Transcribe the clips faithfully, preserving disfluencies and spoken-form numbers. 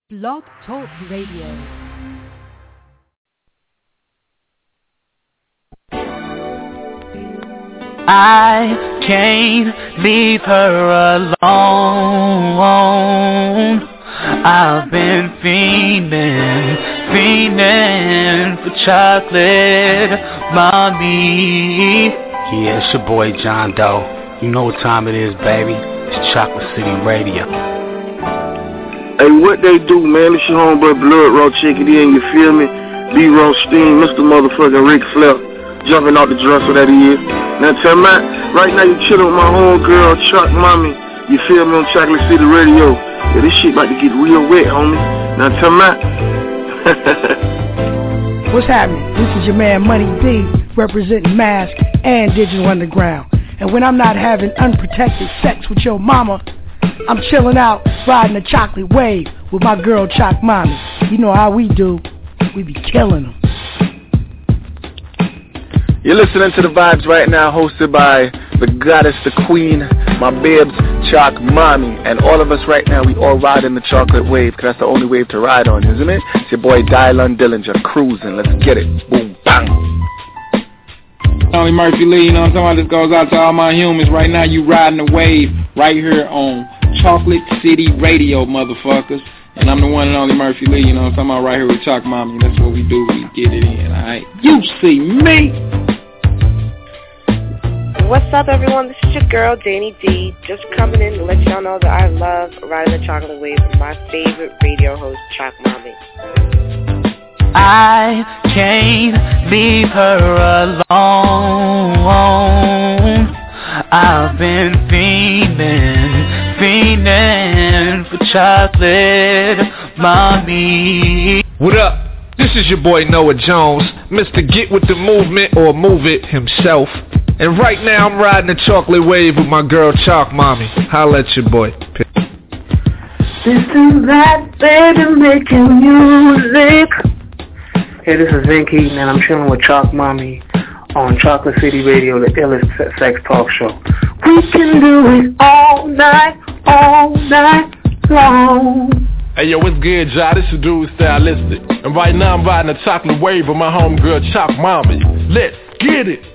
Blog Talk Radio. I can't leave her alone. I've been fiending, fiending for chocolate, mommy. Yeah, it's your boy John Doe. You know what time it is, baby. It's Chocolate City Radio. Hey, what they do, man? It's your homeboy Blood Raw. Check it in, you feel me? B-Roll Steam, Mister Motherfucking Ric Flair. Jumping out the dresser that he is. Now tell me, right now you chillin' with my homegirl, Chuck Mommy. You feel me, on Chocolate City Radio. Yeah, this shit about to get real wet, homie. Now tell me. What's happening? This is your man Money D, representing Mask and Digital Underground. And when I'm not having unprotected sex with your mama, I'm chilling out, riding a chocolate wave with my girl Choc Mommy. You know how we do. We be killing them. You're listening to The Vibes right now, hosted by the goddess, the queen, my babes, Choc Mommy. And all of us right now, we all riding the chocolate wave, because that's the only wave to ride on, isn't it? It's your boy Dylan Dillinger, cruising. Let's get it. Boom, bang. Tony Murphy Lee, you know what I'm talking about? This goes out to all my humans. Right now, you riding the wave right here on Chocolate City Radio, motherfuckers. And I'm the one and only Murphy Lee, you know what I'm talking about, right here with Choc Mommy. That's what we do, we get it in, alright? You see me! What's up, everyone? This is your girl, Danny D, just coming in to let y'all know that I love riding the chocolate wave with my favorite radio host, Choc Mommy. I can't leave her alone. I've been fiending, fiending for chocolate, mommy. What up? This is your boy Noah Jones, Mister Get With The Movement, or Move It himself. And right now I'm riding the chocolate wave with my girl Choc Mommy. Holla at your boy. This is that baby making music. Hey, this is Vin Keaton, and I'm chilling with Choc Mommy on Chocolate City Radio, the illest sex talk show. We can do it all night, all night long. Hey, yo, what's good, y'all? This is Dude Stylistic. And right now I'm riding a chocolate wave with my homegirl, Choc Mommy. Let's get it.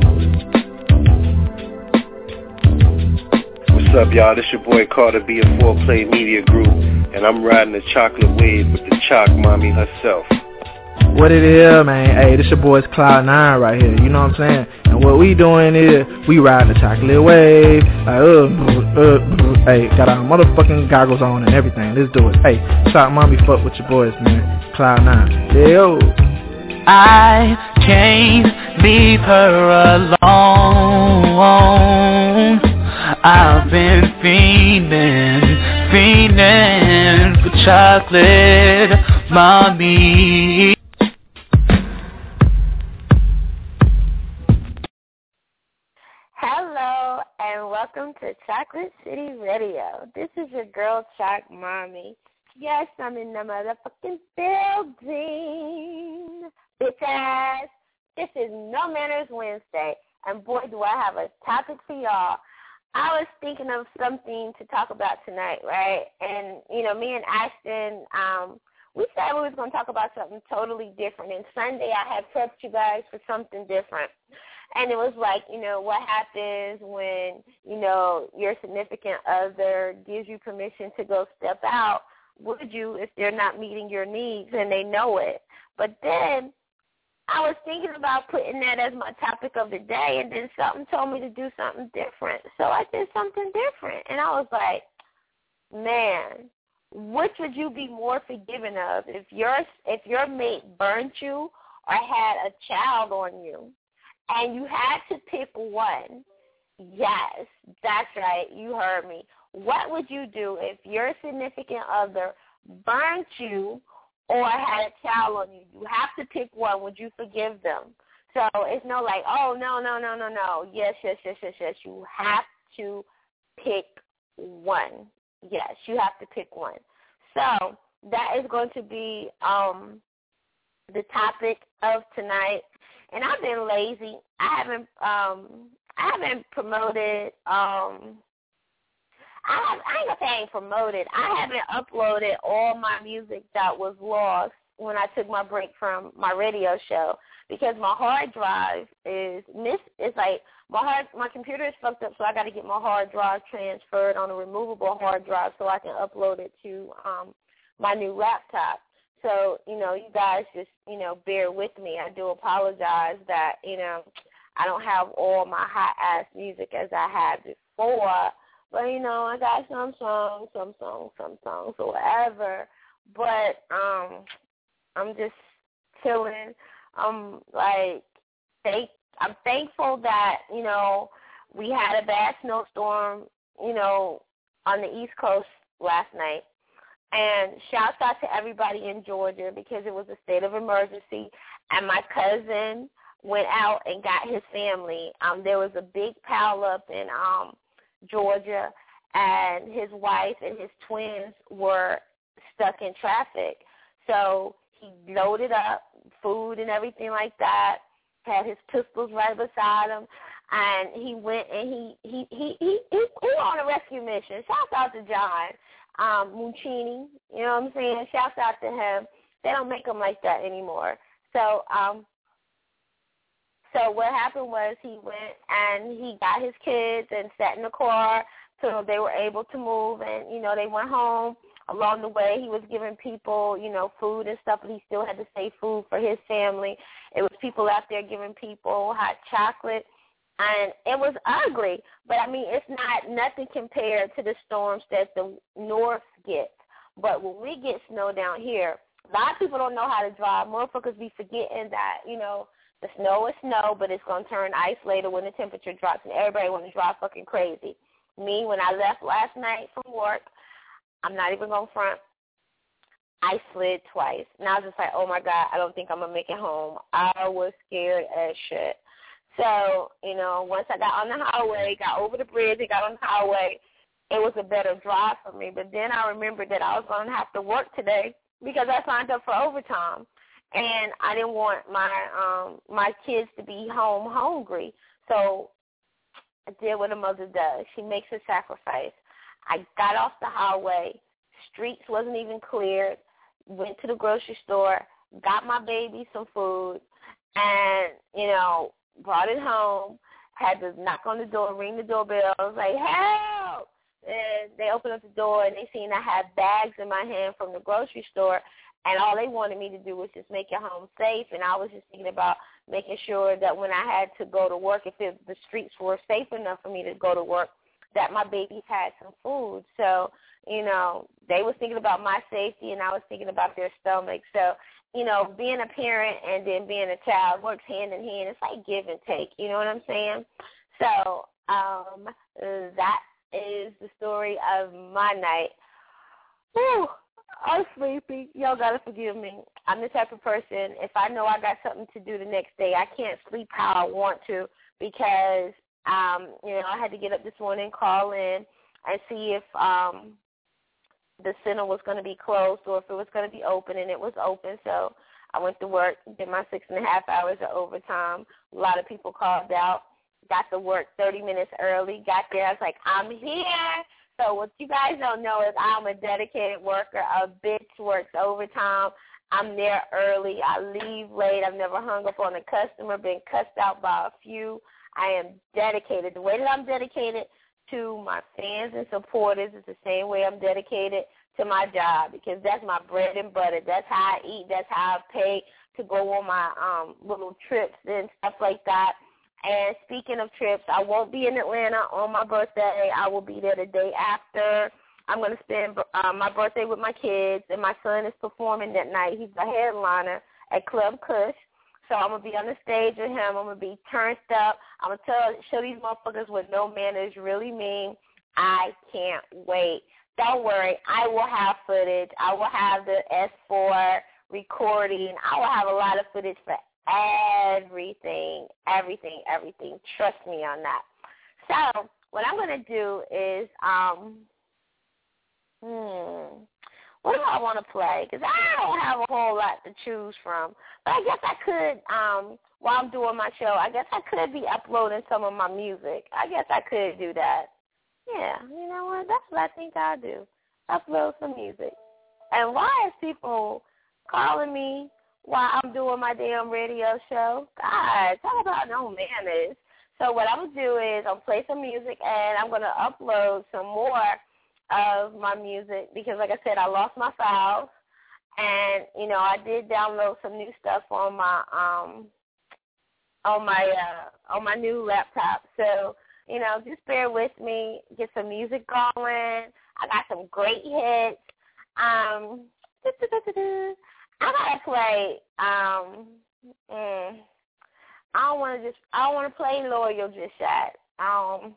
What's up, y'all? This your boy Carter B of four Play Media Group. And I'm riding the chocolate wave with the Choc Mommy herself. What it is, man? Hey, this your boy's Cloud nine right here. You know what I'm saying? And what we doing is we riding the chocolate wave. Like, uh, uh, uh, hey, got our motherfucking goggles on and everything. Let's do it. Hey, Choc Mommy, fuck with your boys, man. Cloud nine. Yo. I can't leave her alone. I've been fiending, fiending for chocolate, mommy. Hello, and welcome to Chocolate City Radio. This is your girl, Choc Mommy. Yes, I'm in the motherfucking building. Bitch ass. This is No Manners Wednesday, and boy, do I have a topic for y'all. I was thinking of something to talk about tonight, right? And, you know, me and Ashton, um, we said we was going to talk about something totally different. And Sunday I had prepped you guys for something different. And it was like, you know, what happens when, you know, your significant other gives you permission to go step out? Would you if they're not meeting your needs and they know it? But then I was thinking about putting that as my topic of the day, and then something told me to do something different. So I did something different. And I was like, man, which would you be more forgiving of? If your if your mate burnt you or had a child on you, and you had to pick one, yes, that's right, you heard me. What would you do if your significant other burnt you or had a child on you? You have to pick one. Would you forgive them? So it's no like, oh, no, no, no, no, no. Yes, yes, yes, yes, yes. You have to pick one. Yes, you have to pick one. So that is going to be um, the topic of tonight. And I've been lazy. I haven't um, I haven't promoted um, I, have, I ain't gonna say I ain't promoted. I haven't uploaded all my music that was lost when I took my break from my radio show because my hard drive is miss. It's like my hard, my computer is fucked up, so I got to get my hard drive transferred on a removable hard drive so I can upload it to um, my new laptop. So, you know, you guys just, you know, bear with me. I do apologize that, you know, I don't have all my hot-ass music as I had before. But, you know, I got some songs, some songs, some songs, or whatever. But um, I'm just chilling. I'm, like, thank, I'm thankful that, you know, we had a bad snowstorm, you know, on the East Coast last night. And shouts out to everybody in Georgia because it was a state of emergency. And my cousin went out and got his family. Um, there was a big pileup in um, Georgia, and his wife and his twins were stuck in traffic. So he loaded up food and everything like that, had his pistols right beside him, and he went and he he he he, he, he on a rescue mission. Shouts out to John. Um, Muccini, you know what I'm saying? Shouts out to him. They don't make them like that anymore. So, um, so what happened was he went and he got his kids and sat in the car so they were able to move, and, you know, they went home. Along the way, he was giving people, you know, food and stuff, but he still had to save food for his family. It was people out there giving people hot chocolate. And it was ugly, but, I mean, it's not nothing compared to the storms that the north gets. But when we get snow down here, a lot of people don't know how to drive. Motherfuckers be forgetting that, you know, the snow is snow, but it's going to turn ice later when the temperature drops, and everybody want to drive fucking crazy. Me, when I left last night from work, I'm not even going to front, I slid twice. And I was just like, oh, my God, I don't think I'm going to make it home. I was scared as shit. So, you know, once I got on the highway, got over the bridge and got on the highway, it was a better drive for me. But then I remembered that I was going to have to work today because I signed up for overtime. And I didn't want my um, my kids to be home hungry. So I did what a mother does. She makes a sacrifice. I got off the highway. Streets wasn't even cleared. Went to the grocery store, got my baby some food, and, you know, brought it home, had to knock on the door, ring the doorbell. I was like, help! And they opened up the door, and they seen I had bags in my hand from the grocery store, and all they wanted me to do was just make it home safe. And I was just thinking about making sure that when I had to go to work, if it, the streets were safe enough for me to go to work, that my babies had some food. So, you know, they was thinking about my safety, and I was thinking about their stomach. So, you know, being a parent and then being a child works hand in hand. It's like give and take, you know what I'm saying? So um, that is the story of my night. Whew, I'm sleepy. Y'all got to forgive me. I'm the type of person, if I know I got something to do the next day, I can't sleep how I want to because, um, you know, I had to get up this morning, call in, and see if um, – the center was going to be closed or if it was going to be open, and it was open. So I went to work, did my six and a half hours of overtime. A lot of people called out, got to work thirty minutes early, got there. I was like, I'm here. So what you guys don't know is I'm a dedicated worker. A bitch works overtime. I'm there early. I leave late. I've never hung up on a customer, been cussed out by a few. I am dedicated. The way that I'm dedicated to my fans and supporters is the same way I'm dedicated to my job because that's my bread and butter. That's how I eat. That's how I pay to go on my um, little trips and stuff like that. And speaking of trips, I won't be in Atlanta on my birthday. I will be there the day after. I'm going to spend uh, my birthday with my kids, and my son is performing that night. He's the headliner at Club Kush. So I'm going to be on the stage with him. I'm going to be turned up. I'm going to tell, show these motherfuckers what no manners really mean. I can't wait. Don't worry. I will have footage. I will have the S four recording. I will have a lot of footage for everything, everything, everything. Trust me on that. So what I'm going to do is, um, hmm, what do I want to play? Because I don't have a whole lot to choose from. But I guess I could, um, while I'm doing my show, I guess I could be uploading some of my music. I guess I could do that. Yeah, you know what? That's what I think I'll do. Upload some music. And why is people calling me while I'm doing my damn radio show? God, talk about no manners. So what I'm going to do is I'm play some music, and I'm going to upload some more of my music because, like I said, I lost my files. And, you know, I did download some new stuff on my um on my uh, on my new laptop. So, you know, just bear with me, get some music going. I got some great hits. Um, I gotta play. Um, mm, I don't want to just. I don't want to play Loyal just yet. Um,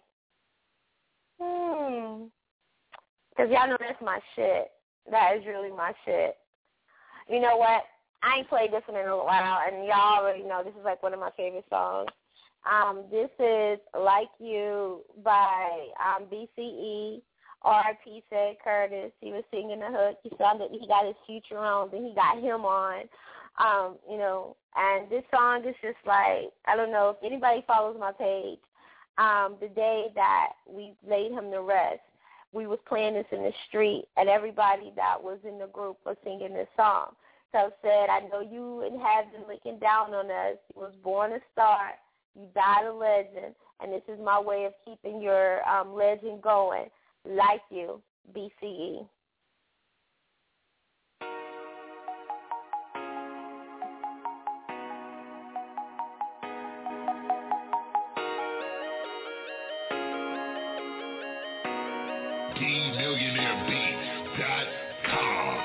hmm, because y'all know that's my shit. That is really my shit. You know what? I ain't played this one in a while, and y'all already know this is like one of my favorite songs. Um, this is Like You by um, B C E. R P said Curtis. He was singing the hook. He sounded. He got his Future on, then he got him on. Um, you know, and this song is just like, I don't know if anybody follows my page. Um, the day that we laid him to rest, we was playing this in the street, and everybody that was in the group was singing this song. So said, I know you in heaven looking down on us. You was born a star. You died a legend, and this is my way of keeping your um, legend going. Like You, B C E. D Millionaire Beats dot com.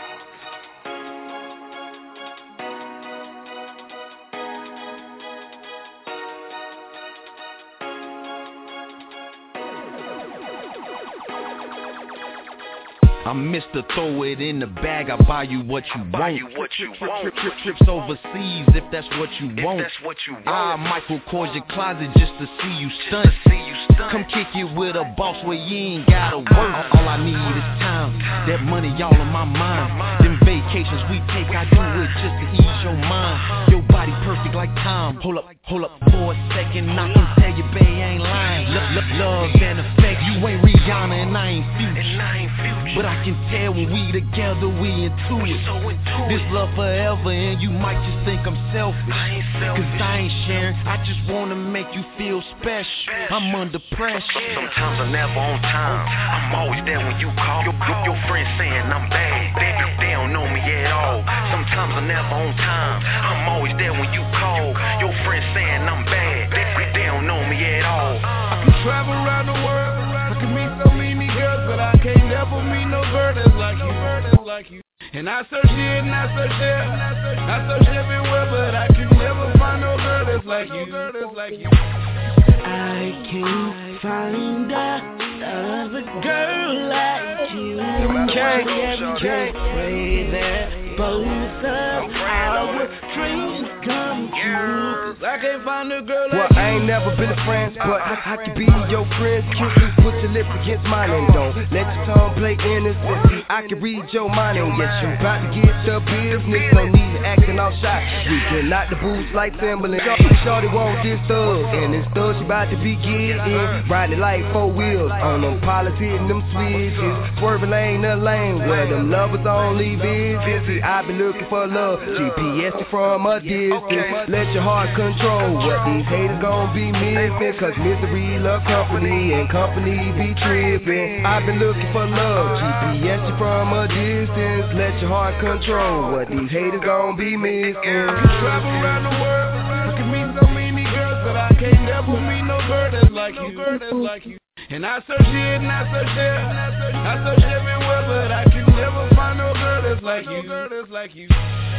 I'm Mister Throw It in the bag, I buy you what you buy want. You what you Tri- want. tri- tri- trips overseas if that's what you if want. That's what you want. I Michael Kors your closet just to see you stunt. See you stunt. Come kick it with a boss where you ain't gotta work. All, all I need is time. That money all on my mind. Them vacations we take, I do it just to ease your mind. Your body perfect like time. Hold up, hold up for a second. I can tell you, bae, ain't lying. L- l- love and affect. You ain't Rihanna and I ain't Future. But I can tell when we together, we into it. This love forever, and you might just think I'm selfish. Cause I ain't sharing, I just wanna make you feel special. I'm under pressure. Sometimes I'm never on time. I'm always there when you call. Your, your, your friends saying I'm bad. They, they don't know me at all. Sometimes I'm never on time. I'm always there when you call. Your friends saying I'm bad. They, they don't know me at all. I can travel around the world. I can meet so many girls, but I can't never meet no girl that's like you. Like you. And I search here and I search there. I search everywhere, but I can never find no girl that's like you. Like you. I can't find another girl like you. Can't, can't pray that both of our dreams come true. I can't find a girl like well, you. I ain't never been a friend, but I, I can be your friend. Kiss you, put your lips against mine and don't let your tongue play innocent. See, I can read your mind and yes, you about to get the business. No need to acting all shy. We can knock the boots like Timberland. Shorty want this thug, and this thug she about to be getting. Riding like four wheels on them policies and them switches. Swerving lane to lane where them lovers only visit. See, I been looking for love, G P S you from a distance. Let your heart control what these haters gon' be missing. Cause misery love company and company be tripping. I've been looking for love, G P S you from a distance. Let your heart control what these haters gon' be missing. I can travel around the world. I can meet so many girls, but I can't never meet no girl that's like you. That's like you. And I search here and I search there. I search everywhere, but I can never find no girl that's like you. That's like you.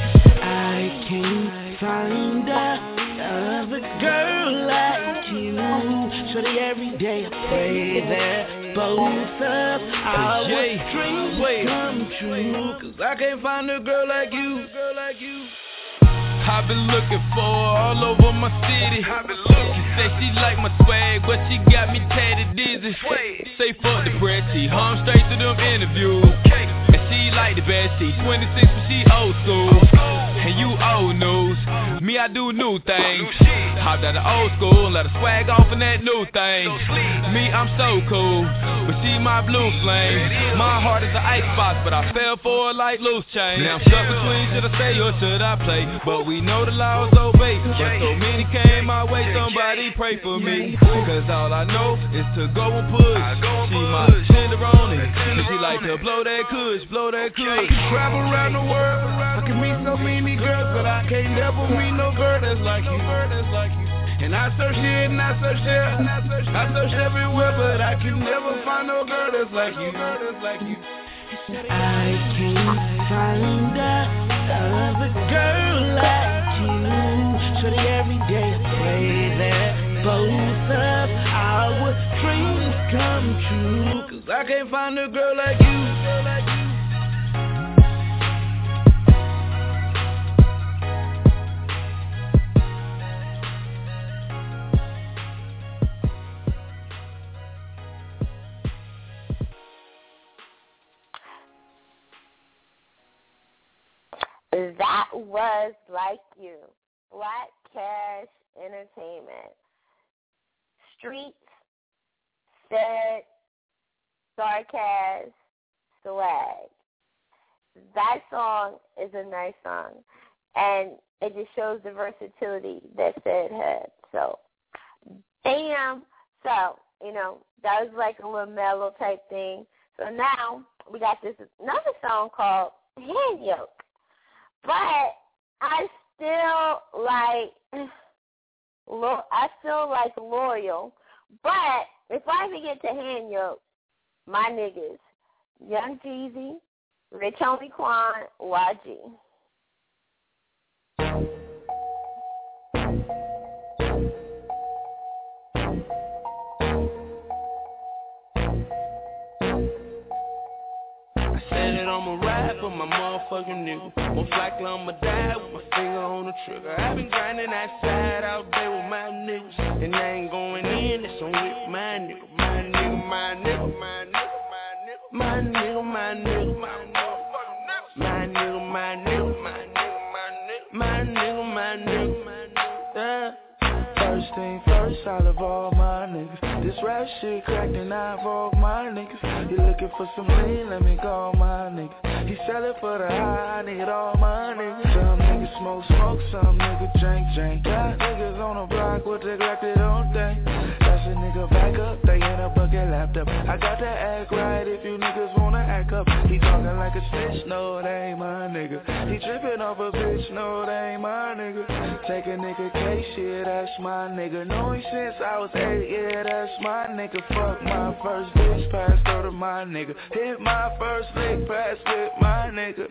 I can't find another girl like you. Shorty, every day I pray that both of our dreams come true. Cause I can't find a girl like you. Girl like you. I've been looking for her all over my city. She say she like my swag, but she got me tatted dizzy. Say fuck the press, she home straight to them interviews. And she like the best, she twenty-six but she old school. And you old news. Me, I do new things. Hopped out of old school, let her swag off in that new thing. Me, I'm so cool, but she my blue flame. My heart is an icebox, but I fell for it like loose change. Now I'm stuck between should I stay or should I play? But we know the laws obey. But so many came my way, somebody pray for me. Cause all I know is to go and push. She my tenderoni, and she like to blow that kush, blow that kush. Travel around the world, I can meet so many girls, but I can't never meet no girl that's like you. And I search here and I search there, I search everywhere, but I can never find no girl that's like you. I can't find another girl like you. Shorty, every day I pray that both of our dreams come true. Cause I can't find a girl like you. That was Like You, Black Cash Entertainment. Streets, said, sarcasm, swag. That song is a nice song, and it just shows the versatility that Said had. So, damn. So, you know, that was like a little mellow type thing. So now we got this another song called Hand Yoke. But I still like, lo- I still like Loyal. But if I ever get to Hand Yoke, my niggas, Young Jeezy, Rich Homie Quan, Y G. I'ma ride for my motherfucking nigga. Most likely I'ma die with my finger on the trigger. I've been grinding outside out there with my niggas, and I ain't going in, it's on with my nigga. My nigga, my nigga, my nigga, my nigga, my nigga, my nigga, my nigga, my nigga, my nigga, my nigga, my nigga, my nigga, yeah. First thing first, I love all my niggas. This rap shit cracked and I vogue my niggas. You looking for some lean, let me call my nigga. He sell it for the high, I need all my niggas. Some niggas smoke, smoke, some niggas drink, drink. Got niggas on the block with the Glock, they don't think. That's a nigga back up, they in a bucket laptop. I got to act right if you niggas wanna act up. He talking like a snitch, no, that ain't my nigga. He tripping off a bitch, no, that ain't my nigga. Take a nigga case, shit, that's my nigga. Know him since I was eight, yeah, that's my nigga. Fuck my first bitch, pass her to my nigga. Hit my first lick, pass with my nigga.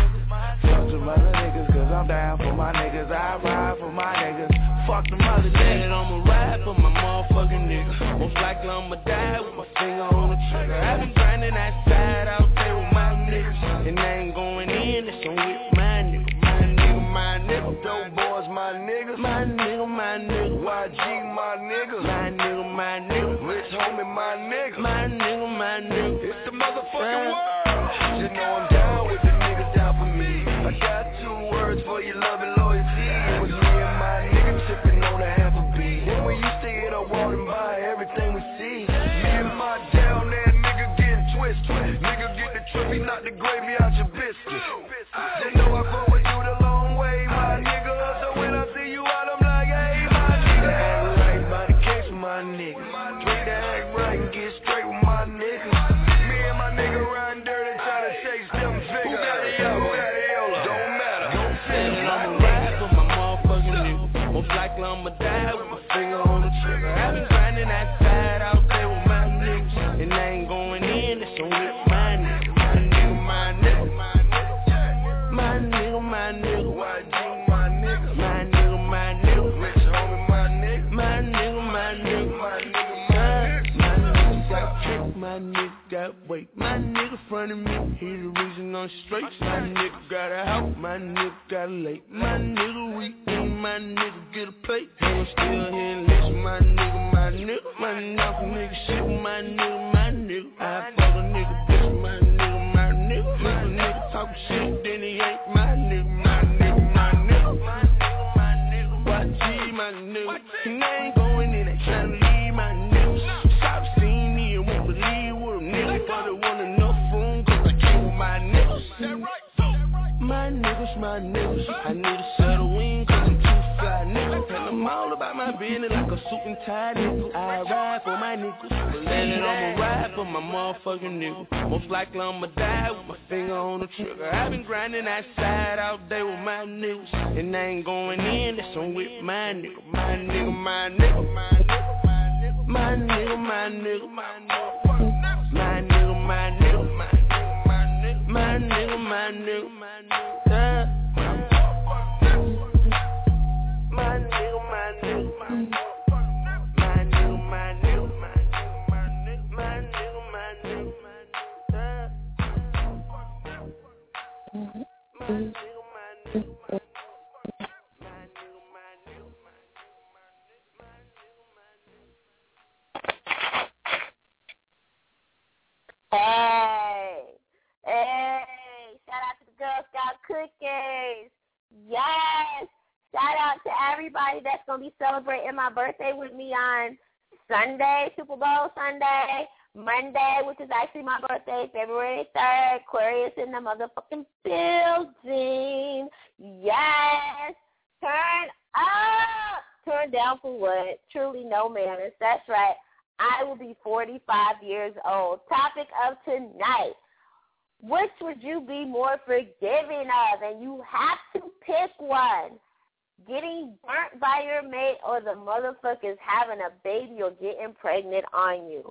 Fuck them other niggas, cause I'm down for my niggas. I ride for my niggas. Fuck them other niggas. I'ma ride for my motherfucking niggas. Most likely I'ma die with my finger on the trigger. I've been grinding outside out there with my niggas, and I ain't going in, it's on with my nigga. My nigga, my nigga. Dope boys, my niggas. My nigga, my nigga. Y G, my nigga. My nigga, my nigga. Rich Homie, my nigga. My nigga, my nigga. It's the motherfucking world. You know I'm down with the niggas down for me. I got two words for your love and loyalty. It was me and my nigga sipping on a half a beat. When we used to hit a wall and buy everything we see. Me and my down there nigga getting twisted. Nigga get the trippy, knock the gravy out your biscuit. You know I go with you the long way, my nigga. So when I see you out, I'm like, hey, my nigga. Act right by the case with my nigga. Treat the act right and get straight with my nigga. Me and my nigga riding dirty, try to chase them figures. Who got it, yo? Who got it, yo? Don't matter. Don't fit it. I'ma ride for my motherfucking nigga. Most likely I'ma die with my finger on the trigger. I've been grinding outside out there with my niggas, and I ain't going in, it's on with my nigga. My nigga, my nigga, my nigga. My nigga, my nigga. Y G, my nigga. My nigga, my nigga. Rich Homie, my nigga. My nigga, my nigga. My nigga, my nigga. Got trick, my nigga got weight. My nigga frontin' me, he the reason I'm straight. My nigga got a house, my nigga got a lake. My nigga weak, my nigga get a plate. And I'm still here and listen, my nigga, my nigga. My knock nigga shit, my nigga, my nigga. I fuck a nigga, bitch, my nigga, my nigga. If a nigga talk shit, then he ain't my nigga, my nigga, my nigga. My nigga, my nigga. niggas, my niggas. I need a set of wings, cause I'm too fly, nigga. And I'm all about my business like a suit and tie, nigga. I ride for my niggas, but then I'ma ride for my motherfucking nigga. Most likely I'ma die with my finger on the trigger. I've been grinding outside all day with my niggas, and I ain't going in, that's on with my nigga. My nigga, my nigga, my nigga, my nigga, my nigga, my nigga, my nigga, my nigga, my nigga, my nigga, my nigga, my nigga, my nigga, my nigga, my nigga. Hey, hey, shout out to the Girl Scout cookies. Yes, shout out to everybody that's going to be celebrating my birthday with me on Sunday, Super Bowl Sunday, Monday, which is actually my birthday, February third, Aquarius in the motherfucking building. Yes, turn up, turn down for what? Truly no manners. That's right. I will be forty-five years old. Topic of tonight. Which would you be more forgiving of? And you have to pick one. Getting burnt by your mate or the motherfuckers having a baby or getting pregnant on you.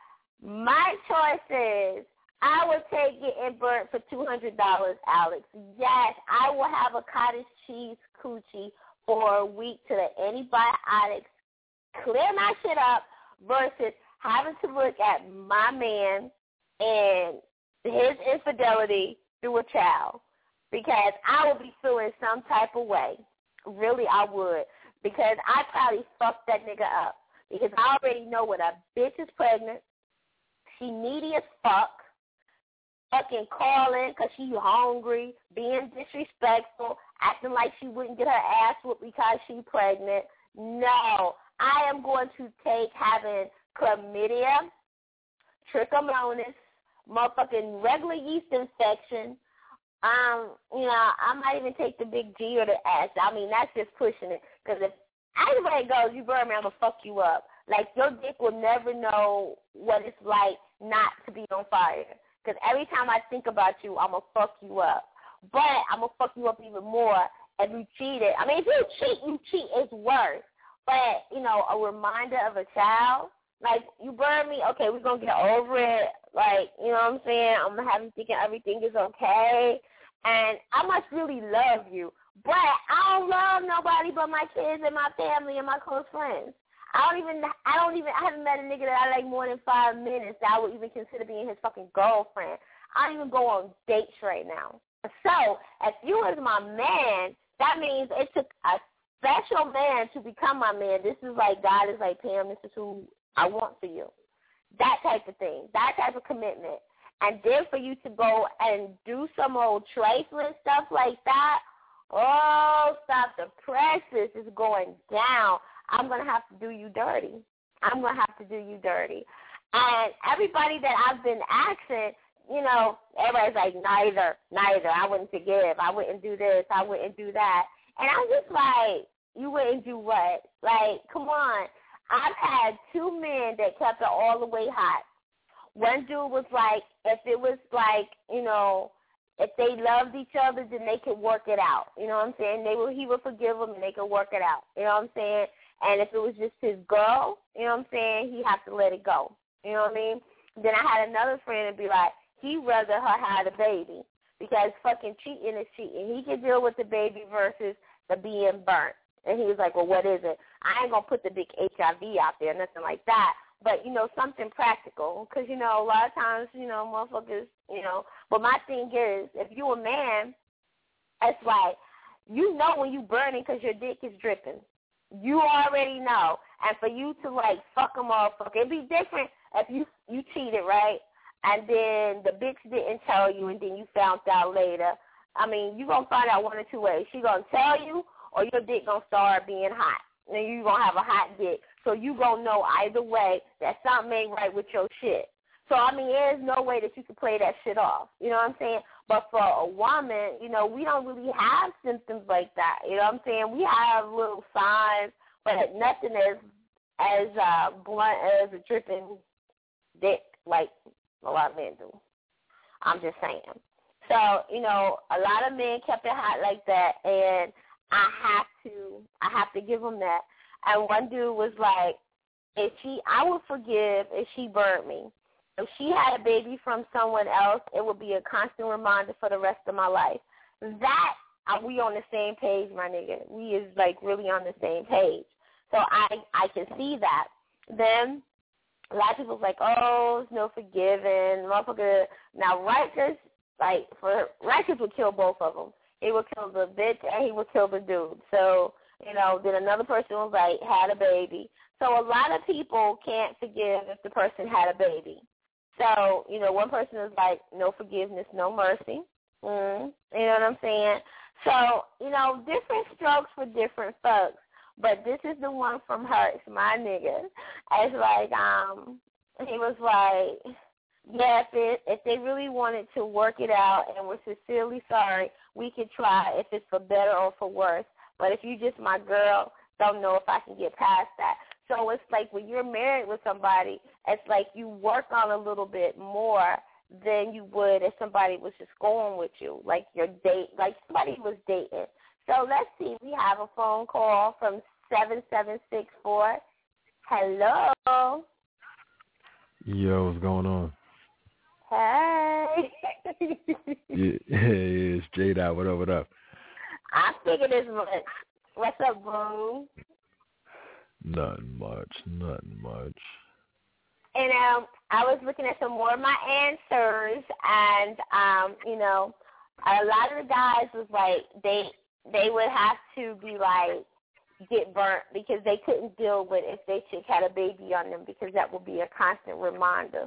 My choice is I would take getting burnt for two hundred dollars, Alex. Yes, I will have a cottage cheese coochie for a week to the antibiotics clear my shit up versus having to look at my man and his infidelity through a child, because I would be feeling some type of way. Really, I would, because I probably fucked that nigga up, because I already know when a bitch is pregnant, she needy as fuck, fucking calling because she hungry, being disrespectful, acting like she wouldn't get her ass whooped because she pregnant. No, I am going to take having chlamydia, trichomonas, motherfucking regular yeast infection. Um, you know, I might even take the big G or the S. I mean, that's just pushing it. Because if anybody goes, you burn me, I'm going to fuck you up. Like, your dick will never know what it's like not to be on fire. Because every time I think about you, I'm going to fuck you up. But I'm going to fuck you up even more if you cheated. I mean, if you cheat, you cheat. It's worse. But, you know, a reminder of a child, like, you burn me, okay, we're going to get over it. Like, you know what I'm saying? I'm going to have you thinking everything is okay. And I must really love you. But I don't love nobody but my kids and my family and my close friends. I don't even, I don't even, I haven't met a nigga that I like more than five minutes that I would even consider being his fucking girlfriend. I don't even go on dates right now. So, if you was my man, that means it took a special man to become my man. This is like, God is like, Pam, this is who I want for you. That type of thing. That type of commitment. And then for you to go and do some old trifling stuff like that, oh, stop the presses. It's going down. I'm going to have to do you dirty. I'm going to have to do you dirty. And everybody that I've been asking, you know, everybody's like, neither, neither. I wouldn't forgive. I wouldn't do this. I wouldn't do that. And I'm just like, you wouldn't do what? Like, come on. I've had two men that kept it all the way hot. One dude was like, if it was like, you know, if they loved each other, then they could work it out. You know what I'm saying? They would, he would forgive them and they could work it out. You know what I'm saying? And if it was just his girl, you know what I'm saying, he'd have to let it go. You know what I mean? Then I had another friend and be like, he'd rather her have the baby because fucking cheating is cheating. He can deal with the baby versus the being burnt. And he was like, well, what is it? I ain't going to put the big H I V out there, nothing like that. But, you know, something practical. Because, you know, a lot of times, you know, motherfuckers, you know. But my thing is, if you a man, it's like, you know when you burning because your dick is dripping. You already know. And for you to, like, fuck a motherfucker, it'd be different if you, you cheated, right? And then the bitch didn't tell you and then you found out later. I mean, you're going to find out one or two ways. She going to tell you or your dick going to start being hot. And you're going to have a hot dick. So you going to know either way that something ain't right with your shit. So, I mean, there's no way that you can play that shit off. You know what I'm saying? But for a woman, you know, we don't really have symptoms like that. You know what I'm saying? We have little signs, but nothing as as uh, blunt as a dripping dick like a lot of men do. I'm just saying. So, you know, a lot of men kept it hot like that, and I have to, I have to give them that. And one dude was like, if she, I would forgive if she burned me. If she had a baby from someone else, it would be a constant reminder for the rest of my life. That, uh, we on the same page, my nigga. We is, like, really on the same page. So I, I can see that. Then a lot of people's like, oh, there's no forgiving. Motherfucker. Now, Rikers, like, for Rikers would kill both of them. He would kill the bitch and he would kill the dude. So, you know, then another person was like, had a baby. So a lot of people can't forgive if the person had a baby. So, you know, one person is like, no forgiveness, no mercy. Mm, you know what I'm saying? So, you know, different strokes for different folks. But this is the one from Hurts, my nigga. It's like, um, he was like, yeah, if, it, if they really wanted to work it out and were sincerely sorry, we could try if it's for better or for worse. But if you just my girl, don't know if I can get past that. So it's like when you're married with somebody, it's like you work on a little bit more than you would if somebody was just going with you, like your date, like somebody was dating. So let's see. We have a phone call from seven seven six four. Hello. Yo, what's going on? Hey. yeah, it's J-Dot. What up, what up? I figured as much. What's up, bro? Nothing much, nothing much. And um, I was looking at some more of my answers, and um, you know, a lot of the guys was like they they would have to be like get burnt because they couldn't deal with if they chick had a baby on them because that would be a constant reminder.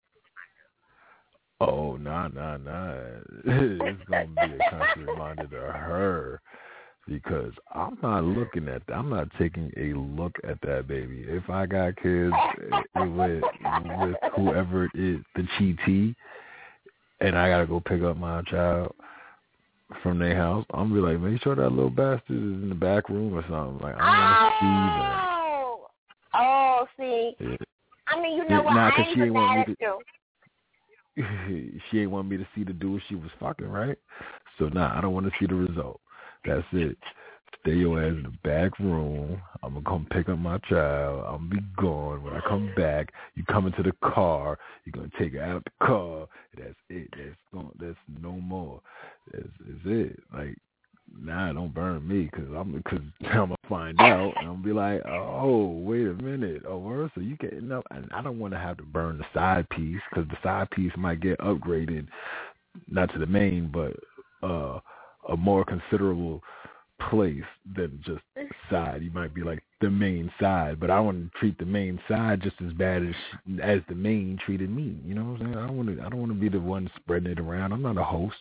Oh, nah, nah, nah. It's going to be a constant reminder to her because I'm not looking at that. I'm not taking a look at that baby. If I got kids with, with whoever it is, the cheatee, and I got to go pick up my child from their house, I'm going to be like, make sure that little bastard is in the back room or something. Like, I want to see that. Oh, see. Yeah. I mean, you know yeah, what? nah, I ain't even mad at you. She ain't want me to see the dude she was fucking, right? So, nah, I don't want to see the result. That's it. Stay your ass in the back room. I'm going to come pick up my child. I'm going to be gone. When I come back, you come into the car. You're going to take her out of the car. That's it. That's going, that's no more. That's, that's it. Like, nah, don't burn me because I'm, cause I'm going to find out. And I'm going to be like, oh, wait a minute. Oh, where? So you getting up? And I don't want to have to burn the side piece because the side piece might get upgraded, not to the main, but uh, a more considerable place than just side. You might be like the main side, but I want to treat the main side just as bad as as the main treated me. You know what I'm saying? I don't want to. I don't want to be the one spreading it around. I'm not a host.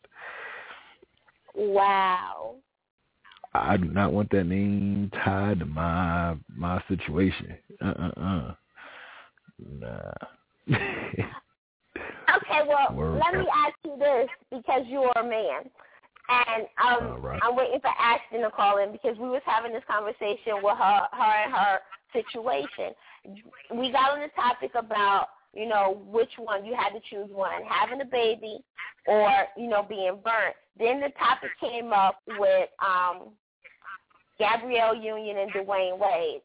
Wow. I do not want that name tied to my my situation. Uh uh uh. Nah. Okay, well, Word let up. me ask you this because you're a man. And um, right. I'm waiting for Ashton to call in because we was having this conversation with her, her and her situation. We got on the topic about, you know, which one you had to choose one, having a baby or, you know, being burnt. Then the topic came up with um, Gabrielle Union and Dwayne Wade.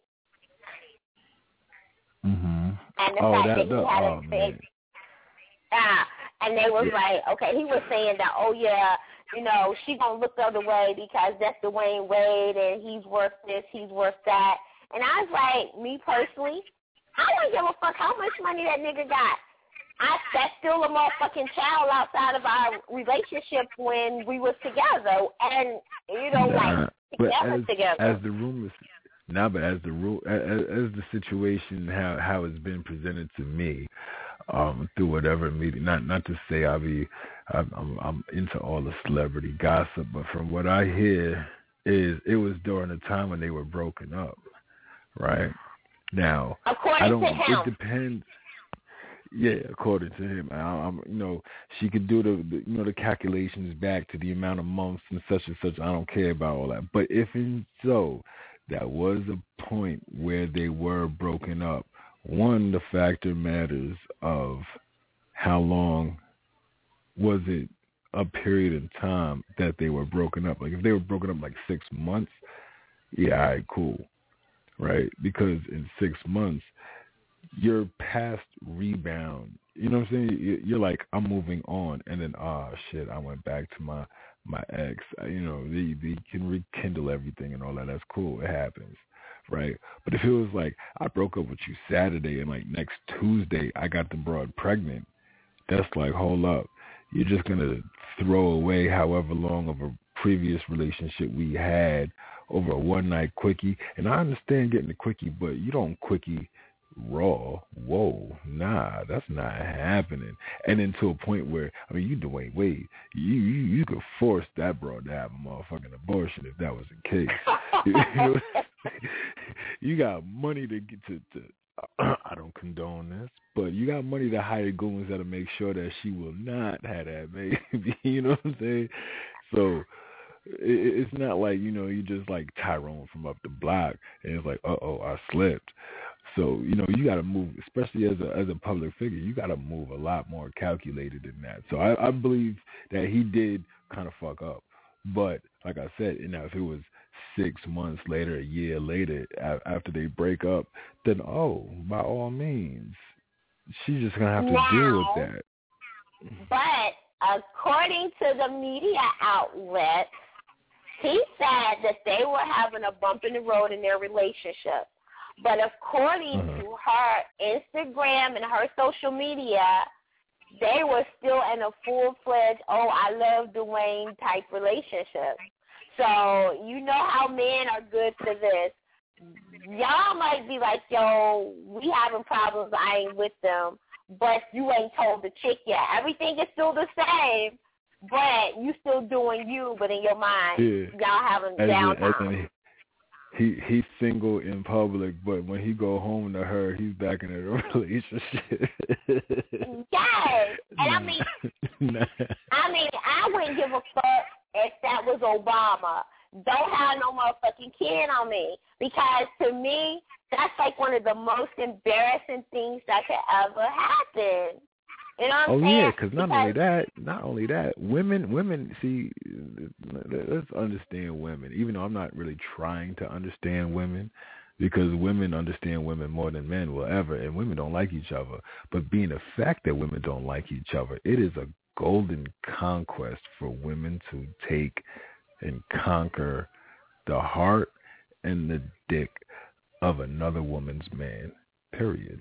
Mm-hmm. And the oh, fact that, that he the, had oh, a baby. Ah, and they was yeah. like, okay, he was saying that, oh, yeah, you know, she gonna look the other way because that's Dwayne Wade and he's worth this, he's worth that. And I was like, me personally, I don't give a fuck how much money that nigga got. I that's still a motherfucking child outside of our relationship when we was together, and you know, nah, like but together as, together. As the rumors, nah, but as the rule, as, as the situation how how it's been presented to me, um, through whatever media. Not not to say I be I'm, I'm I'm into all the celebrity gossip, but from what I hear, is it was during the time when they were broken up, right? Now, According I don't. to him. It depends. Yeah, according to him, I, I'm, you know, she could do the, the, you know, the calculations back to the amount of months and such and such. I don't care about all that. But if and so, that was a point where they were broken up. One, the factor matters of how long was it a period in time that they were broken up. Like if they were broken up like six months, yeah, all right, cool, right? Because in six months, your past rebound, you know what I'm saying? You're like, I'm moving on, and then, ah, oh, shit, I went back to my my ex. You know, they they can rekindle everything and all that. That's cool. It happens, right? But if it was like I broke up with you Saturday and like next Tuesday I got the broad pregnant, that's like, hold up, you're just gonna throw away however long of a previous relationship we had over a one night quickie. And I understand getting the quickie, but you don't quickie raw. Whoa, nah, that's not happening. And then to a point where, I mean, you Dwayne Wade, you you, you could force that broad to have a motherfucking abortion if that was the case. you, know, you got money to get to, to I don't condone this, but you got money to hire goons that'll make sure that she will not have that baby. You know what I'm saying? So it, it's not like, you know, you just like Tyrone from up the block and it's like, uh-oh, I slipped. So, you know, you got to move, especially as a as a public figure, you got to move a lot more calculated than that. So I, I believe that he did kind of fuck up. But like I said, you know, if it was six months later, a year later, a- after they break up, then, oh, by all means, she's just going to have to now, deal with that. But according to the media outlet, he said that they were having a bump in the road in their relationship. But according uh-huh. to her Instagram and her social media, they were still in a full-fledged, oh, I love Dwayne type relationship. So you know how men are good for this. Y'all might be like, yo, we having problems, I ain't with them, but you ain't told the chick yet. Everything is still the same, but you still doing you, but in your mind, yeah. y'all having as downtime. He he's single in public, but when he go home to her, he's back in a relationship. Yes, and I mean, nah. I mean, I wouldn't give a fuck if that was Obama. Don't have no motherfucking kid on me, because to me, that's like one of the most embarrassing things that could ever happen. You know what I'm oh saying? yeah, cause not because only that, not only that, women, women. See, let's understand women. Even though I'm not really trying to understand women, because women understand women more than men will ever, and women don't like each other. But being the fact that women don't like each other, it is a golden conquest for women to take and conquer the heart and the dick of another woman's man. Period.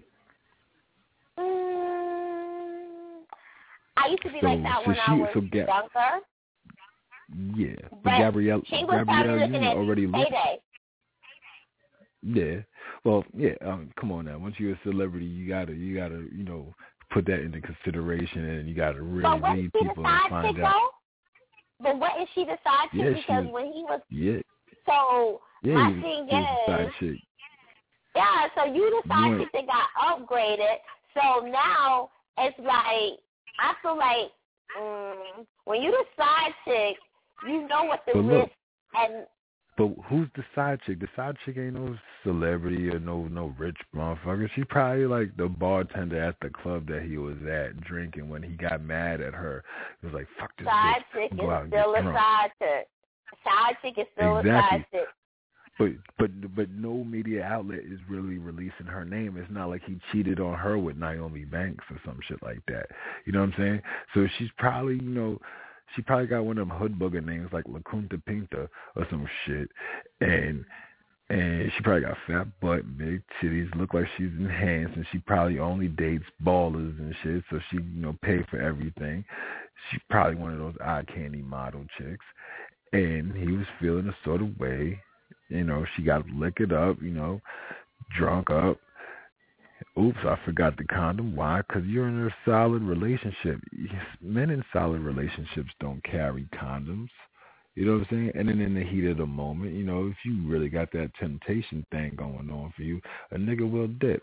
I used to be so, like that so when she, I was so Ga- younger. Yeah, but, but Gabrielle, she was Gabrielle, looking you at already looked. Payday. Yeah, well, yeah. Um, come on now. Once you're a celebrity, you gotta, you gotta, you know, put that into consideration, and you gotta really but read people and find out. Though? But what is she the side chick? Yeah, because she, when he was yeah, so yeah, my he, thing he was is, a side chick. Yeah, so you the side you chick that got upgraded. So now it's like I feel like mm, when you the side chick, you know what the but risk look, and. But who's the side chick? The side chick ain't no celebrity or no no rich motherfucker. She probably like the bartender at the club that he was at drinking when he got mad at her. He was like, fuck this side bitch. chick is Go out and still get a drunk. side chick. Side chick is still exactly. a side chick. But but but no media outlet is really releasing her name. It's not like he cheated on her with Naomi Banks or some shit like that. You know what I'm saying? So she's probably, you know, she probably got one of them hood booger names like La Kunta Pinta or some shit. And and she probably got fat butt, big titties, look like she's enhanced, and she probably only dates ballers and shit, so she, you know, pay for everything. She's probably one of those eye candy model chicks. And he was feeling a sort of way. You know, she got liquored up, you know, drunk up. Oops, I forgot the condom. Why? Because you're in a solid relationship. Men in solid relationships don't carry condoms. You know what I'm saying? And then in the heat of the moment, you know, if you really got that temptation thing going on for you, a nigga will dip.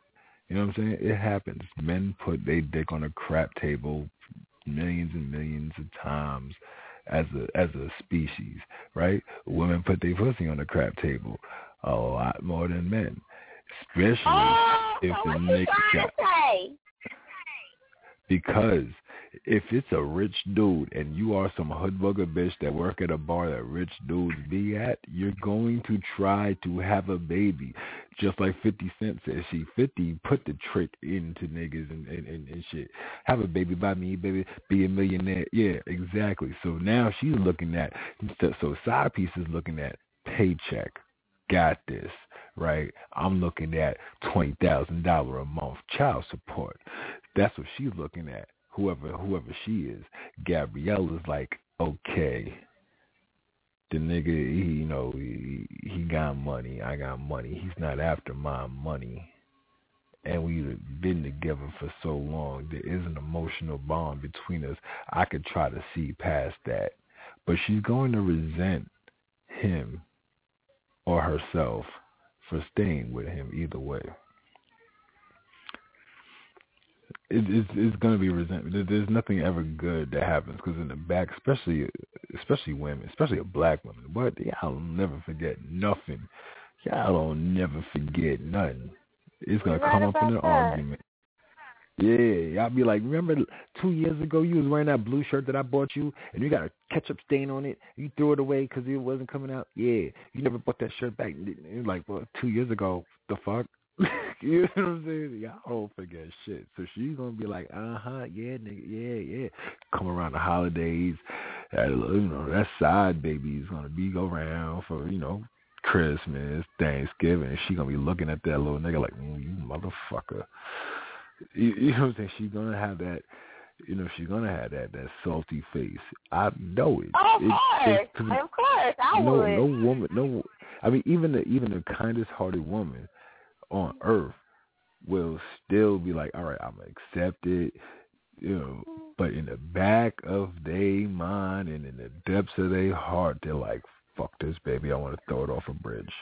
You know what I'm saying? It happens. Men put their dick on a crap table millions and millions of times as a as a species, right? Women put their pussy on the crap table a lot more than men, especially oh, if so the what nigga you got. say? Because if it's a rich dude and you are some hoodbugger bitch that work at a bar that rich dudes be at, you're going to try to have a baby. Just like fifty Cent says, she fifty put the trick into niggas and, and, and, and shit. Have a baby by me, baby, be a millionaire. Yeah, exactly. So now she's looking at, so side piece is looking at paycheck. Got this, right? I'm looking at twenty thousand dollars a month child support. That's what she's looking at. Whoever whoever she is. Gabrielle is like, okay, the nigga, he, you know, he, he got money. I got money. He's not after my money. And we've been together for so long. There is an emotional bond between us. I could try to see past that. But she's going to resent him or herself for staying with him either way. It, it's it's going to be resentment. There's nothing ever good that happens because in the back, especially especially women, especially a black woman, but y'all don't never forget nothing. Y'all don't never forget nothing. It's going to come up in an argument. Yeah, y'all be like, remember two years ago you was wearing that blue shirt that I bought you and you got a ketchup stain on it. You threw it away because it wasn't coming out. Yeah, you never bought that shirt back. It was like, well, two years ago, the fuck? You know what I'm saying? Y'all don't forget shit. So she's going to be like, uh-huh, yeah, nigga, yeah, yeah. Come around the holidays. Uh, you know, that side baby is going to be around for, you know, Christmas, Thanksgiving. She going to be looking at that little nigga like, mm, you motherfucker. You, you know what I'm saying? She's going to have that, you know, she's going to have that, that salty face. I know it. Oh, of it, course. it, Of course. I no, would. No woman, no, I mean, even the, even the kindest hearted woman on earth will still be like, all right, I'm going to accept it, you know, but in the back of their mind and in the depths of their heart, they're like, fuck this, baby, I want to throw it off a bridge.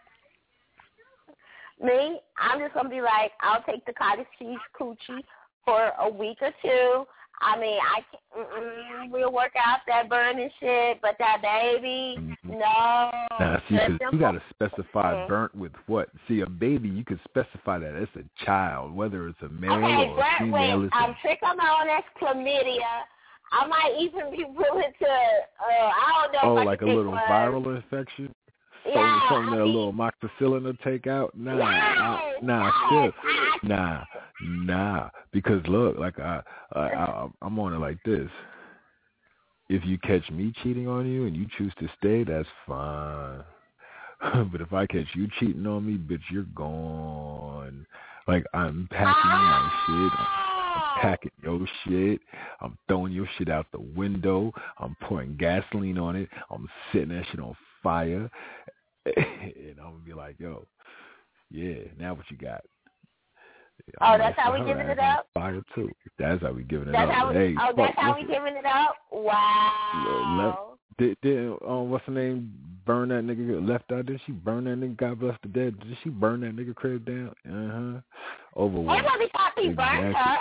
Me, I'm just going to be like, I'll take the cottage cheese coochie for a week or two. I mean, I can't, we'll work out that burning shit, but that baby, no. Now, see, cause you got to specify mm-hmm. burnt with what? See, a baby, you can specify that it's a child, whether it's a male okay, or burnt a female. with um, trichomoniasis chlamydia. I might even be willing to, uh, I don't know. Oh, if like I a little one. viral infection? Yeah, something I that a mean, little moxicillin to take out? Nah, yes, I, nah, yes, shit. Nah, nah. Because look, like I, I, I, I'm on it like this. If you catch me cheating on you and you choose to stay, that's fine. But if I catch you cheating on me, bitch, you're gone. Like I'm packing my shit. I'm, I'm packing your shit. I'm throwing your shit out the window. I'm pouring gasoline on it. I'm setting that shit on fire. And I'm gonna be like, yo, yeah, now what you got? Oh, that's how we giving it up? Fire too. That's how we giving it that's up. How we, hey, oh, that's fuck, how we giving it up? Wow. Did, did um, what's her name burn that nigga left out? Did she burn that nigga? God bless the dead. Did she burn that nigga crib down? Uh huh. Over what? It wasn't because he burnt her.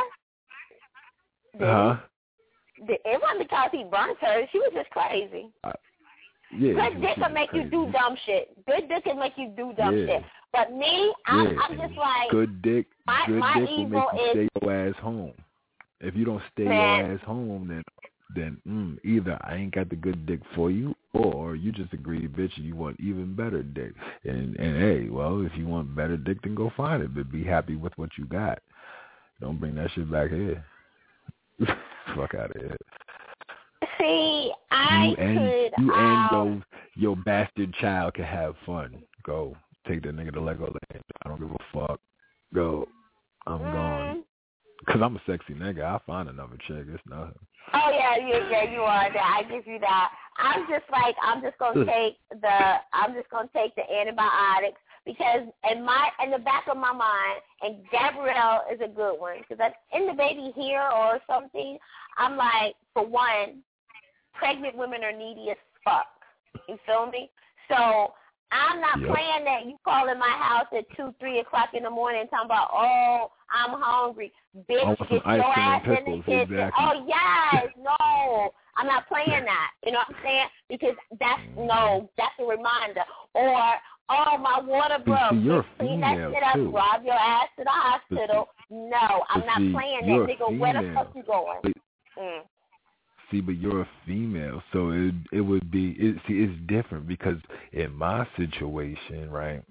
Huh? It wasn't because he burnt her. She was just crazy. Uh, yeah. Good dick can make crazy. you do dumb shit. Good dick can make you do dumb yeah. shit. But me, I'm, yeah. I'm just like good dick. My, good my dick will make you is, stay your ass home. If you don't stay man. your ass home, then then mm, either I ain't got the good dick for you, or you just a greedy bitch and you want even better dick. And and hey, well, if you want better dick, then go find it. But be happy with what you got. Don't bring that shit back here. Fuck out of here. See, I you and, could. You um, and your your bastard child can have fun. Go take that nigga to Legoland. I don't give a fuck. Go. I'm mm. gone. Cause I'm a sexy nigga. I'll find another chick. It's nothing. Oh yeah, you yeah you are. That I give you that. I'm just like I'm just gonna take the I'm just gonna take the antibiotics because in my in the back of my mind, and Gabrielle is a good one because in the baby here or something. I'm like, for one, pregnant women are needy as fuck. You feel me? So I'm not Yep. playing that. You calling my house at two, three o'clock in the morning talking about, oh, I'm hungry. Bitch, want some get ice your cream ass and in the pickles, kitchen. exactly. Oh, yes. No. I'm not playing that. You know what I'm saying? Because that's, no, that's a reminder. Or, oh, my water See, broke. see, you're a Clean that female, shit up, too. drive your ass to the hospital. No, I'm but not see, playing that. you're a Nigga, where the female. fuck you going? But- Mm. See, but you're a female, so it it would be it, see it's different because in my situation, right,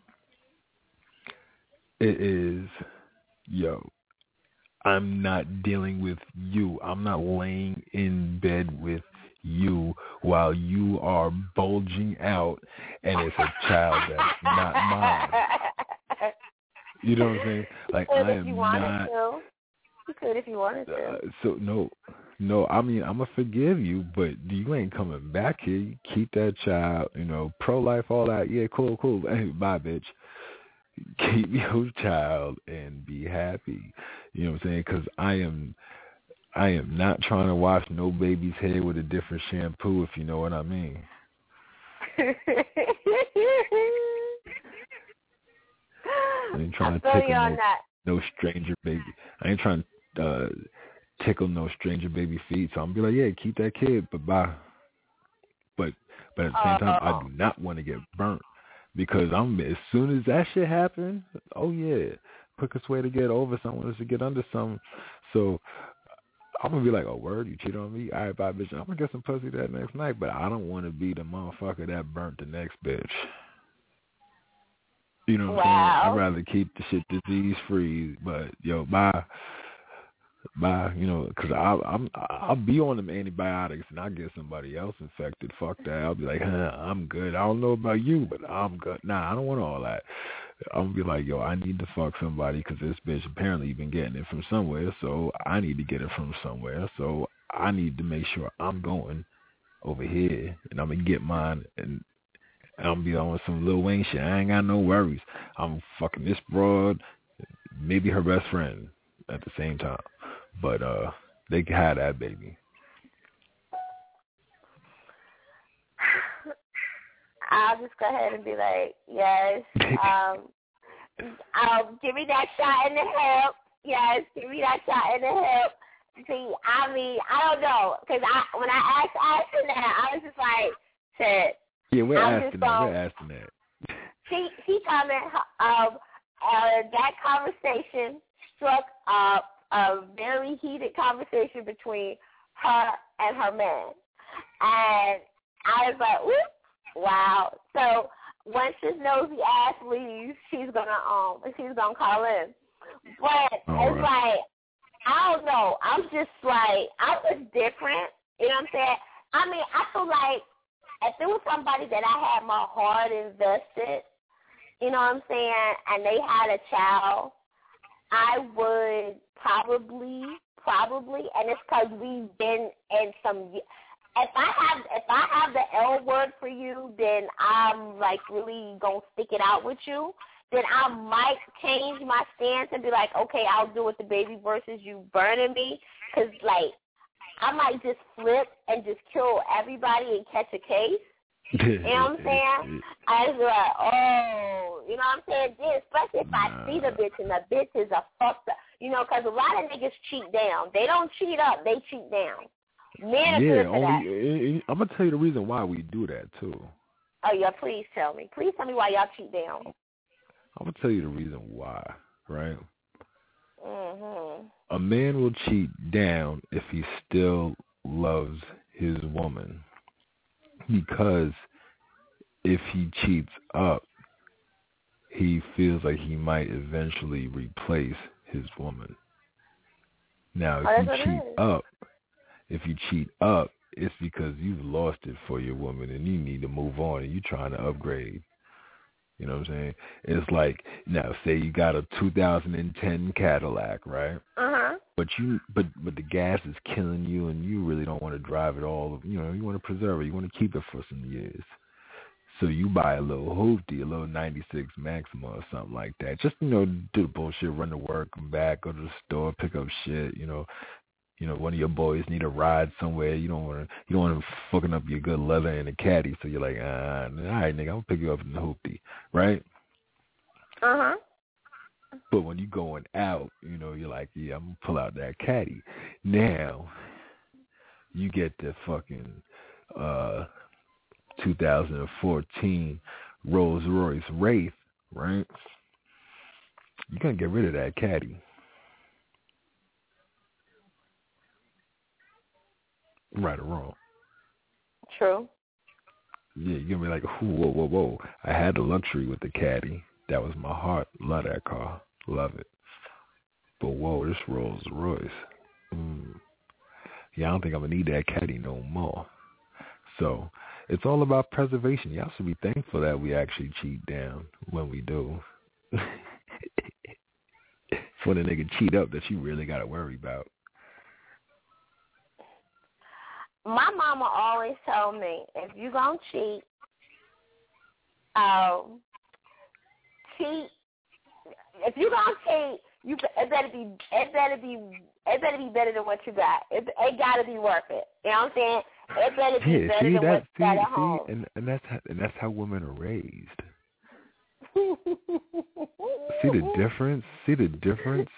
it is, yo, I'm not dealing with you. I'm not laying in bed with you while you are bulging out and it's a child that's not mine. You know what I'm saying? Like, You could I if am you wanted not. to. You could if you wanted to. Uh, so no, no. I mean, I'm gonna forgive you, but you ain't coming back here. You keep that child. You know, pro life, all that. Yeah, cool, cool. Hey, bye, bitch. Keep your child and be happy. You know what I'm saying? Because I am, I am not trying to wash no baby's hair with a different shampoo. If you know what I mean. I ain't trying I to feel tickle you on no, that. no stranger baby. I ain't trying to uh, tickle no stranger baby feet. So I'm gonna be like, yeah, keep that kid, but bye. But but at the same time, I do not want to get burnt because I'm as soon as that shit happens, oh yeah, quickest way to get over someone is to get under someone. So I'm gonna be like, oh word, you cheated on me? All right, bye, bitch. I'm gonna get some pussy that next night, but I don't want to be the motherfucker that burnt the next bitch. You know what Wow. I'm saying? I'd rather keep the shit disease free. But yo, bye, bye. You know, because I I'm I'll be on them antibiotics and I get somebody else infected. Fuck that. I'll be like, huh, I'm good. I don't know about you, but I'm good. Nah, I don't want all that. I'm gonna be like, yo, I need to fuck somebody because this bitch apparently been getting it from somewhere, so I need to get it from somewhere. So I need to make sure I'm going over here and I'm gonna get mine and. I'm gonna be on some Lil Wayne shit. I ain't got no worries. I'm fucking this broad, maybe her best friend at the same time. But uh, they can have that baby. I'll just go ahead and be like, yes. Um, um, give me that shot in the hip. Yes, give me that shot in the hip. See, I mean, I don't know, because I, when I asked Ashton that, I was just like, shit. Yeah, we're I'm asking just, that. um, We're asking that. She she comment um uh, that conversation struck up a very heated conversation between her and her man, and I was like, whoop, wow. So once this nosy ass leaves, she's gonna um she's gonna call in, but All it's right. like I don't know. I'm just like I was different. You know what I'm saying? I mean, I feel like. If it was somebody that I had my heart invested, you know what I'm saying, and they had a child, I would probably, probably, and it's because we've been in some. If I have, if I have the L word for you, then I'm like really gonna stick it out with you. Then I might change my stance and be like, okay, I'll do it the baby versus you burning me, because like. I might just flip and just kill everybody and catch a case. You know what I'm saying? I was like, oh, you know what I'm saying? Then, especially if I see the bitch and the bitch is a fucked up, you know, because a lot of niggas cheat down. They don't cheat up, they cheat down. Men are Yeah, good for only that. I'm gonna tell you the reason why we do that too. Oh yeah, please tell me. Please tell me why y'all cheat down. I'm gonna tell you the reason why, right? Mhm. A man will cheat down if he still loves his woman, because if he cheats up, he feels like he might eventually replace his woman. Now, Oh, if that's you what it cheat is. up, if you cheat up, it's because you've lost it for your woman and you need to move on and you're trying to upgrade. You know what I'm saying? It's like, now, say you got a two thousand ten Cadillac, right? Uh-huh. But you, but but the gas is killing you, and you really don't want to drive it all. You know, you want to preserve it. You want to keep it for some years. So you buy a little hoopty, a little ninety-six Maxima or something like that. Just, you know, do the bullshit, run to work, come back, go to the store, pick up shit, you know, You know, one of your boys need a ride somewhere. You don't want to, you don't want him fucking up your good leather in a caddy. So you're like, ah, all right, nigga, I'm gonna pick you up in the hoopty, right? Uh huh. But when you going out, you know, you're like, yeah, I'm gonna pull out that caddy. Now, you get the fucking uh, two thousand fourteen Rolls Royce Wraith, right? You're gonna get rid of that caddy. Right or wrong? True. Yeah, you're gonna be like, whoa, whoa, whoa. I had the luxury with the caddy. That was my heart. Love that car. Love it. But whoa, this Rolls Royce. Mm. Yeah, I don't think I'm gonna need that caddy no more. So it's all about preservation. Y'all should be thankful that we actually cheat down when we do. It's when a nigga cheat up that you really gotta worry about. My mama always told me, if you gonna cheat, um, cheat. If you gonna cheat, you it better be it better be it better be better than what you got. It it gotta be worth it. You know what I'm saying? It better be Yeah, better see than that, what you see, got at see, home. and and that's how, and that's how women are raised. See the difference? See the difference?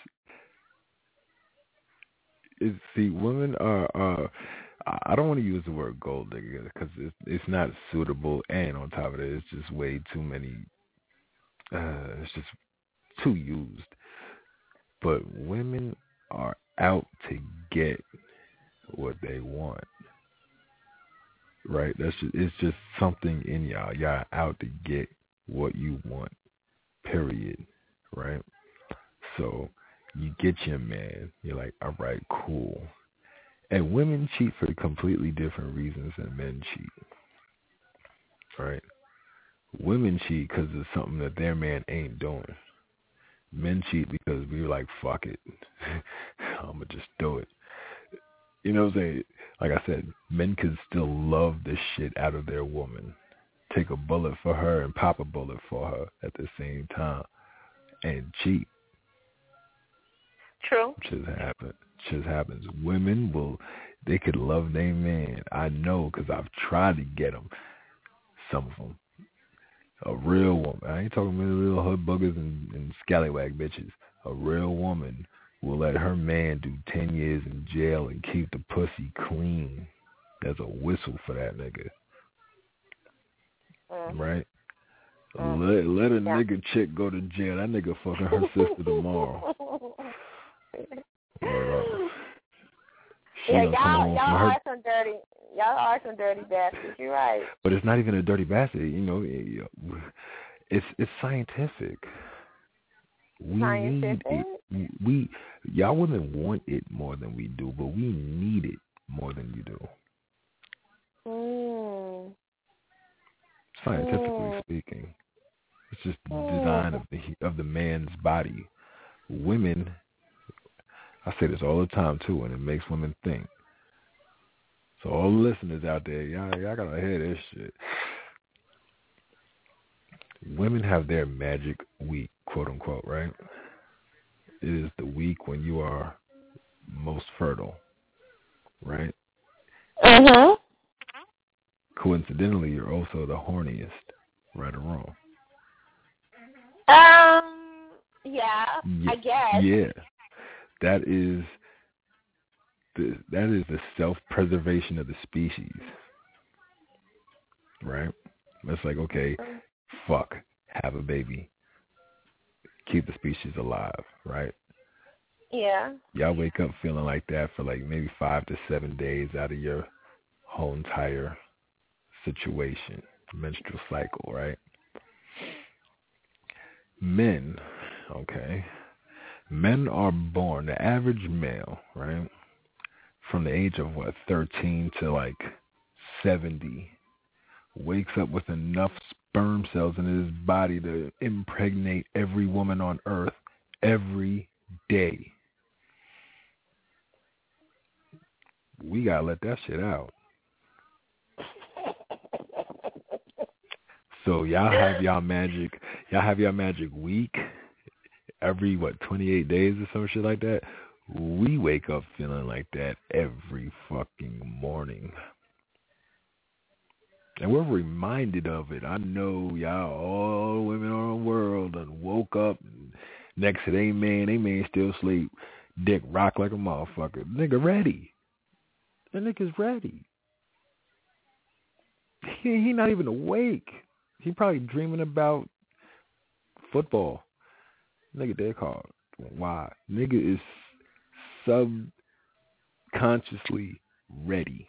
Is see, women are. are I don't want to use the word gold digger because it's, it's not suitable, and on top of it, it's just way too many. Uh, it's just too used. But women are out to get what they want, right? That's just, it's just something in y'all. Y'all out to get what you want. Period. Right? So you get your man. You're like, all right, cool. And women cheat for completely different reasons than men cheat, right? Women cheat because it's something that their man ain't doing. Men cheat because we're like, fuck it. I'm going to just do it. You know what I'm saying? Like I said, men can still love the shit out of their woman. Take a bullet for her and pop a bullet for her at the same time and cheat. True. Just happen. Just happens. Women will, they could love their man. I know because I've tried to get them. Some of them. A real woman. I ain't talking about little hood buggers and, and scallywag bitches. A real woman will let her man do ten years in jail and keep the pussy clean. There's a whistle for that nigga. Mm. Right? Mm. Let, let a yeah. nigga chick go to jail. That nigga fucking her sister tomorrow. Yeah, y'all, y'all are some dirty, y'all are some dirty bastards. You're right. But it's not even a dirty bastard. You know, it's it's scientific. We scientific? need it. We y'all women want it more than we do, but we need it more than you do. Mm. Scientifically mm. speaking, it's just the design of the of the man's body. Women. I say this all the time, too, and it makes women think. So all the listeners out there, y'all, y'all got to hear this shit. Women have their magic week, quote-unquote, right? It is the week when you are most fertile, right? Uh-huh. Coincidentally, you're also the horniest, right or wrong? Um, yeah, yeah I guess. Yeah. That is the that is the self-preservation of the species, right? It's like, okay, fuck, have a baby, keep the species alive, right? Yeah. Y'all wake up feeling like that for like maybe five to seven days out of your whole entire situation, menstrual cycle, right? Men, okay. Men are born, the average male, right, from the age of, what, thirteen to, like, seventy, wakes up with enough sperm cells in his body to impregnate every woman on earth every day. We gotta let that shit out. So y'all have y'all magic, y'all have y'all magic week. Every, what, twenty-eight days or some shit like that, We wake up feeling like that every fucking morning. And we're reminded of it. I know y'all, all the women on the world done woke up and next to they man, they man still sleep. Dick rock like a motherfucker. Nigga ready. That nigga's ready. He, he not even awake. He probably dreaming about football. Nigga dead called. Why? Nigga is subconsciously ready.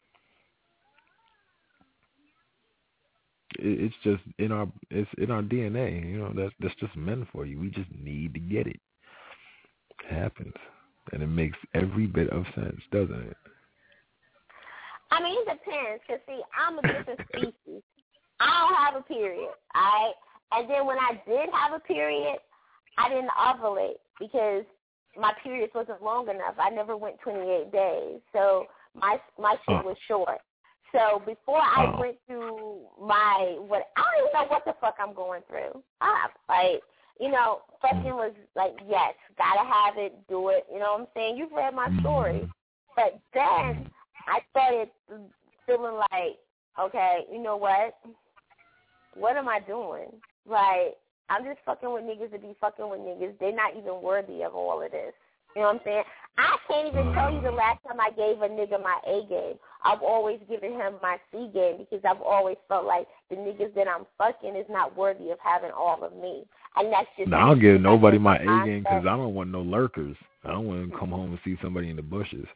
It, it's just in our it's in our D N A. You know, that's that's just meant for you. We just need to get it. It happens. And it makes every bit of sense, doesn't it? I mean, it depends, because, see, I'm a different species. I don't have a period, all right? And then when I did have a period, I didn't ovulate because my periods wasn't long enough. I never went twenty-eight days, so my my shit was short. So before I Oh. went through my, what I don't even know what the fuck I'm going through. I, like, you know, fucking was like, yes, gotta have it, do it. You know what I'm saying? You've read my story. But then I started feeling like, okay, you know what? What am I doing? Like, I'm just fucking with niggas to be fucking with niggas. They're not even worthy of all of this. You know what I'm saying? I can't even tell you the last time I gave a nigga my A game. I've always given him my C game because I've always felt like the niggas that I'm fucking is not worthy of having all of me. And that's just... No, I don't give nobody my A game because I don't want no lurkers. I don't want to come home and see somebody in the bushes.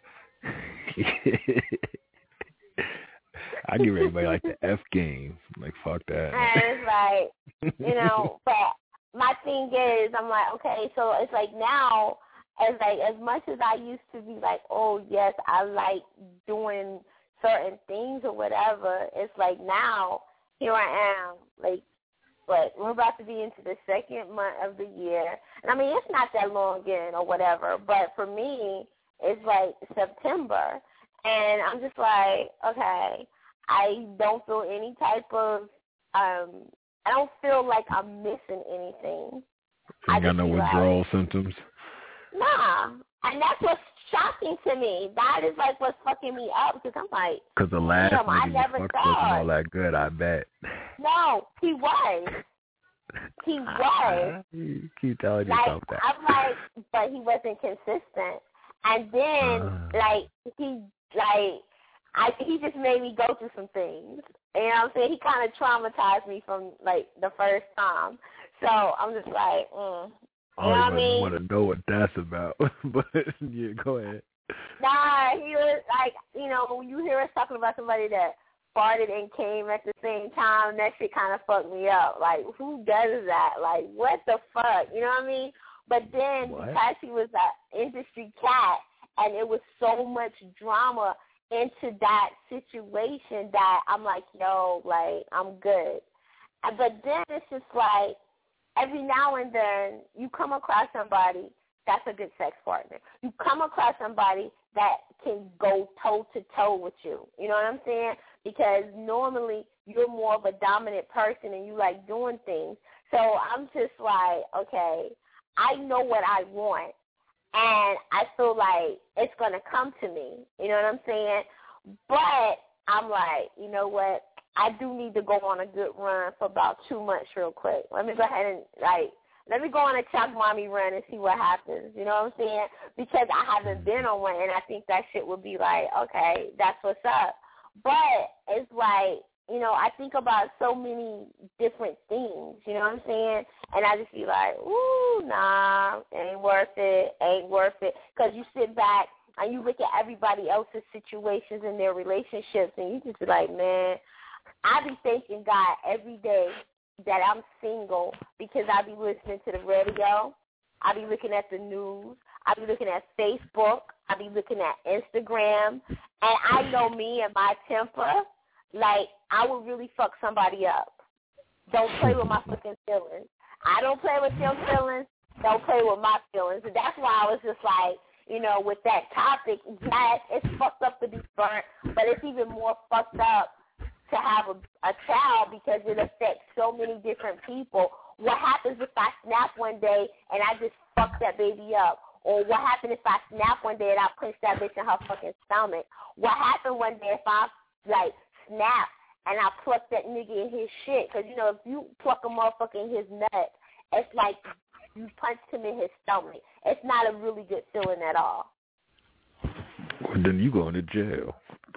I give everybody like the F game. Like, fuck that. And it's like, you know, but my thing is, I'm like, okay, so it's like now, as like as much as I used to be like, oh yes, I like doing certain things or whatever, it's like now, here I am, like, but we're about to be into the second month of the year. And I mean, it's not that long in or whatever, but for me, it's like September. And I'm just like, okay, I don't feel any type of, um, I don't feel like I'm missing anything. You got no withdrawal like, symptoms? Nah. And that's what's shocking to me. That is like what's fucking me up because I'm like, Because the last damn, I nigga you never fucked thought. wasn't all that good, I bet. No, he was. He was. You keep telling Like, yourself that. I'm like, but he wasn't consistent. And then, Uh. like, he, like, I he just made me go through some things. You know what I'm saying? He kind of traumatized me from, like, the first time. So I'm just like, mm. You know what I mean? I want to know what that's about. But, yeah, go ahead. Nah, he was like, you know, when you hear us talking about somebody that farted and came at the same time, that shit kind of fucked me up. Like, who does that? Like, what the fuck? You know what I mean? But then What? because he was an industry cat and it was so much drama into that situation that I'm like, yo, like, I'm good. And- But then it's just like, every now and then you come across somebody that's a good sex partner. You come across somebody that can go toe-to-toe with you. You know what I'm saying? Because normally you're more of a dominant person and you like doing things. So I'm just like, okay, I know what I want, and I feel like it's going to come to me. You know what I'm saying? But I'm like, you know what? I do need to go on a good run for about two months real quick. Let me go ahead and, like, let me go on a Chalk Mommy run and see what happens. You know what I'm saying? Because I haven't been on one, and I think that shit would be like, okay, that's what's up. But it's like, you know, I think about so many different things, you know what I'm saying? And I just be like, ooh, nah, ain't worth it, ain't worth it. Because you sit back and you look at everybody else's situations and their relationships, and you just be like, man, I be thanking God every day that I'm single because I be listening to the radio, I be looking at the news, I be looking at Facebook, I be looking at Instagram, and I know me and my temper, like, I would really fuck somebody up. Don't play with my fucking feelings. I don't play with your feelings, don't play with my feelings. And that's why I was just like, you know, with that topic, yes, it's fucked up to be burnt, but it's even more fucked up to have a, a child because it affects so many different people. What happens if I snap one day and I just fuck that baby up? Or what happened if I snap one day and I punch that bitch in her fucking stomach? What happened one day if I, like, snap and I pluck that nigga in his shit? Because, you know, if you pluck a motherfucker in his nut, it's like you punched him in his stomach. It's not a really good feeling at all. Well, then you going to jail.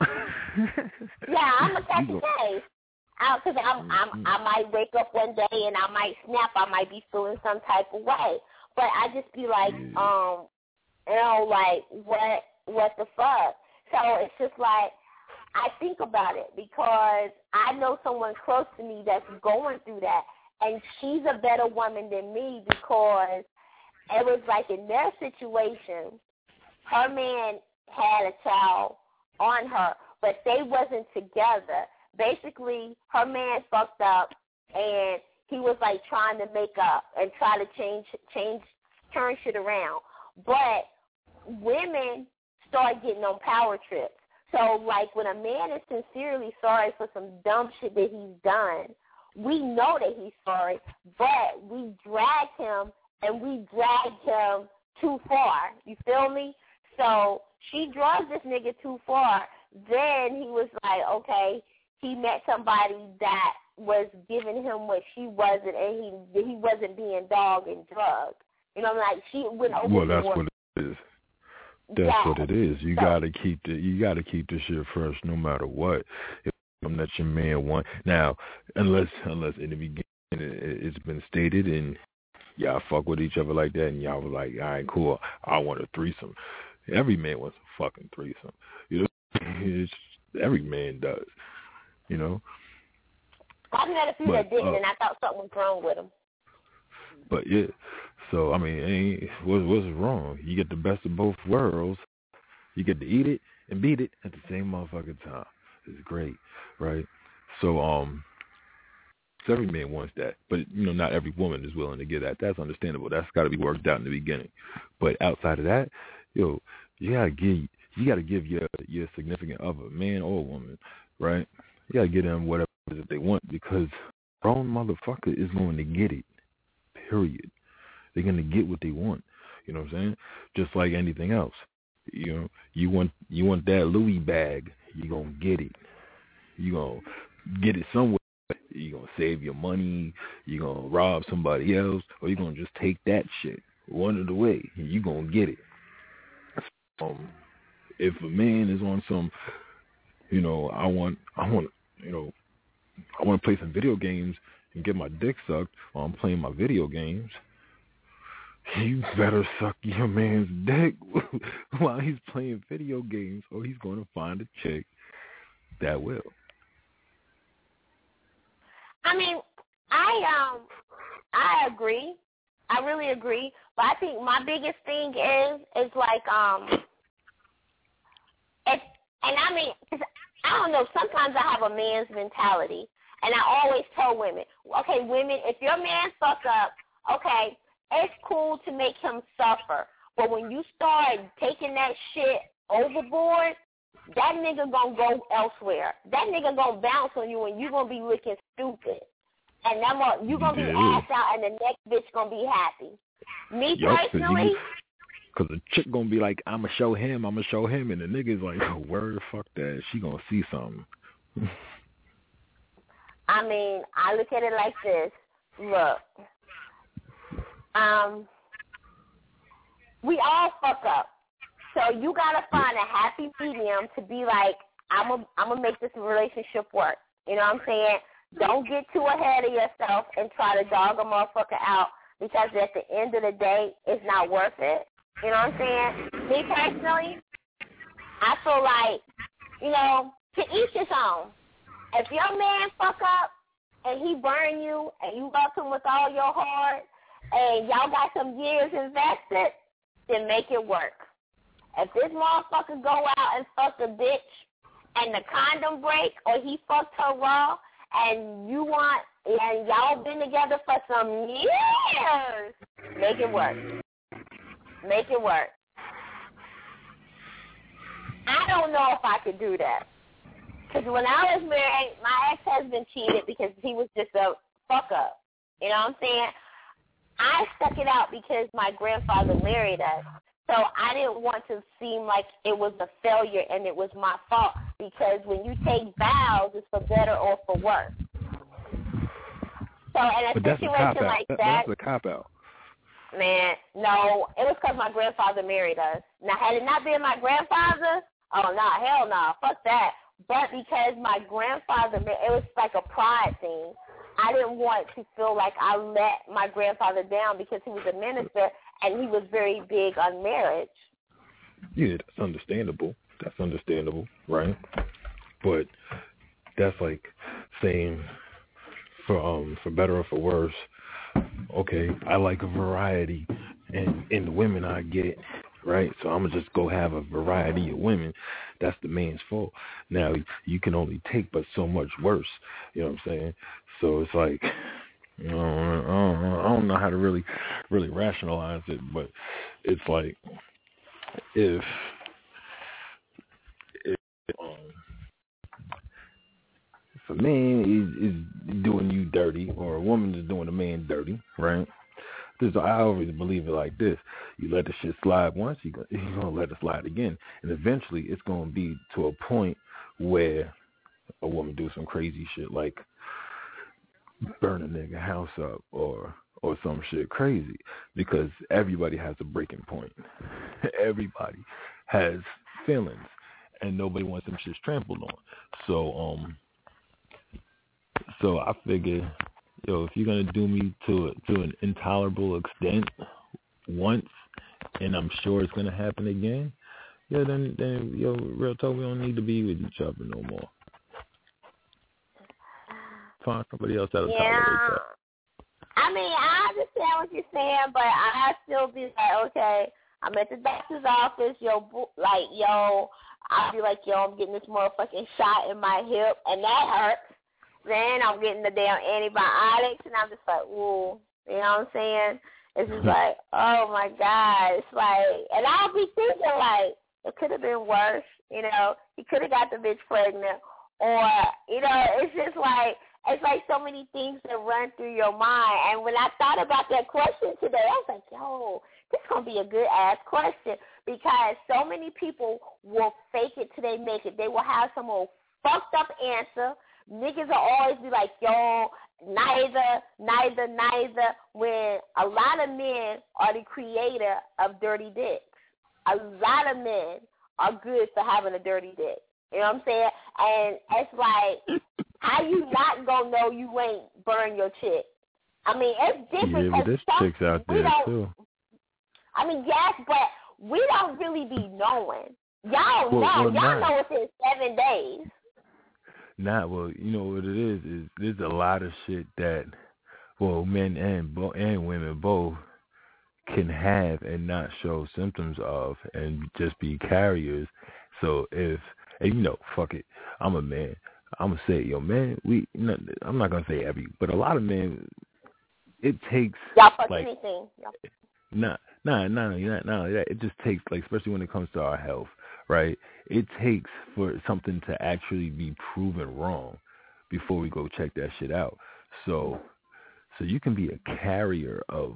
Yeah, I'm a catch a case. Because I'm, I'm, I might wake up one day and I might snap. I might be feeling some type of way. But I just be like, um, you know, like, what, what the fuck? So it's just like, I think about it because I know someone close to me that's going through that, and she's a better woman than me because it was like in their situation, her man had a child on her, but they wasn't together. Basically, her man fucked up, and he was like trying to make up and try to change, change, turn shit around. But women start getting on power trips. So, like, when a man is sincerely sorry for some dumb shit that he's done, we know that he's sorry, but we drag him, and we drag him too far. You feel me? So she drags this nigga too far. Then he was like, okay, he met somebody that was giving him what she wasn't, and he he wasn't being dogged and drugged. You know, like, she went over. Well, that's what it is. That's yeah. what it is. You so, gotta keep the you gotta keep the shit fresh, no matter what. If that your man want now, unless unless in the beginning it, it's been stated and y'all fuck with each other like that, and y'all was like, all right, cool, I want a threesome. Every man wants a fucking threesome. You know, it's, every man does. You know. I've met a few but, that didn't, uh, and I thought something was wrong with them. But yeah, so I mean, ain't, what's what's wrong? You get the best of both worlds. You get to eat it and beat it at the same motherfucking time. It's great, right? So um, so every man wants that, but you know, not every woman is willing to give that. That's understandable. That's got to be worked out in the beginning. But outside of that, yo, you gotta give you gotta give your your significant other, man or woman, right? You gotta give them whatever it is that they want because grown motherfucker is going to get it. Period. They're gonna get what they want. You know what I'm saying? Just like anything else. You know, you want you want that Louis bag, you gonna get it. You gonna get it somewhere. You gonna save your money. You gonna rob somebody else, or you gonna just take that shit one of the way. You gonna get it. Um, if a man is on some, you know, I want, I want, you know, I want to play some video games and get my dick sucked while I'm playing my video games, you better suck your man's dick while he's playing video games, or he's going to find a chick that will. I mean, I um, I agree. I really agree. But I think my biggest thing is is like um, if and I mean, I don't know. Sometimes I have a man's mentality. And I always tell women, okay, women, if your man fuck up, okay, it's cool to make him suffer. But when you start taking that shit overboard, that nigga gonna go elsewhere. That nigga gonna bounce on you and you gonna be looking stupid. And that mo- you gonna be yeah. ass out and the next bitch gonna be happy. Me yep, personally. Because the chick gonna be like, I'm gonna show him, I'm gonna show him. And the nigga's like, oh, word, fuck that. She gonna see something. I mean, I look at it like this. Look, um, we all fuck up. So you got to find a happy medium to be like, I'm going I'm to make this relationship work. You know what I'm saying? Don't get too ahead of yourself and try to dog a motherfucker out because at the end of the day, it's not worth it. You know what I'm saying? Me personally, I feel like, you know, to each his own. If your man fuck up and he burn you and you love him with all your heart and y'all got some years invested, then make it work. If this motherfucker go out and fuck a bitch and the condom break or he fucked her raw and you want, and y'all been together for some years, make it work. Make it work. I don't know if I could do that. Because when I was married, my ex-husband cheated because he was just a fuck-up. You know what I'm saying? I stuck it out because my grandfather married us. So I didn't want to seem like it was a failure and it was my fault, because when you take vows, it's for better or for worse. So in a but that's situation a like that, that, that's a cop out. Man, no, it was because my grandfather married us. Now, had it not been my grandfather, oh, no, hell no, fuck that. But because my grandfather, it was like a pride thing. I didn't want to feel like I let my grandfather down because he was a minister and he was very big on marriage. Yeah, that's understandable. That's understandable, right? But that's like saying for um for better or for worse, okay, I like a variety, and in the women I get, right? So I'm going to just go have a variety of women. That's the man's fault. Now, you can only take but so much worse, you know what I'm saying? So it's like, you know, I don't, I don't know how to really, really rationalize it, but it's like, if, if um, if a man is, is doing you dirty, or a woman is doing a man dirty, right? This, I always believe it like this. You let the shit slide once, you're going you're gonna let it slide again. And eventually it's going to be to a point where a woman do some crazy shit like burn a nigga house up or or some shit crazy, because everybody has a breaking point. Everybody has feelings, and nobody wants them shits trampled on. So, um, so I figure, yo, if you're gonna do me to to an intolerable extent once, and I'm sure it's gonna happen again, yeah, then then yo, real talk, we don't need to be with each other no more. Find somebody else that'll yeah. tolerate that. I mean, I understand what you're saying, but I still be like, okay, I'm at the doctor's office, yo, like, yo, I'll be like, yo, I'm getting this motherfucking shot in my hip, and that hurts. Then I'm getting the damn antibiotics, and I'm just like, ooh, you know what I'm saying? It's just like, oh, my God. It's like, and I'll be thinking, like, it could have been worse, you know. He could have got the bitch pregnant. Or, you know, it's just like, it's like so many things that run through your mind. And when I thought about that question today, I was like, yo, this is going to be a good-ass question, because so many people will fake it till they make it. They will have some old fucked up answer. Niggas will always be like, yo, neither, neither, neither, when a lot of men are the creator of dirty dicks. A lot of men are good for having a dirty dick. You know what I'm saying? And it's like, how you not gonna know you ain't burn your chick? I mean, it's different. Yeah, but there's chicks out there, too. I mean, yes, but we don't really be knowing. Y'all well, know. Well, Y'all nah. know within seven days. Nah, well, you know what it is, is there's a lot of shit that, well, men and bo- and women both can have and not show symptoms of and just be carriers. So if, and you know, fuck it, I'm a man. I'm going to say, yo, man, we, not, I'm not going to say every, but a lot of men, it takes, Y'all fuck like, anything. Y'all. Nah, nah, nah, nah, nah, it just takes, like, especially when it comes to our health, right? It takes for something to actually be proven wrong before we go check that shit out. So, so you can be a carrier of,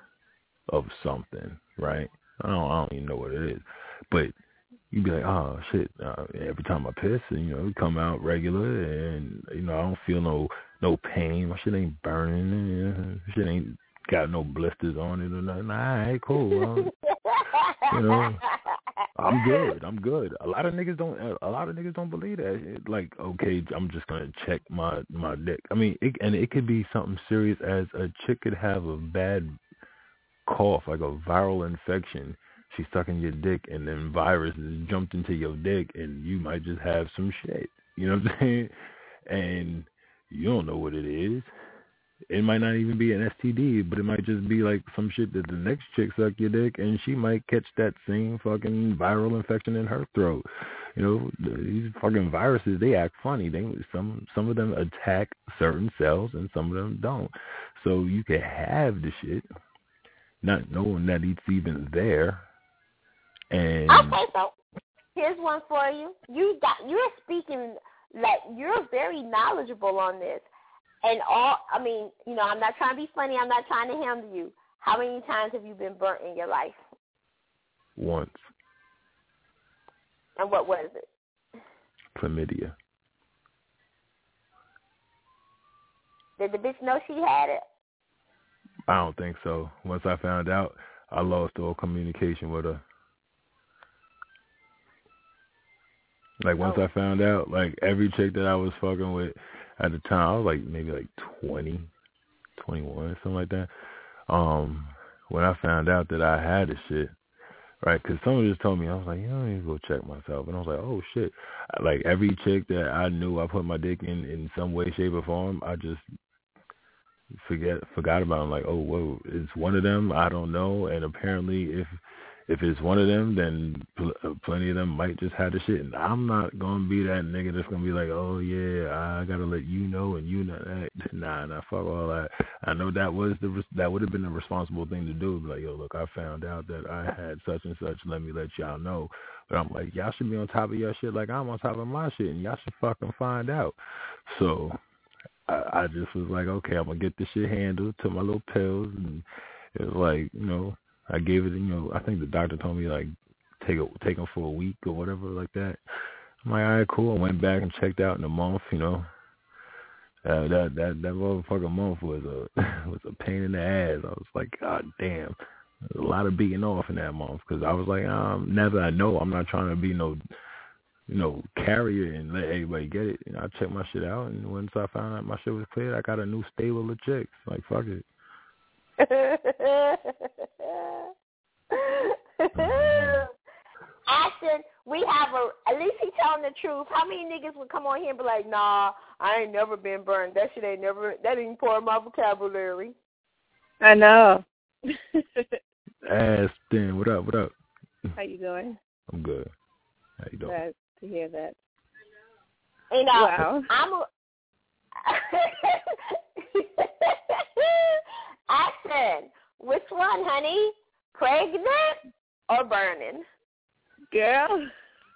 of something, right? I don't, I don't even know what it is, but you'd be like, oh, shit, uh, every time I piss, and, you know, it come out regular, and, you know, I don't feel no no pain. My shit ain't burning. You know, shit ain't got no blisters on it or nothing. All right, cool. Well, you know, I'm good. I'm good. A lot of niggas don't, a lot of niggas don't believe that. It, like, okay, I'm just going to check my, my dick. I mean, it, and it could be something serious as a chick could have a bad cough, like a viral infection. She's sucking your dick, and then viruses jumped into your dick, and you might just have some shit. You know what I'm saying? And you don't know what it is. It might not even be an S T D, but it might just be like some shit that the next chick suck your dick, and she might catch that same fucking viral infection in her throat. You know, these fucking viruses, they act funny. They some some of them attack certain cells, and some of them don't. So you can have the shit, not knowing that it's even there. And okay, so here's one for you. You got you're speaking like you're very knowledgeable on this, and all. I mean, you know, I'm not trying to be funny. I'm not trying to handle you. How many times have you been burnt in your life? once. And what was it? Chlamydia. Did the bitch know she had it? I don't think so. Once I found out, I lost all communication with her. Like, once oh. I found out, like, every chick that I was fucking with at the time, I was, like, maybe, like, twenty, twenty-one, something like that. Um, when I found out that I had this shit, right, because someone just told me, I was like, you know, I need to go check myself. And I was like, oh, shit. Like, every chick that I knew I put my dick in in some way, shape, or form, I just forget forgot about them. Like, oh, whoa, it's one of them, I don't know. And apparently if if it's one of them, then pl- plenty of them might just have the shit. And I'm not gonna be that nigga that's gonna be like, oh yeah, I gotta let you know and you know that. Nah, nah, fuck all that. I know that was the that would have been the responsible thing to do. Like, yo, look, I found out that I had such and such, let me let y'all know. But I'm like, y'all should be on top of your shit like I'm on top of my shit, and y'all should fucking find out. So I, I just was like, okay, I'm gonna get this shit handled, took my little pills, and it was like, you know, I gave it, you know, I think the doctor told me like take it, take them for a week or whatever like that. I'm like, all right, cool. I went back and checked out in a month, you know. Uh, that that that motherfucking month was a was a pain in the ass. I was like, God damn, there's a lot of beating off in that month because I was like, um, now that I know, I'm not trying to be no. you know, carrier and let everybody get it. You know, I checked my shit out, and once I found out my shit was cleared, I got a new stable of chicks. Like, fuck it. Ashton, we have a, at least he telling the truth. How many niggas would come on here and be like, nah, I ain't never been burned. That shit ain't never, that ain't part of my vocabulary. I know. Ashton, what up, what up? How you doing? I'm good. How you doing? Glad to hear that. You know, wow. I'm a... Ashton, which one, honey? Pregnant or burning? Girl,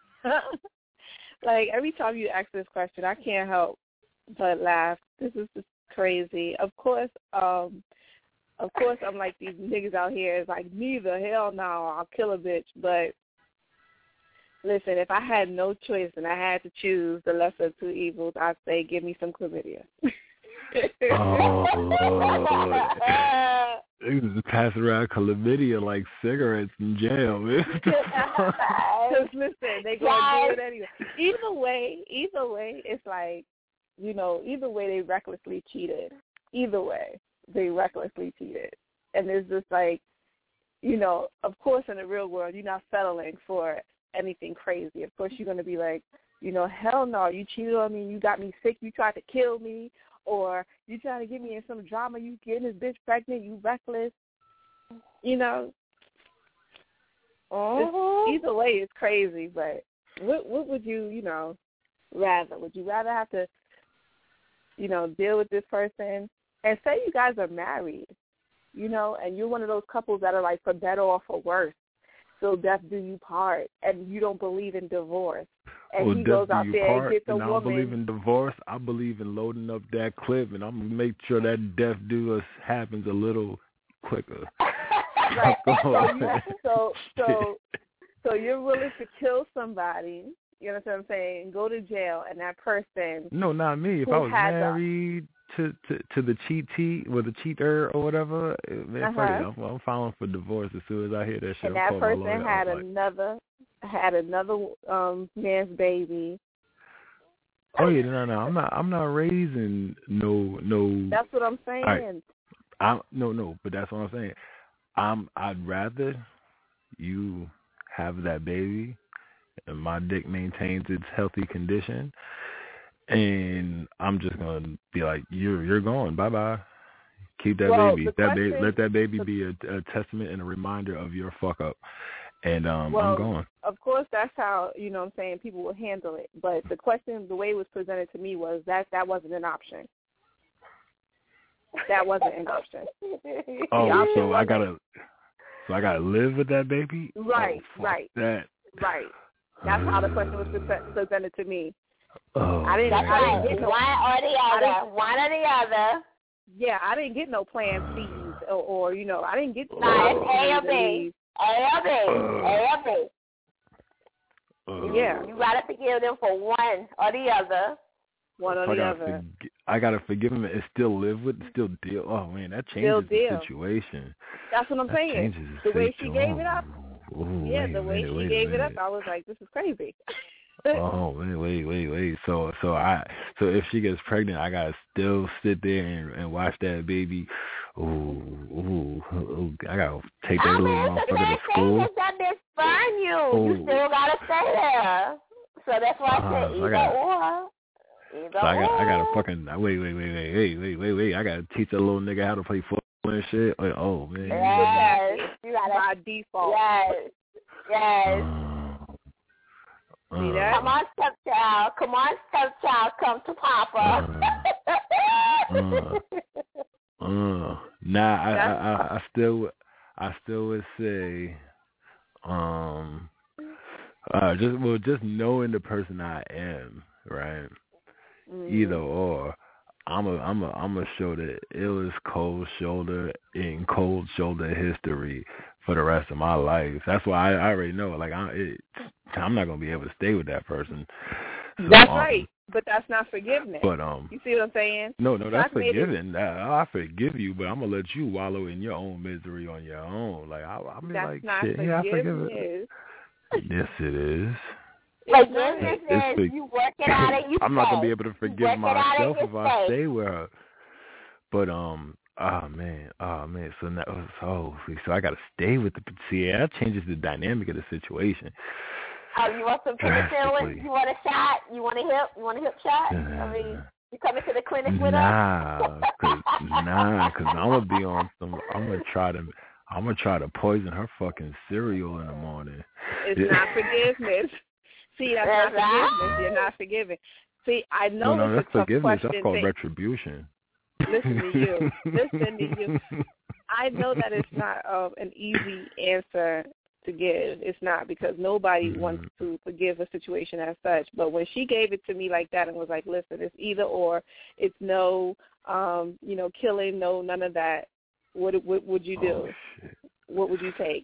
like every time you ask this question, I can't help but laugh. This is just crazy. Of course, um, of course, I'm like these niggas out here. It's like neither. Hell no, I'll kill a bitch. But listen, if I had no choice and I had to choose the lesser of two evils, I'd say give me some chlamydia. Oh, Lord. They just pass around chlamydia like cigarettes in jail, man. Just listen, they gonna do it anyway. Either way, either way, it's like, you know, either way they recklessly cheated. Either way, they recklessly cheated. And it's just like, you know, of course in the real world, you're not settling for anything crazy. Of course you're going to be like, you know, hell no, you cheated on me, you got me sick, you tried to kill me, or you trying to get me in some drama, you getting this bitch pregnant, you reckless, you know. Uh-huh. Either way, it's crazy, but what what would you, you know, rather? Would you rather have to, you know, deal with this person, and say you guys are married, you know, and you're one of those couples that are like for better or for worse, so death do you part, and you don't believe in divorce. And well, he goes out there part, and gets a and woman. I don't believe in divorce. I believe in loading up that clip, and I'm going to make sure that death do us happens a little quicker. Right. so, you, so, so, so you're willing to kill somebody, you know what I'm saying, and go to jail, and that person... No, not me. If I was married to, to, to the cheatee, or the cheater or whatever, man, uh-huh. fuck it. I'm, I'm filing for divorce as soon as I hear that shit. And that person had another... had another um man's baby. Oh yeah, no, no, I'm not. I'm not raising no, no. That's what I'm saying. Right. I'm no, no, but that's what I'm saying. I'm. I'd rather you have that baby, and my dick maintains its healthy condition, and I'm just gonna be like, you're, you're going. Bye, bye. Keep that well, baby. That question, baby. Let that baby the, be a, a testament and a reminder of your fuck up. And um, well, I'm going. Of course, that's how, you know what I'm saying, people will handle it. But the question, the way it was presented to me was that that wasn't an option. That wasn't an option. Oh, option so I gotta, so I gotta live with that baby? Right, oh, right, that. right. That's how the question was pre- presented to me. Oh, I didn't. I didn't get no, one or the other. One or the other. Yeah, I didn't get no plan C's or, or you know, I didn't get. Nah, it's A or B. A L B. A L B. Uh, yeah. You gotta forgive them for one or the other. One or I the gotta other. Forg- I gotta forgive him and still live with, still deal. Oh man, that changes the situation. That's what I'm that saying. Changes the, the way she gave it up. Ooh, yeah, wait the way minute, she wait gave it up, I was like, this is crazy. oh wait, wait, wait, wait. So, so I, so if she gets pregnant, I gotta still sit there and, and watch that baby. Ooh, ooh, ooh, I gotta take that I little mean, motherfucker to school. That bitch burn you. Ooh. You still gotta stay there. So that's why I said Uh, either I gotta, or. Either so I got, or. I gotta fucking wait, wait, wait, wait, wait, wait, wait, wait. I gotta teach that little nigga how to play football and shit. Like, oh man. Yes. You gotta by default. Yes. Yes. Uh, See that? Come on, stepchild. Come on, stepchild. Come to Papa. uh, uh, uh, nah, I, I, I, I still, I still would say, um, uh, just well, just knowing the person I am, right? Mm-hmm. Either or, I'm a, I'm a, I'm a show the illest cold shoulder in cold shoulder history for the rest of my life. That's why I, I already know. Like, I, it, I'm not gonna be able to stay with that person. So, that's um, right, but that's not forgiveness. But um, you see what I'm saying? No, no, that's I've forgiving. I, I forgive you, but I'm gonna let you wallow in your own misery on your own. Like I, I mean, that's like not shit. Yeah, I forgive forgiveness. it. Yes, it is. Forgiveness It's is for, you work it out and you I'm stay. not gonna be able to forgive myself if I stay. stay with her. But um, oh man, oh man. So now, so so I gotta stay with the. See, that changes the dynamic of the situation. Oh, you want some penicillin? You want a shot? You want a hip? You want a hip shot? I mean, you coming to the clinic with nah, us? cause, nah, because I'm gonna be on some. I'm gonna try to. I'm gonna try to poison her fucking cereal in the morning. It's not forgiveness. See, that's not forgiveness. You're not forgiving. See, I know no, no, it's that's a tough forgiveness. question. That's called thing. retribution. Listen to you. Listen to you. I know that it's not um, an easy answer to give. It's not, because nobody mm-hmm. wants to forgive a situation as such. But when she gave it to me like that and was like, listen, it's either or. It's no, um, you know, killing, no, none of that. What, what would you do? Oh, shit. What would you take?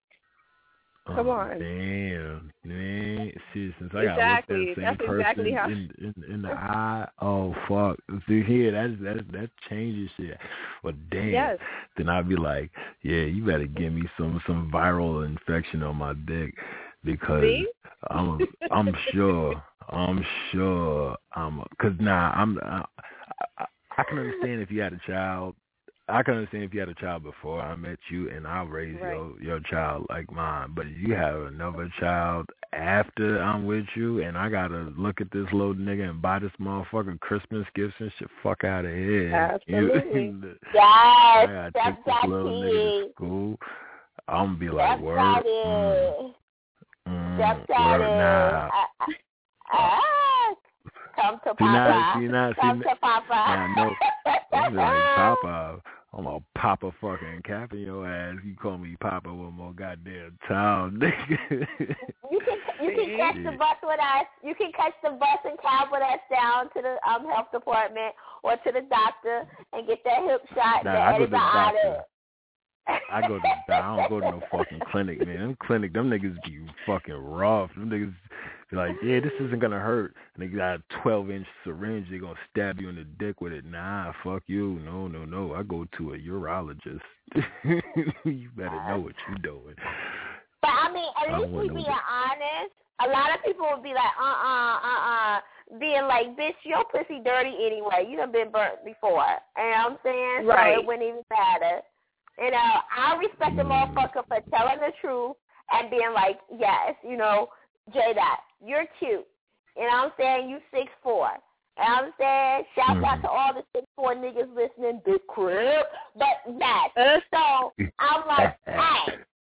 Come oh, on. Damn, man. See, since I exactly. got looked at the same That's person exactly how... in, in, in the eye, oh, fuck. See, here, that, that, that changes shit. Well, damn. Yes. Then I'd be like, yeah, you better give me some, some viral infection on my dick, because See? I'm I'm sure, I'm sure, I'm, because, nah, I'm, I, I, I can understand if you had a child. I can understand if you had a child before I met you and I raised right. your your child like mine. But if you have another child after I'm with you and I gotta look at this little nigga and buy this motherfucker Christmas gifts and shit, fuck out of here. Absolutely. You, yes, I gotta that's take this little nigga to school. I'm gonna be like, that's word. Mm, mm, that's word, nah. Uh, uh, come to Papa. See, now, see, now, come see, to Papa. Nah, no. I'm like, Papa. I'm gonna pop a fucking cap in your ass. You call me Papa one more goddamn time, nigga. You can you can catch the bus with us. You can catch the bus and cab with us down to the um health department or to the doctor and get that hip shot. Nah, that I go to the doctor. It. I go to the I don't go to no fucking clinic, man. Them clinic, them niggas be fucking rough. Them niggas be like, yeah, this isn't gonna hurt. And they got a twelve inch syringe. They gonna stab you in the dick with it. Nah, fuck you. No, no, no. I go to a urologist. You better know what you doing. But I mean, at least we being honest. A lot of people would be like, uh, uh, uh, uh, being like, bitch, your pussy dirty anyway. You done been burnt before. You know what I'm saying? Right. So it wouldn't even matter. You know, I respect the motherfucker for telling the truth and being like, yes, you know, J-Dot, you're cute. You know what I'm saying? You six four. You know what I'm saying? Shout out to all the six four niggas listening, big crib. But yes, so I'm like, hey,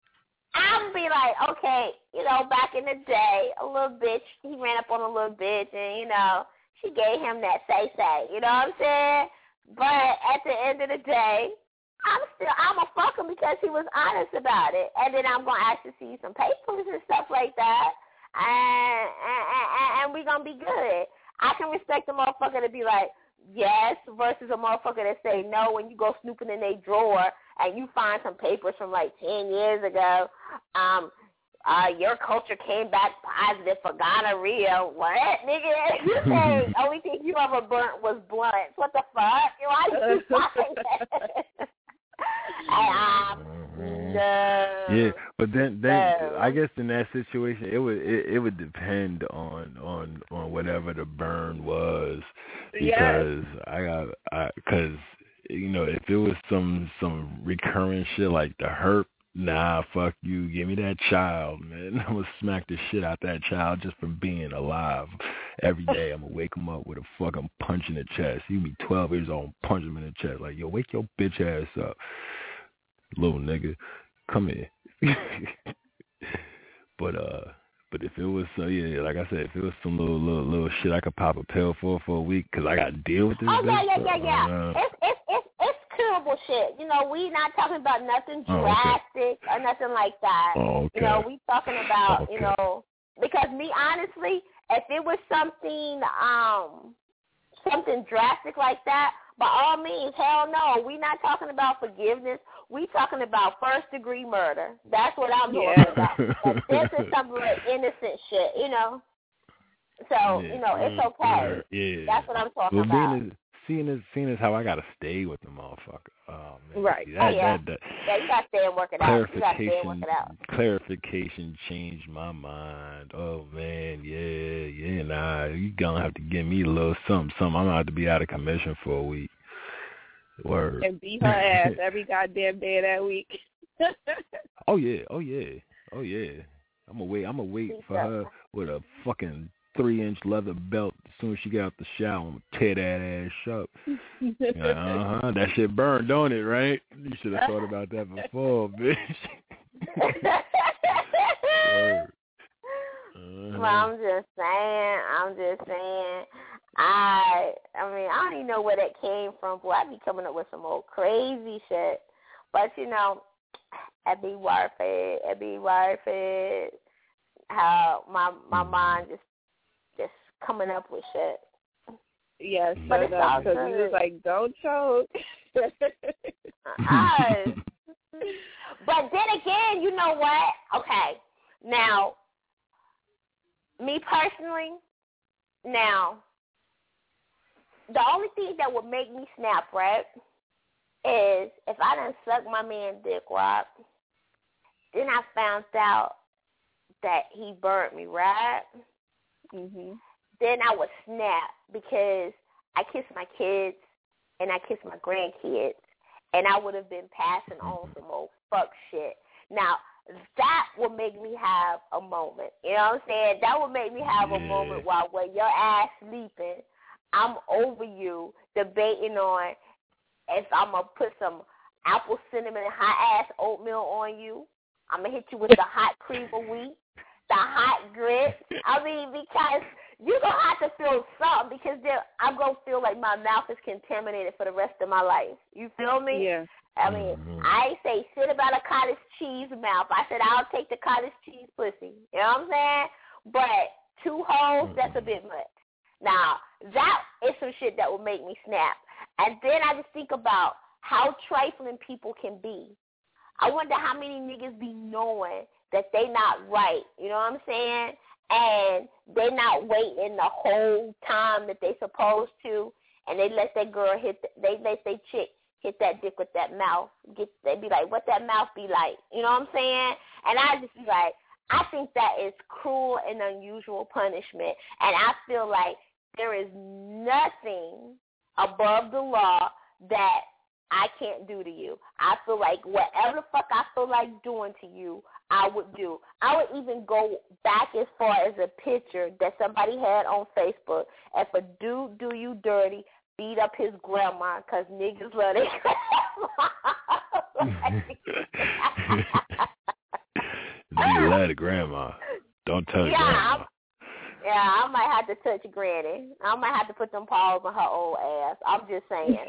I'm be like, okay, you know, back in the day, a little bitch, he ran up on a little bitch and, you know, she gave him that say-say. You know what I'm saying? But at the end of the day, I'm still, I'm going to fuck him because he was honest about it. And then I'm going to ask to see some papers and stuff like that. And, and, and, and we're going to be good. I can respect the motherfucker to be like, yes versus a motherfucker that say no when you go snooping in their drawer and you find some papers from like ten years ago. Um, uh, your culture came back positive for gonorrhea. What, nigga? You say only thing you ever burnt was blunts. What the fuck? Why did you find that? um, no. Yeah, but then, then no. I guess in that situation, it would it, it would depend on, on, on whatever the burn was, because yes. I got I because you know if it was some some recurring shit like the herp, nah, fuck you, give me that child, man. I'm gonna smack the shit out that child just for being alive. Every day I'm gonna wake him up with a fucking punch in the chest. He be twelve years old, punch him in the chest like, yo, wake your bitch ass up, little nigga, come here. But uh, but if it was so, yeah, like I said, if it was some little little little shit I could pop a pill for for a week because I got to deal with this. Oh yeah, yeah, bitch, yeah, yeah. Uh, it's it's it's it's curable shit. You know, we not talking about nothing Oh, drastic okay. or nothing like that. Oh, okay. You know, we talking about Okay. you know because me honestly, if it was something um something drastic like that, by all means, hell no, we not talking about forgiveness. We talking about first degree murder. That's what I'm talking Yeah. about. Like, this is some like innocent shit, you know. So Yeah. you know, it's okay. Yeah. That's what I'm talking well, about. being as, seeing as seeing as how I gotta stay with the motherfucker. Oh man. Right. See, that, oh, yeah. that, that, yeah, you got to stay and work it out. You got to stay and work clarification, it out. clarification changed my mind. Oh man, yeah, yeah, nah. You gonna have to give me a little something, something. I'm gonna have to be out of commission for a week. Word. And beat her ass every goddamn day of that week. Oh yeah, oh yeah, oh yeah. I'm gonna wait. I'm gonna wait for her with a fucking three inch leather belt. As soon as she get out the shower, I'm gonna tear that ass up. Uh huh. That shit burned, don't it? Right? You should have thought about that before, bitch. Word. Uh-huh. Well, I'm just saying. I'm just saying. I, I mean, I don't even know where that came from, boy. I be coming up with some old crazy shit. But, you know, it be worth it. It be worth it. How my my mind just just coming up with shit. Yes, but it's all because good. you was like, don't choke. uh, but then again, you know what? Okay, now, me personally, now, the only thing that would make me snap, right, is if I done suck my man dick, right, then I found out that he burnt me, right? Mm-hmm. Then I would snap because I kiss my kids and I kiss my grandkids, and I would have been passing on some old fuck shit. Now, that would make me have a moment. You know what I'm saying? That would make me have a moment while when your ass sleeping, I'm over you debating on if I'm going to put some apple cinnamon hot-ass oatmeal on you. I'm going to hit you with the hot cream of wheat, the hot grits. I mean, because you're going to have to feel something because I'm going to feel like my mouth is contaminated for the rest of my life. You feel me? Yeah. I mean, I ain't say shit about a cottage cheese mouth. I said I'll take the cottage cheese pussy. You know what I'm saying? But two holes, that's a bit much. Now, that is some shit that will make me snap. And then I just think about how trifling people can be. I wonder how many niggas be knowing that they not right. You know what I'm saying? And they not waiting the whole time that they supposed to, and they let that girl hit, the, they let their chick hit that dick with that mouth. Get, they be like, what that mouth be like? You know what I'm saying? And I just be like, I think that is cruel and unusual punishment. And I feel like there is nothing above the law that I can't do to you. I feel like whatever the fuck I feel like doing to you, I would do. I would even go back as far as a picture that somebody had on Facebook. If a dude do you dirty, beat up his grandma because niggas love their grandma. You love the grandma. Don't touch yeah, grandma. I'm, yeah, I might have to touch Granny. I might have to put them paws on her old ass. I'm just saying.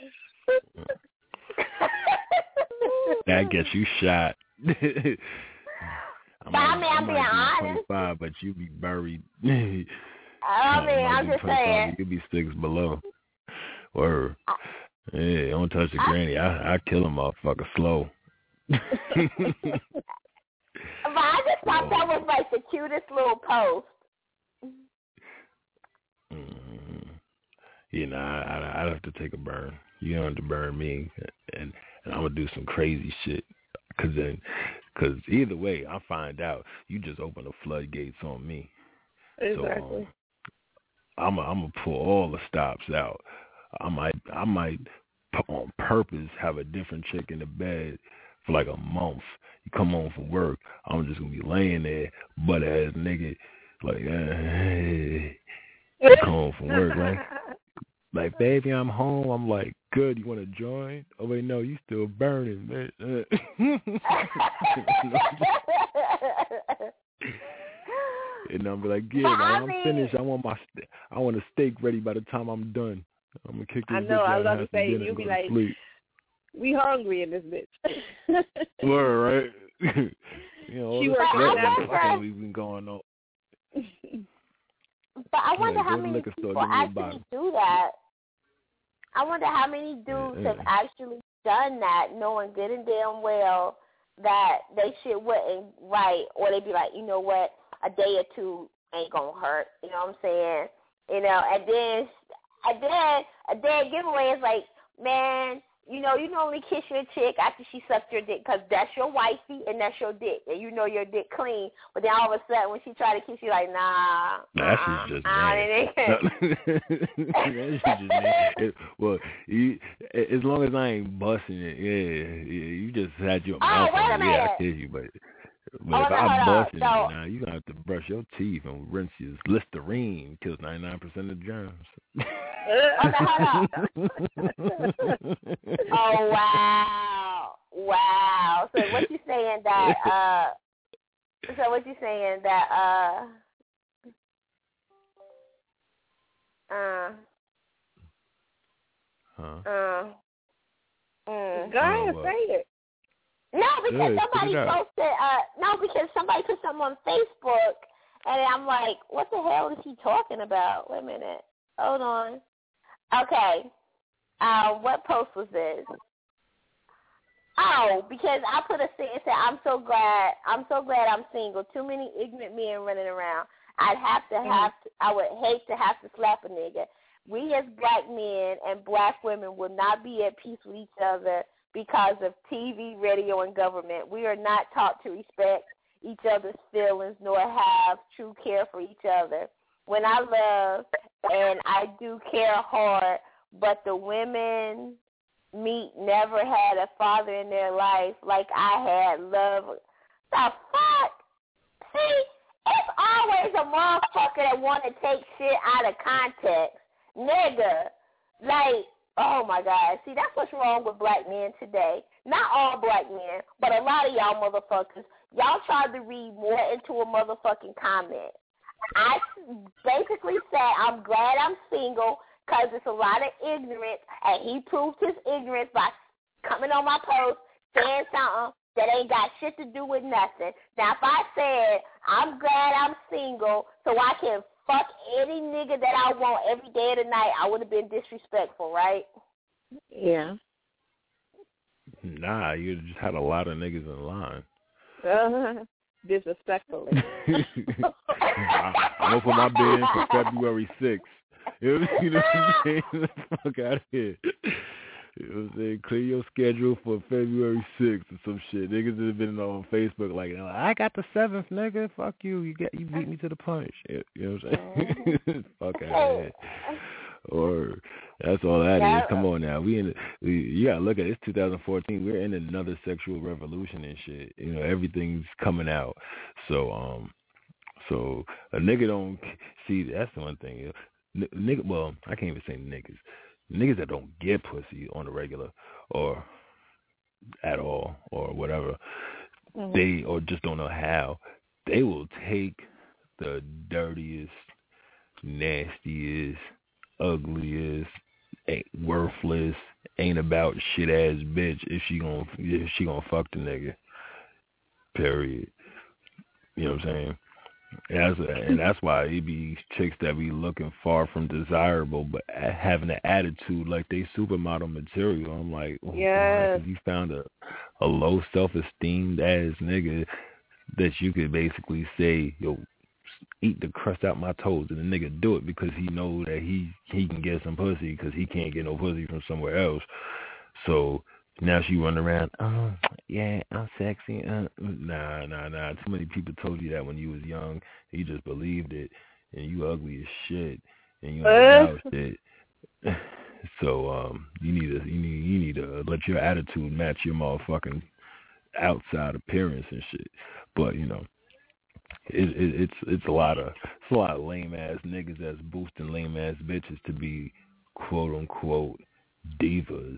That gets you shot. I but I mean, I'm being honest. twenty-five, but you be buried. I mean, I'm just saying. You be six below. Word. Yeah, don't touch the granny. I I kill a motherfucker slow. But I just thought oh. that was like the cutest little post. Mm-hmm. You know, I, I I'd have to take a burn. You don't have to burn me, and and I'm gonna do some crazy shit. Cause then, cause either way, I find out you just open the floodgates on me. Exactly. So, um, I'm a, I'm gonna pull all the stops out. I might I might on purpose have a different chick in the bed for like a month. You come home from work, I'm just gonna be laying there, butt ass nigga, like hey, come home from work, like like baby, I'm home. I'm like, good. You want to join? Oh wait, no, you still burning, man. And I'm be like, yeah, man, I'm mean, finished. I want my, st- I want a steak ready by the time I'm done. I'm gonna kick this I know. bitch I out was about and to have say some dinner you'll and be go like, to sleep. we hungry in this bitch. Word, right? You know, all She this working fucking out. fucking we've been going on. But I wonder Like, how go to many liquor store, people give me a actually bottle. do that. I wonder how many dudes Yeah. have actually done that, knowing good and damn well that they shit wouldn't right, or they'd be like, you know what, a day or two ain't gonna hurt. You know what I'm saying? You know, and then and then a dead giveaway is like, man, you know, you normally kiss your chick after she sucked your dick because that's your wifey and that's your dick, and you know your dick clean. But then all of a sudden when she try to kiss you, like, nah, That uh-uh, shit's just I mad. That shit's just mad. It, well, you, as long as I ain't busting it, yeah, yeah you just had your Oh, mouth wait a on it. Yeah, I minute. kiss you, but but Oh, if no, I hold on. busting So- it now, you gonna have to brush your teeth and rinse your Listerine. Kills ninety-nine percent of germs. Okay, hold on. Oh, wow. Wow. So what you saying that, uh, so what you saying that, uh, uh, Huh? uh, mm. Go ahead, Oh, say it. No, because Yeah, somebody spit it out. posted, uh, no, because somebody put something on Facebook, and I'm like, what the hell is he talking about? Wait a minute. Hold on. Okay. Uh, what post was this? Oh, because I put a thing and said, I'm so glad, I'm so glad I'm single. Too many ignorant men running around. I'd have to have, to, I would hate to have to slap a nigga. We as black men and black women will not be at peace with each other because of T V, radio, and government. We are not taught to respect each other's feelings nor have true care for each other. When I love and I do care hard, but the women meet never had a father in their life like I had love. The fuck? See, it's always a motherfucker that want to take shit out of context. Nigga. Like, oh my God. See, that's what's wrong with black men today. Not all black men, but a lot of y'all motherfuckers. Y'all tried to read more into a motherfucking comment. I basically said I'm glad I'm single because it's a lot of ignorance, and he proved his ignorance by coming on my post, saying something that ain't got shit to do with nothing. Now, if I said I'm glad I'm single so I can fuck any nigga that I want every day of the night, I would have been disrespectful, right? Yeah. Nah, you just had a lot of niggas in line. Uh-huh. Disrespectfully. I, I'm gonna put my bid in for February sixth. You know what I'm saying? Fuck out of here. You know what I'm saying? Clear your schedule for February sixth or some shit. Niggas have been on Facebook like, I got the seventh, nigga. Fuck you. You got you beat me to the punch. You know what I'm saying? Fuck out of here. Or that's all that is. Come on now. We in the, we, you gotta look at it. It's two thousand fourteen. We're in another sexual revolution and shit. You know, everything's coming out. So um so a nigga don't see, that's the one thing. N- nigga well, I can't even say niggas. Niggas that don't get pussy on the regular or at all or whatever, mm-hmm. they or just don't know how, they will take the dirtiest, nastiest, ugliest, ain't worthless, ain't about shit ass bitch if she gonna if she gonna fuck the nigga. Period. You know what I'm saying? Yeah, that's, and that's why it be chicks that be looking far from desirable, but having an attitude like they supermodel material. I'm like, oh, yes. God, you found a a low self-esteem ass nigga that you could basically say, yo, eat the crust out my toes, and the nigga do it because he know that he he can get some pussy because he can't get no pussy from somewhere else. So now she run around, oh, yeah, I'm sexy. Uh, nah, nah, nah. Too many people told you that when you was young. You just believed it, and you ugly as shit, and you don't know shit. So um, you need to you need you need to let your attitude match your motherfucking outside appearance and shit. But you know, it, it, it's it's a lot of it's a lot of lame ass niggas that's boosting lame ass bitches to be quote unquote divas.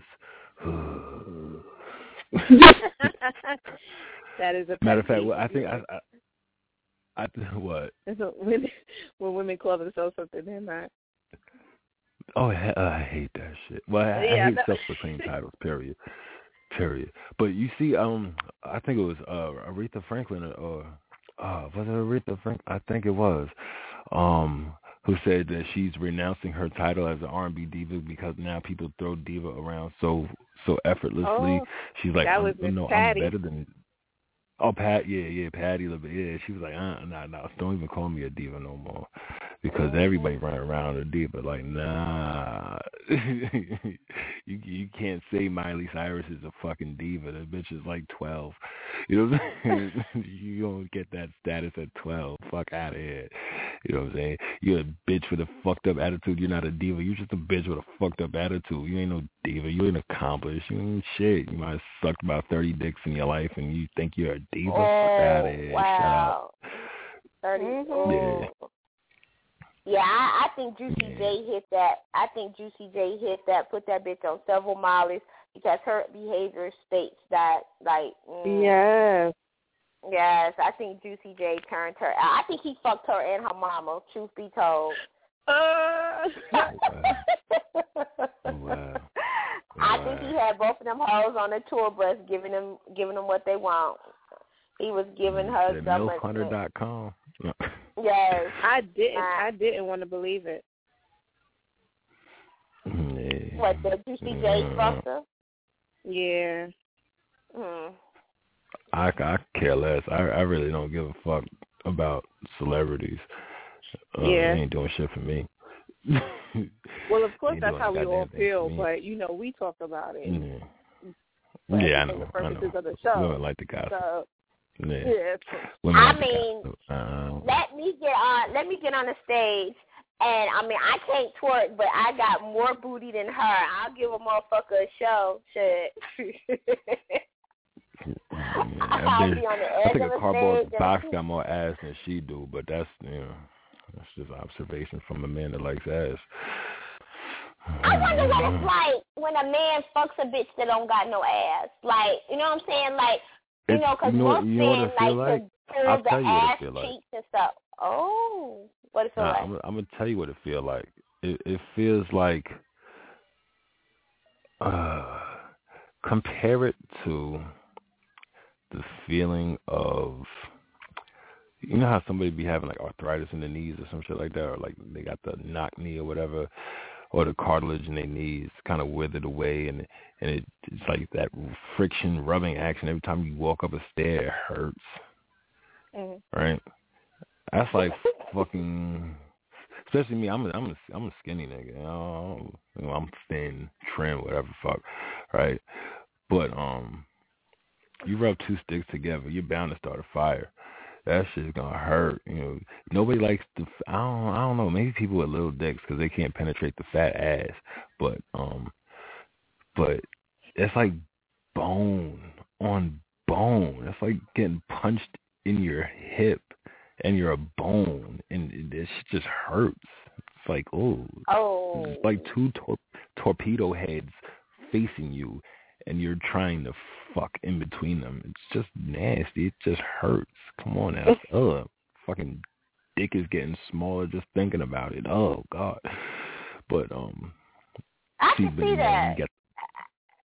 That is a matter of fact. Well, I think I, I, I what? when, when women call themselves something they're not. Oh, I, I hate that shit. Well, I, yeah, I hate no. self-proclaimed titles. Period. Period. But you see, um, I think it was uh, Aretha Franklin, or uh, was it Aretha Franklin? I think it was. Um, who said that she's renouncing her title as an R and B diva because now people throw diva around so so effortlessly. Oh, she's like, that was I'm, no, Patty. I'm better than. Oh, Pat, yeah, yeah, Patty, yeah. She was like, uh, nah, nah, don't even call me a diva no more, because mm-hmm. everybody running around a diva. Like, nah, you you can't say Miley Cyrus is a fucking diva. That bitch is like twelve. You know what I'm saying? You don't get that status at twelve. Fuck out of here. You know what I'm saying? You're a bitch with a fucked up attitude. You're not a diva. You're just a bitch with a fucked up attitude. You ain't no diva. You ain't accomplished. You ain't shit. You might have sucked about thirty dicks in your life, and you think you're a diva. Oh, Fuck out of here. wow. Shut up. thirty Mm-hmm. Yeah. Yeah, I, I think Juicy yeah. J hit that. I think Juicy J hit that, put that bitch on several miles because her behavior states that, like, mm, yes. Yes, I think Juicy J turned her. I think he fucked her and her mama, truth be told. Uh. Oh, wow. Oh, wow. I wow. think he had both of them hoes on the tour bus giving them giving them what they want. He was giving her so much. milk hunter dot com. Yes. I didn't I didn't want to believe it. Yeah. What, the Juicy J fucked her? Yeah. Hmm. I, I care less. I I really don't give a fuck about celebrities. Uh, yeah. They ain't doing shit for me. Well, of course, that's how we all feel, but, you know, we talk about it. Yeah, yeah I know. For the purposes I know. of the show. Women like the gossip. So, yeah. yeah. Women I like mean, the um, let me get on. Let me get on the stage, and I mean, I can't twerk, but I got more booty than her. I'll give a motherfucker a show. Shit. I, think, I think a cardboard box got more ass than she do, but that's, you know, that's just observation from a man that likes ass. I wonder what it's like when a man fucks a bitch that don't got no ass. Like, you know what I'm saying? Like, you it's, know, because you know, most you know men like, like to pull I'll the tell you ass what it feel cheeks like. and stuff. Oh, what it feel nah, like? I'm, I'm gonna tell you what it feel like. It, it feels like, uh, compare it to the feeling of, you know how somebody be having like arthritis in their knees or some shit like that, or like they got the knock knee or whatever, or the cartilage in their knees kind of withered away, and and it, it's like that friction rubbing action every time you walk up a stair. It hurts, mm-hmm. right? That's like fucking. Especially me, I'm a, I'm a, I'm a skinny nigga. You know, you know, I'm thin, trim, whatever fuck, right? But um. you rub two sticks together, you're bound to start a fire. That shit's gonna hurt. You know, nobody likes the. I don't. I don't know. Maybe people with little dicks because they can't penetrate the fat ass. But um, but it's like bone on bone. It's like getting punched in your hip, and you're a bone, and this shit just hurts. It's like oh, oh, it's like two tor- torpedo heads facing you, and you're trying to fuck in between them. It's just nasty. It just hurts. Come on now. Ugh. Fucking dick is getting smaller just thinking about it. Oh God. But um I see, can but, see you know, that. you got,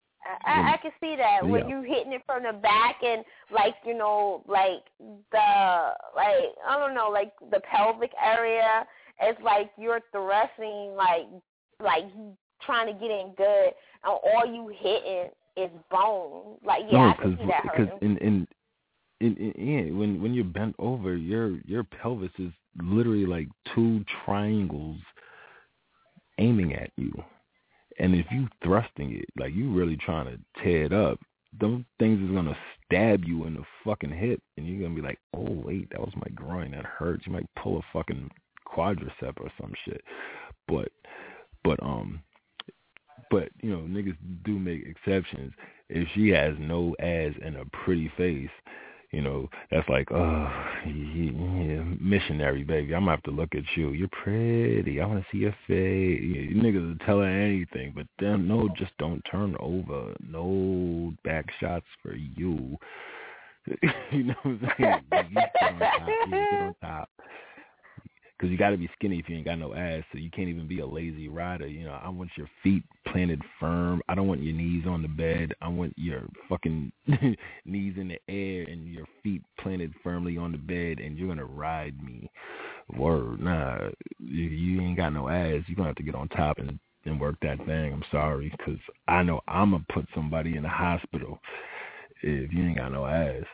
I, I can see that yeah. when you hitting it from the back and like you know like the like I don't know like the pelvic area. It's like you're thrusting like like trying to get in good, and all you hitting is bone. Like yeah, no, I can see that hurting. Because in in in, in, in when when you're bent over, your your pelvis is literally like two triangles aiming at you. And if you thrusting it, like you really trying to tear it up, those things is going to stab you in the fucking hip. And you're going to be like, oh, wait, that was my groin. That hurts. You might pull a fucking quadricep or some shit. But, but, um, but, you know, niggas do make exceptions. If she has no ass and a pretty face, you know, that's like, oh, yeah, missionary, baby. I'm going to have to look at you. You're pretty. I want to see your face. You niggas will tell her anything, but then, no, just don't turn over. No back shots for you. You know what I'm saying? Like, you get on top. You get on top. Because you got to be skinny if you ain't got no ass, so you can't even be a lazy rider. You know, I want your feet planted firm. I don't want your knees on the bed. I want your fucking knees in the air and your feet planted firmly on the bed, and you're going to ride me. Word. Nah, you, you ain't got no ass. You're going to have to get on top and, and work that thing. I'm sorry, because I know I'm going to put somebody in the hospital if you ain't got no ass.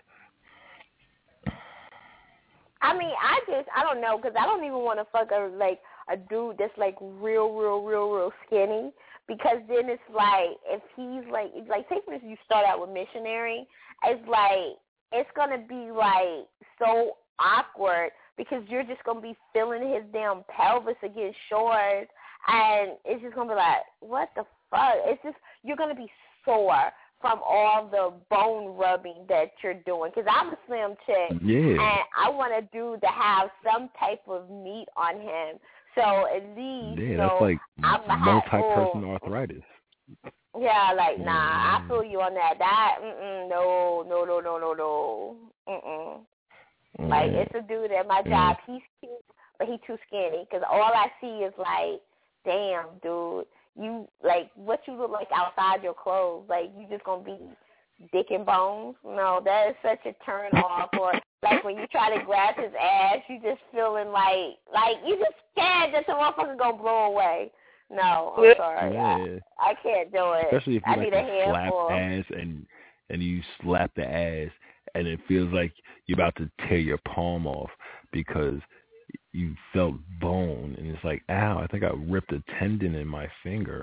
I mean, I just, I don't know, because I don't even want to fuck a, like, a dude that's, like, real, real, real, real skinny, because then it's like, if he's, like, it's like, say, for instance, you start out with missionary, it's like, it's going to be, like, so awkward, because you're just going to be feeling his damn pelvis against yours, and it's just going to be like, what the fuck? It's just, you're going to be sore from all the bone rubbing that you're doing. Because I'm a slim chick, yeah. and I want a dude to have some type of meat on him. So at least, yeah, so that's like I'm multi-person oh, arthritis. Yeah, like, nah, mm. I feel you on that. That, mm-mm, no, no, no, no, no, no. Mm-mm. Mm. Like, it's a dude at my job. Mm. He's cute, but he's too skinny. Because all I see is like, damn, dude. You, like, what you look like outside your clothes. Like, you just going to be dick and bones. No, that is such a turn off. Or, like, when you try to grab his ass, you just feeling like, like, you just scared that the motherfucker going to blow away. No, I'm sorry. Yeah. I, I can't do it. Especially if you I like need a to slap handful. ass and, and you slap the ass and it feels like you're about to tear your palm off because you felt bone, and it's like, ow, I think I ripped a tendon in my finger.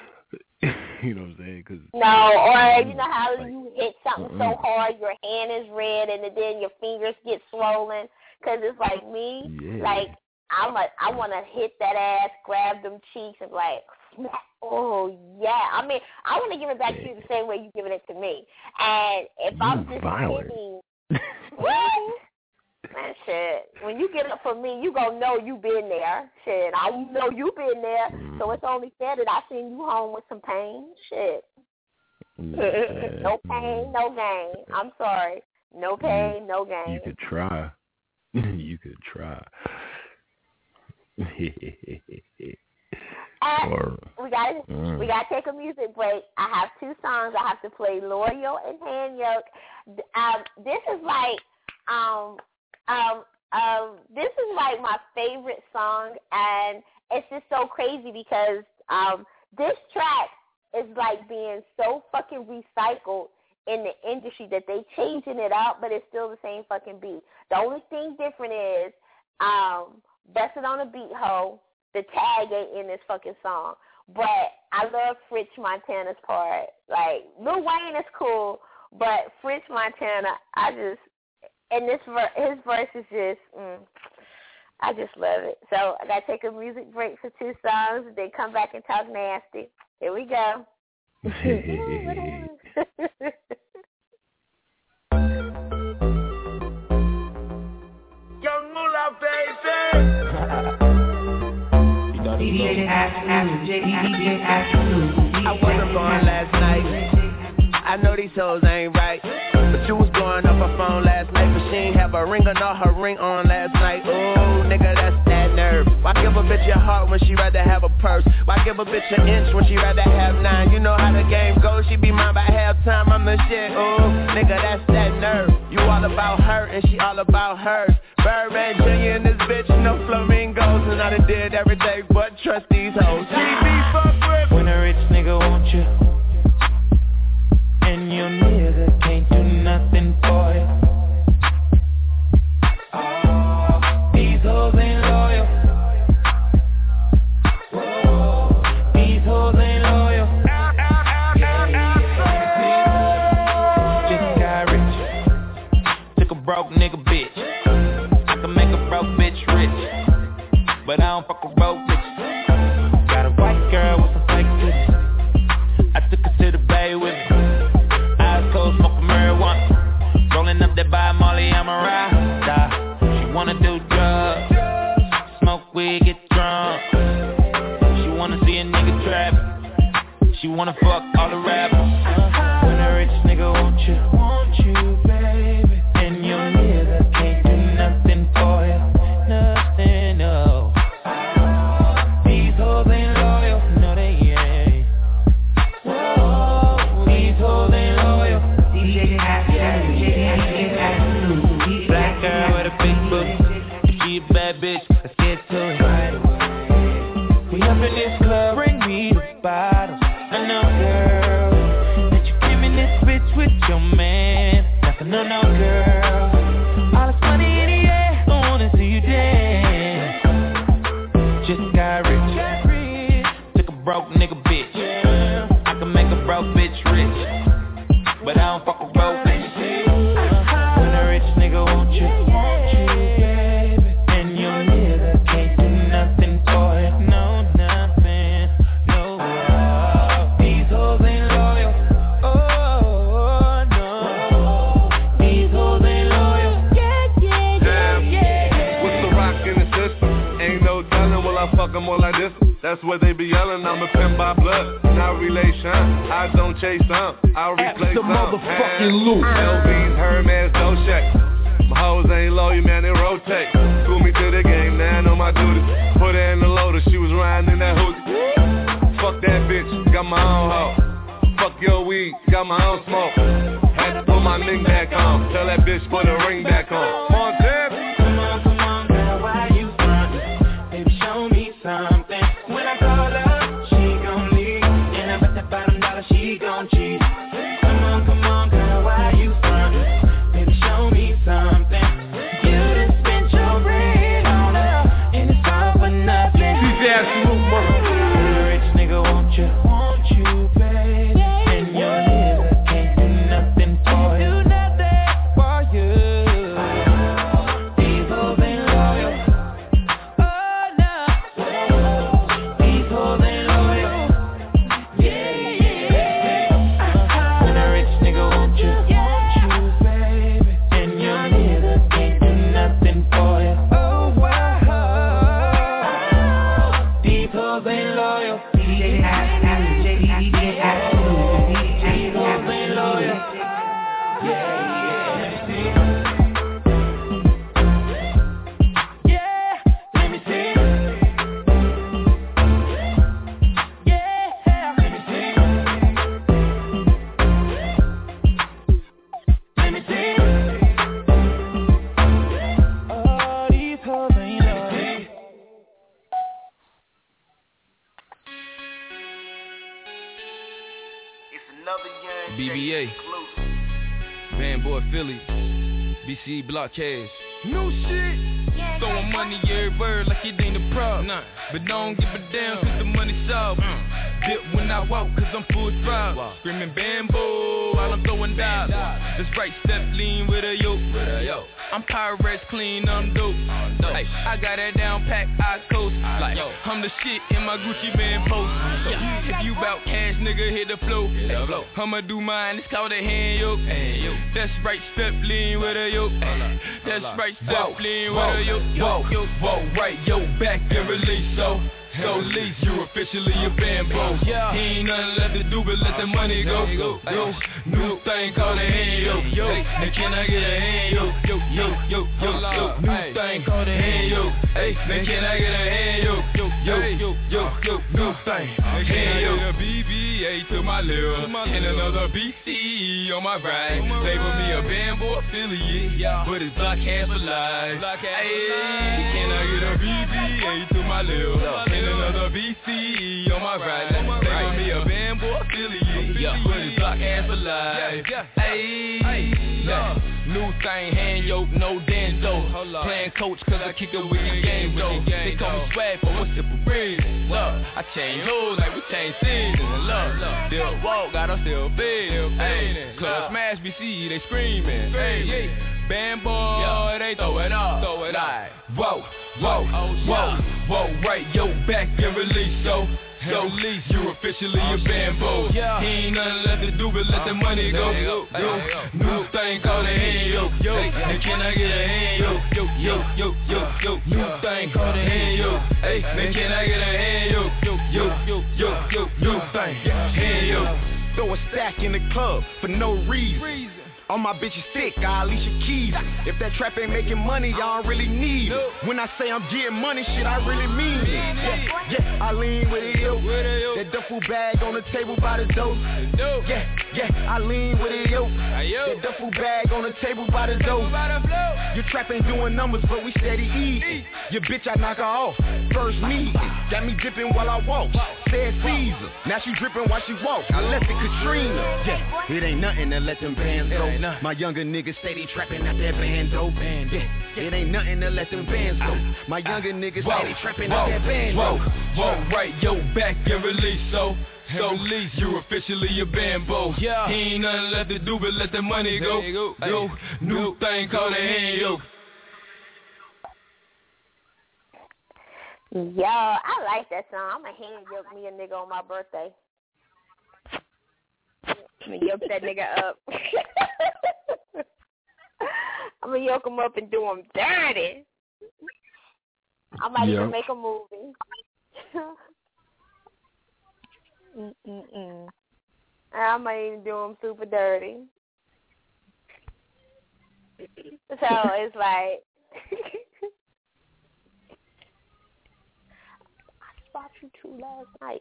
You know what I'm saying? Cause, no, or you know how like, you hit something mm-mm. so hard, your hand is red, and then your fingers get swollen. Because it's like me, yeah. like, I'm a, I want to hit that ass, grab them cheeks, and like, oh, yeah. I mean, I want to give it back yeah. to you the same way you giving it to me. And if you I'm just violent. hitting, what? Man, shit. When you get up for me, you gonna know you been there. Shit, I know you been there, mm. so it's only fair that I send you home with some pain. Shit. Yeah. No pain, no gain. I'm sorry. No pain, no gain. You could try. You could try. or, we gotta mm. we gotta take a music break. I have two songs. I have to play Loyal and Hand Yoke. Um, this is like um. Um, um, this is like my favorite song, and it's just so crazy because um, this track is like being so fucking recycled in the industry that they changing it up, but it's still the same fucking beat. The only thing different is um, Busted on a Beat Ho, the tag ain't in this fucking song. But I love French Montana's part. Like, Lil Wayne is cool, but French Montana, I just... And this ver- his verse is just, mm, I just love it. So I got to take a music break for two songs and then come back and talk nasty. Here we go. Young Moolah, baby. I wasn't born last night. I know these hoes ain't right. But you was blowing up her phone last night, but she ain't have a ring or not her ring on last night. Ooh, nigga, that's that nerve. Why give a bitch your heart when she rather have a purse? Why give a bitch an inch when she rather have nine? You know how the game goes, she be mine by halftime, I'm the shit, ooh. Nigga, that's that nerve. You all about her and she all about hers. Birdman Junior in this bitch, no flamingos. And I done did every day but trust these hoes. She be fucked with. When a rich nigga want you and your nigga can't do nothing for you. Oh, these hoes ain't loyal. Whoa, these hoes ain't loyal. Yeah, yeah. Just got rich. Took a broke nigga bitch. I can make a broke bitch rich, but I don't fuck with broke bitches. Got a white girl with some fake titties. I took her to the bay with me. Eyes closed, smoking marijuana. Rolling up that by Molly, I'm a ride. She wanna do drugs, smoke weed, get drunk. She wanna see a nigga trap. She wanna fuck all the rappers. When a rich nigga want you, want you, baby, and your nigga can't do nothing for you, nothing, no. These hoes ain't loyal, no they ain't. Whoa, these hoes ain't loyal. Black girl with a big booty. If she a bad bitch, let's get to it. We up in this club, bring me the bottles. I know, girl, that you came in this bitch with your man. That's a no-no, girl. All this money in the air, I wanna see you dance. Just got rich. Took a broke nigga bitch. I can make a broke bitch rich, but I don't fuck with broke bitches. When a rich nigga want you, want you, baby, and your nigga can't do nothing for you, no, nothing, no. These hoes ain't loyal, oh, no. These hoes ain't loyal, yeah, yeah, yeah, yeah. What's the rock in the system? Ain't no telling, will I fuck them all like this? That's what they be yelling, I'm a pimp by blood, not relation. I don't chase some, I replace some. motherfucking loop. L V's, Hermes, no check. My hoes ain't loyal, man, they rotate. School me to the game, now I know my duties. Put her in the loader, she was riding in that hoodie. Fuck that bitch, got my own hoe. Fuck your weed, got my own smoke. Had to put my ring back on, tell that bitch put her ring back on. Montana. Come on, come on, girl, why you frontin'? Baby, show me something. When I call her, she gon' leave, and I bet that bottom dollar she gon' cheat. Come on, come on, girl, why you frontin'? Baby, show me something. You done spent your bread on her, and it's all for nothing. She's the absolute mother. Rich nigga, won't you, won't you, baby, and your nigga can't do nothing for you. Do nothing for you. These hoes ain't loyal. Oh no. These hoes ain't loyal. Yeah, yeah. When a rich nigga want you, want you, baby, and your nigga can't do nothing for you. Oh wow. These hoes ain't loyal. These hoes ain't loyal. Yeah, yeah. Let me see. Yeah, let me see. Let me see. Oh, these hoes ain't loyal. B B A, Van Boy Philly, B C E Block Cash. New shit. Throwing money every word like it ain't a problem. Nah. But don't give a damn cause the money solved. Mm. Dip when I walk cause I'm full throttle. Wow. Screaming bamboo while I'm throwing dollars. That's right, step lean with a yoke. Yo. I'm Pyrex clean, I'm dope. Hey, I got that down pack, I coast. Like, yo, I'm the shit in my Gucci Van post. So, if you bout cash, nigga, hit the flow. Hey, I'ma do mine, it's called a hand yoke. Hey, yo. That's right, step lean with a yoke. Hey, that's right, step lean with a yoke. Whoa, yo, whoa, right, yo, back and release, so. So lease, you officially a bamboo. Yeah. He ain't nothing left to do but let the money go. Yo, yo, new thing called a hand yo. Yo, now can I get a hand yo? Yo, yo, yo, yo, yo, new thing called a hand yo. Hey, now can I get a hand left, and another B C on my right. Label me a Bambo affiliate, but it's block half for life. Hey, can I get a B B A to my left, and another B C on my right? Label me a Bambo affiliate, but it's block half for life. Hey, look. New thing, hand yoke, no Denzo. Playing coach cause I kick a wicked game though. They call me swag for what's the breeze. Look, I change hoes like we change seasons. Look, still walk, got us still big. Hey, Club Smash B C, they screaming. Hey, Bambo, they throw it up. Throw it up. Whoa, whoa, whoa, whoa, right, yo, back and release, yo. Yo, you officially a Bambo. He ain't nothing left to do but let the money go. Yo, new thing called a hand yo. Hey, can I get a hand yo? Yo, yo, yo, yo, yo. New thing called a hand yo. Hey, man, can I get a hand yo? Yo, yo, yo, yo, yo, new thing, hand yo. Throw a stack in the club for no reason. All my bitches thick, I Alicia Keys. If that trap ain't making money, y'all don't really need it. When I say I'm getting money, shit, I really mean it. Yeah, yeah, I lean with it, yo. That duffel bag on the table by the door. Yeah, yeah, I lean with it, yo. That duffel bag on the table by the door. Your trap ain't doing numbers, but we steady eating. Your bitch, I knock her off. First meeting, got me dripping while I walk. Said Caesar, now she dripping while she walk. I left it Katrina. Yeah, it ain't nothing to let them bands go. My younger niggas steady trapping out that bando. Yeah, it ain't nothing to let them bands go. My younger niggas steady trapping out that bando. Whoa, whoa, right, yo, back and release, so. So, you officially a Bambo. He ain't nothing left to do but let the money go. Yo, new thing called a hand yo. Yo, I like that song. I'm going to hand yoke me a nigga on my birthday. I'm going to yoke that nigga up. I'm going to yoke him up and do him dirty. I might yep. even make a movie. Mm-mm-mm. I might even do him super dirty. So it's like... I spot you two last night.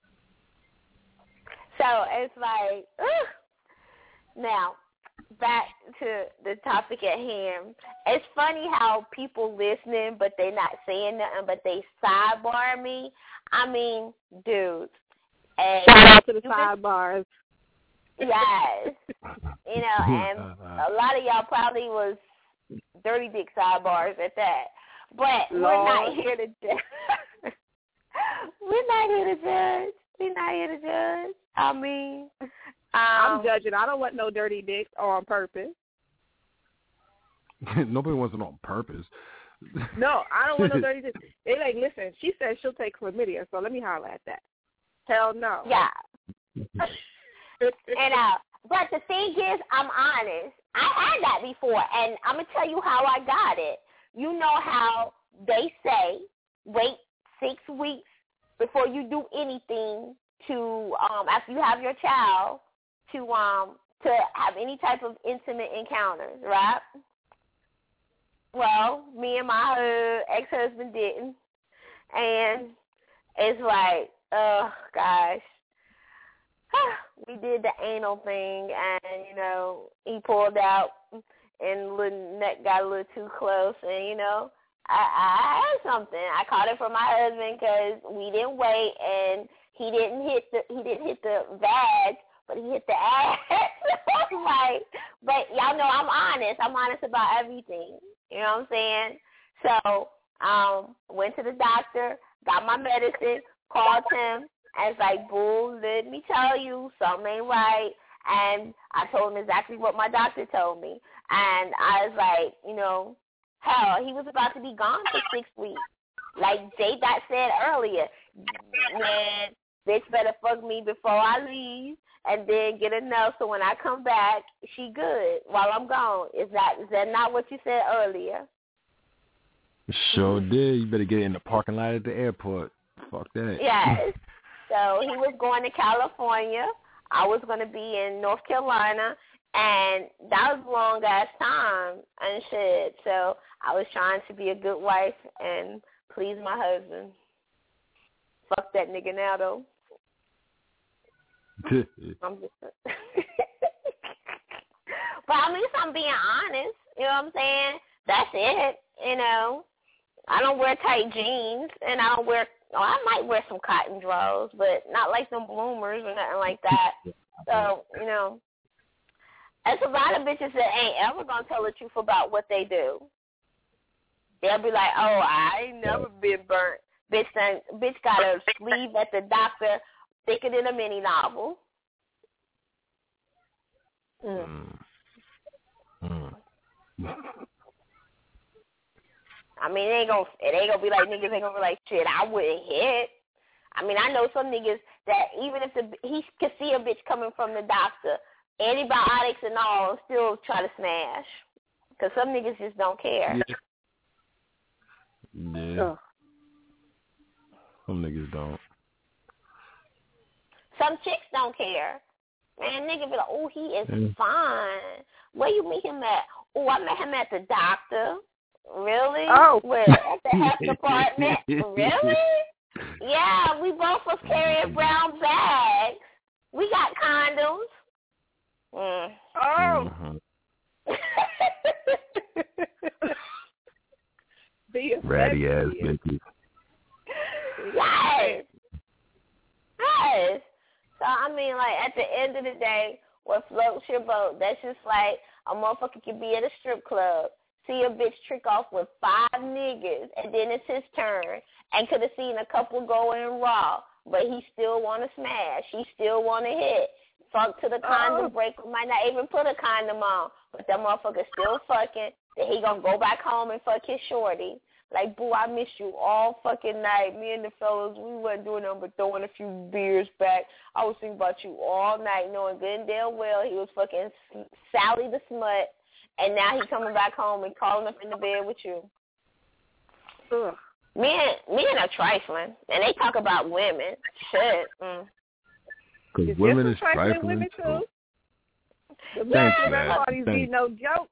So it's like, ugh. Now, back to the topic at hand. It's funny how people listening, but they not saying nothing, but they sidebar me. I mean, dude. And shout out to the sidebars. Yes. You know, and a lot of y'all probably was dirty dick sidebars at that. But Lord. We're not here to judge. We're not here to judge. We're not here to judge. I mean, um, I'm judging. I don't want no dirty dicks or on purpose. Nobody wants it on purpose. No, I don't want no dirty dicks. They like, listen, she said she'll take chlamydia, so let me holler at that. Hell no. Yeah. and uh, but the thing is, I'm honest. I had that before, and I'm gonna tell you how I got it. You know how they say wait six weeks before you do anything to um after you have your child to um to have any type of intimate encounters, right? Well, me and my uh, ex-husband didn't, and it's like, oh gosh, we did the anal thing, and you know he pulled out, and the neck got a little too close, and you know. I, I had something. I caught it from my husband because we didn't wait, and he didn't hit the he didn't hit the vag, but he hit the ass. Like, but y'all know I'm honest. I'm honest about everything. You know what I'm saying? So, um, went to the doctor, got my medicine, called him, and it's like, boo, let me tell you, something ain't right. And I told him exactly what my doctor told me, and I was like, you know. Hell, he was about to be gone for six weeks. Like J-Dot said earlier, man, bitch better fuck me before I leave and then get a no so when I come back, she good while I'm gone. Is that is that not what you said earlier? Sure did. You better get in the parking lot at the airport. Fuck that. Yes. So he was going to California. I was going to be in North Carolina. And that was a long ass time and shit. So I was trying to be a good wife and please my husband. Fuck that nigga now though. I'm just but I mean, if I'm being honest, you know what I'm saying? That's it, you know. I don't wear tight jeans, and I don't wear, oh, I might wear some cotton drawers, but not like some bloomers or nothing like that. So, you know, there's a lot of bitches that ain't ever going to tell the truth about what they do. They'll be like, oh, I ain't never been burnt. Bitch, done, bitch got a sleeve at the doctor thicker than a mini novel. Mm. Mm. I mean, it ain't gonna, it ain't gonna be like niggas ain't gonna be like, shit, I wouldn't hit. I mean, I know some niggas that even if the he could see a bitch coming from the doctor, antibiotics and all, still try to smash. Because some niggas just don't care. Yeah. yeah. Ugh. Some niggas don't. Some chicks don't care. Man, nigga be like, oh, he is mm. fine. Where you meet him at? Oh, I met him at the doctor. Really? Oh. Where? At the health department? Really? Yeah, we both was carrying brown bags. We got condoms. Mm. Oh. Mm-hmm. Ratty ass bitches. Yes. Yes. So, I mean, like, at the end of the day, what floats your boat, that's just like a motherfucker could be at a strip club, see a bitch trick off with five niggas, and then it's his turn, and could have seen a couple go in raw, but he still want to smash. He still want to hit. Fuck to the condom oh. break, might not even put a condom on, but that motherfucker still fucking, then he gonna go back home and fuck his shorty. Like, boo, I missed you all fucking night. Me and the fellas, we wasn't doing nothing but throwing a few beers back. I was thinking about you all night, knowing good and damn well he was fucking Sally the smut, and now he coming back home and calling up in the bed with you. Ugh. Men, men are trifling, and they talk about women. Shit. Mm. Because women is trifling, trifling women too. too. The Thanks, bachelor man. parties be no joke.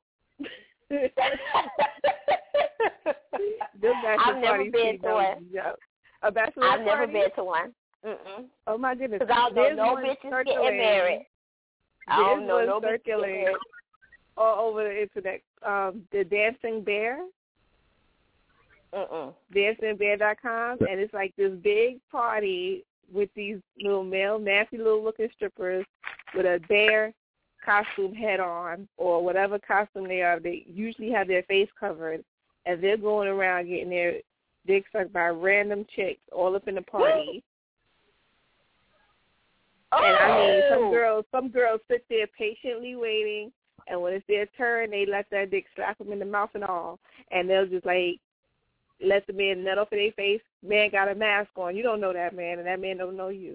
I've never been to one. A bachelor I've never party? been to one. Mm-mm. Oh my goodness! Because I don't know no bitches circulating. getting married. I don't know There's no one bitches getting circulating married. all over the internet. Um, the Dancing Bear. Mm-mm. dancing bear dot com, and it's like this big party with these little male, nasty little looking strippers with a bear costume head on or whatever costume they are. They usually have their face covered, and they're going around getting their dick sucked by random chicks all up in the party. Oh. And I mean, some girls, some girls sit there patiently waiting, and when it's their turn, they let that dick slap them in the mouth and all, and they'll just like let the man nut off of their face. Man got a mask on. You don't know that man, and that man don't know you.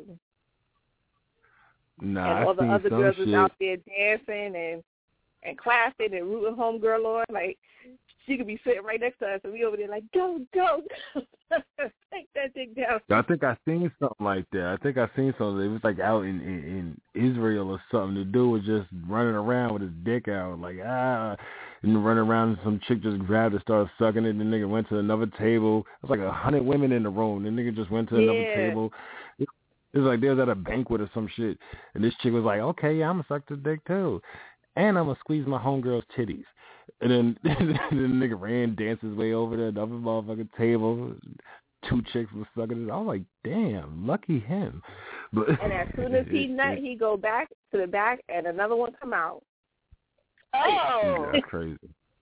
Nah, and all I the seen other some girls shit. is out there dancing and and clapping and rooting homegirl on. Like, she could be sitting right next to us, and we over there like, go, go. Take that dick down. I think I seen something like that. I think I seen something. It was like out in, in, in Israel or something. The dude was just running around with his dick out, like, ah, and running around, and some chick just grabbed it, started sucking it, and the nigga went to another table. It was like a hundred women in the room. The nigga just went to another Yeah. table. It, it was like they was at a banquet or some shit, and this chick was like, okay, yeah, I'm going to suck this dick too. And I'm going to squeeze my homegirl's titties. And then, then the nigga ran, danced his way over to another motherfucking table. Two chicks was sucking it. I was like, damn, lucky him. But And as soon as he nut, he go back to the back, and another one come out. Oh. That's crazy.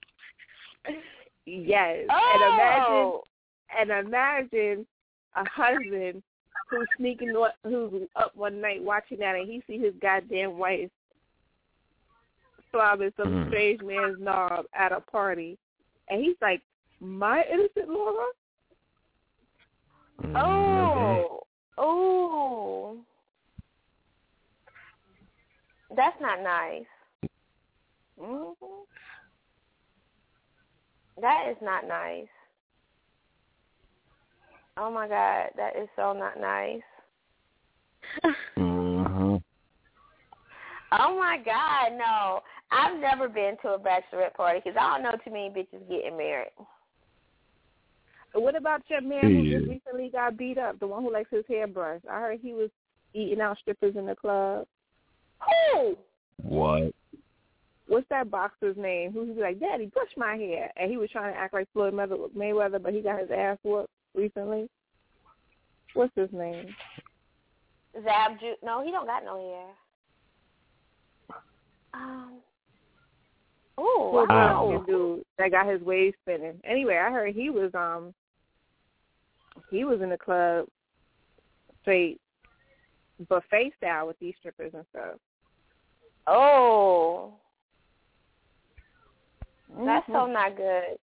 Yes. Oh. And imagine, and imagine a husband who's sneaking, who's up one night watching that, and he see his goddamn wife slobbing some Mm. strange man's knob at a party, and he's like, my innocent Laura? Mm, Oh. Oh. That's not nice. Mm-hmm. That is not nice. Oh my God, that is so not nice. Mm-hmm. Oh my God, no. I've never been to a bachelorette party because I don't know too many bitches getting married. What about your man who Yeah. just recently got beat up, the one who likes his hair brushed? I heard he was eating out strippers in the club? Who? What? What's that boxer's name? Who's be like, Daddy, brush my hair, and he was trying to act like Floyd Mayweather, but he got his ass whooped recently. What's his name? Zab Ju- No, he don't got no hair. Um. Oh, wow. Dude that got his waves spinning. Anyway, I heard he was um he was in the club straight buffet style with these strippers and stuff. Oh, that's so not good.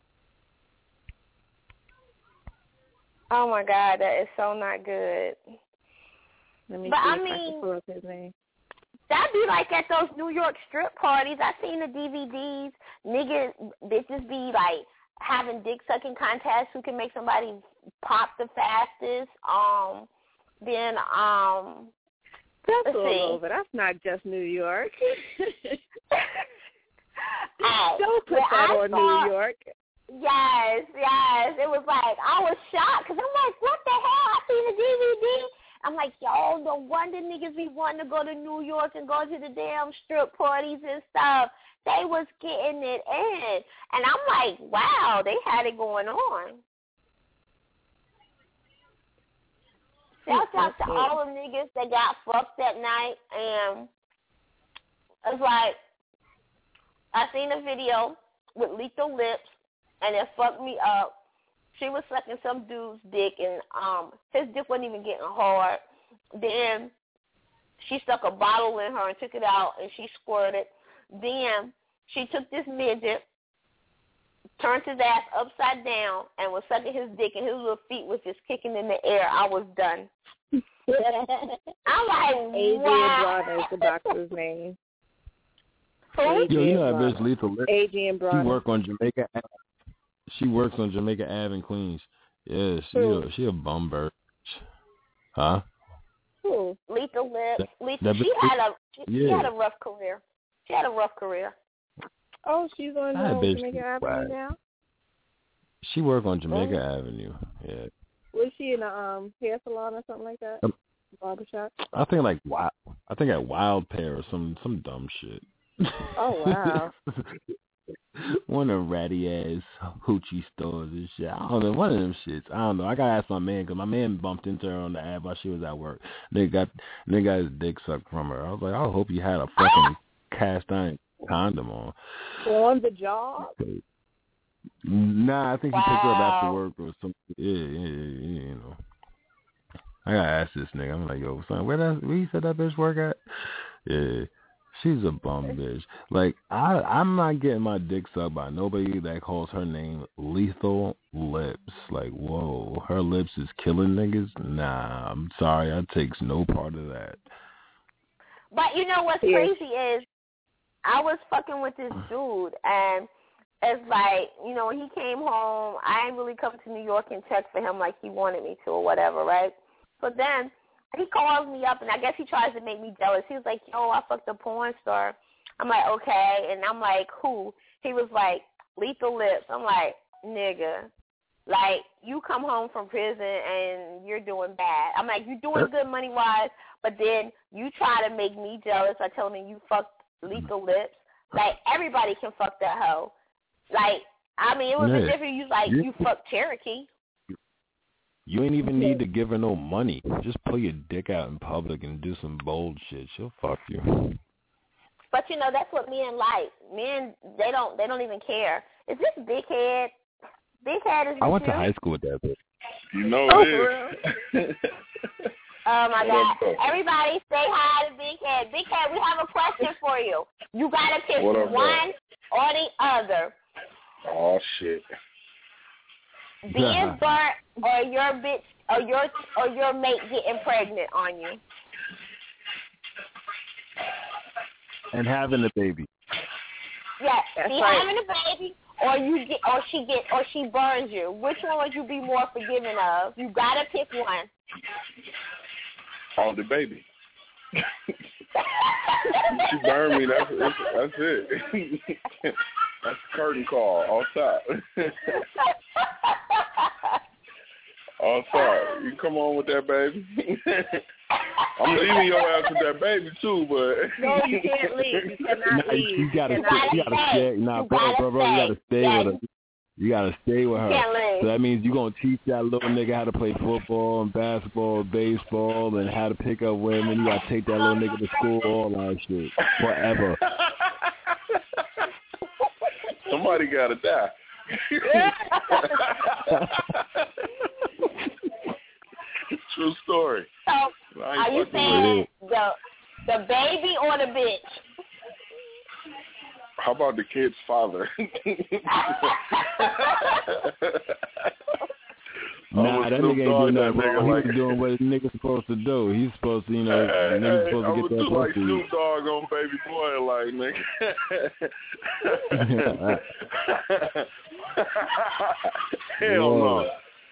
Oh my God, that is so not good. Let me but see I if mean, I can pull up his name. That'd be like at those New York strip parties. I seen the D V Ds. Niggas, bitches be like having dick sucking contests who can make somebody pop the fastest. Um, then um, that's let's all see. over. That's not just New York. Hey, don't put that I on saw, New York. Yes, yes. It was like I was shocked because I'm like, what the hell? I seen the D V D. I'm like, yo, no wonder niggas be wanting to go to New York and go to the damn strip parties and stuff. They was getting it in. And I'm like, wow, they had it going on. Shout out to all the niggas that got fucked that night. And it's like, I seen a video with Lethal Lips, and it fucked me up. She was sucking some dude's dick, and um, his dick wasn't even getting hard. Then she stuck a bottle in her and took it out, and she squirted. Then she took this midget, turned his ass upside down, and was sucking his dick, and his little feet was just kicking in the air. I was done. I'm like, Adrian wow. Bronner is the boxer's name. Yo, you know that bitch Lethal Lips? Adrian Bronner. She work on Jamaica. She works on Jamaica Ave in Queens. Yeah, she a, she a bum bird. Huh? Who? Lethal Lips. That, Lethal. that She had a she, yeah. she had a rough career. She had a rough career. Oh, she's on That the bitch Jamaica is Avenue whack. now? She work on Jamaica Oh. Avenue. Yeah. Was she in a um, hair salon or something like that? Um, Barbershop? I think like wild. I think at Wild Pear or some some dumb shit. Oh, wow. One of them ratty ass hoochie stores and shit. I don't know. One of them shits. I don't know. I gotta ask my man because my man bumped into her on the app while she was at work. They got they got his dick sucked from her. I was like, I hope you had a fucking cast iron condom on. On the job? Nah, I think he wow. picked her up after work or something. Yeah, yeah, yeah, you know. I gotta ask this nigga. I'm like, yo, son, where that where you said that bitch work at? Yeah. She's a bum bitch. Like, I, I'm not getting my dick sucked by nobody that calls her name Lethal Lips. Like, whoa, her lips is killing niggas? Nah, I'm sorry. I takes no part of that. But you know what's Yeah. crazy is I was fucking with this dude, and it's like, you know, when he came home, I ain't really come to New York and check for him like he wanted me to or whatever, right? So then he calls me up, and I guess he tries to make me jealous. He was like, yo, I fucked a porn star. I'm like, okay. And I'm like, who? He was like, Lethal Lips. I'm like, nigga. Like, you come home from prison, and you're doing bad. I'm like, you're doing good money-wise, but then you try to make me jealous by telling me you fucked Lethal Lips. Like, everybody can fuck that hoe. Like, I mean, it was Yeah. a different, you like, You- you fucked Cherokee. You ain't even need to give her no money. Just pull your dick out in public and do some bold shit. She'll fuck you. But you know, that's what men like. Men, they don't, they don't even care. Is this Big Head? Big Head is. I went you? to high school with that bitch. You know Oh, it is. Oh my What God! up, though? Everybody, say hi to Big Head. Big Head, we have a question for you. You gotta pick What up, one or the other. Oh shit. Being burnt or your bitch or your or your mate getting pregnant on you. And having a baby. Yes, That's she right. having a baby, or you get, or she get, or she burns you. Which one would you be more forgiving of? You gotta pick one. On the baby. She burned me. That's that's, that's it. That's the curtain call. All top. All top. You come on with that, baby. I'm leaving your ass with that baby too, but no, you can't leave. You cannot nah, leave. You gotta, you stay, you gotta stay. Nah, bro, bro, bro, you gotta stay with her. You gotta stay with her. So that means you gonna teach that little nigga how to play football and basketball and baseball and how to pick up women. You gotta take that little nigga to school, all that shit, forever. Somebody gotta die. True story. So, are you saying the the baby or the bitch? How about the kid's father? Nah, that nigga ain't doing nothing wrong. He was doing what a nigga's supposed to do. He's supposed to, you know, hey, nigga's hey, supposed I to would get that do like pussy. Snoop Dogg on Baby Boy, like, nigga. Hell no.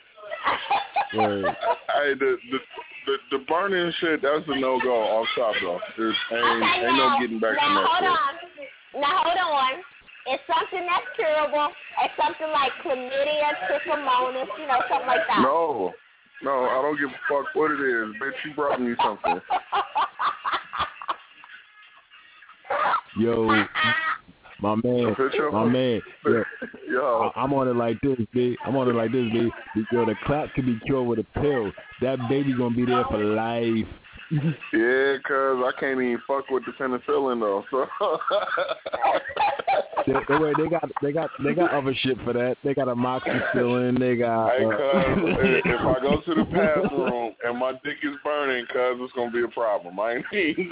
Hey, the, the the the burning shit, that's a no go off top though. There's ain't Okay, ain't now, no getting back now from that hold shit. on. Now hold on. It's something that's curable. It's something like chlamydia, trichomonas, you know, something like that. No, no, I don't give a fuck what it is. Bitch, you brought me something. Yo, my man, my man, yo, yo. I'm on it like this, B. I'm on it like this, B. Yo, the clap can be cured with a pill. That baby gonna be there for life. Yeah, cause I can't even fuck with the penicillin though. So they, they, they got they got they got other shit for that. They got amoxicillin. They got. Hey, Uh, cuz, if if I go to the bathroom and my dick is burning, cuz it's gonna be a problem. I ain't even.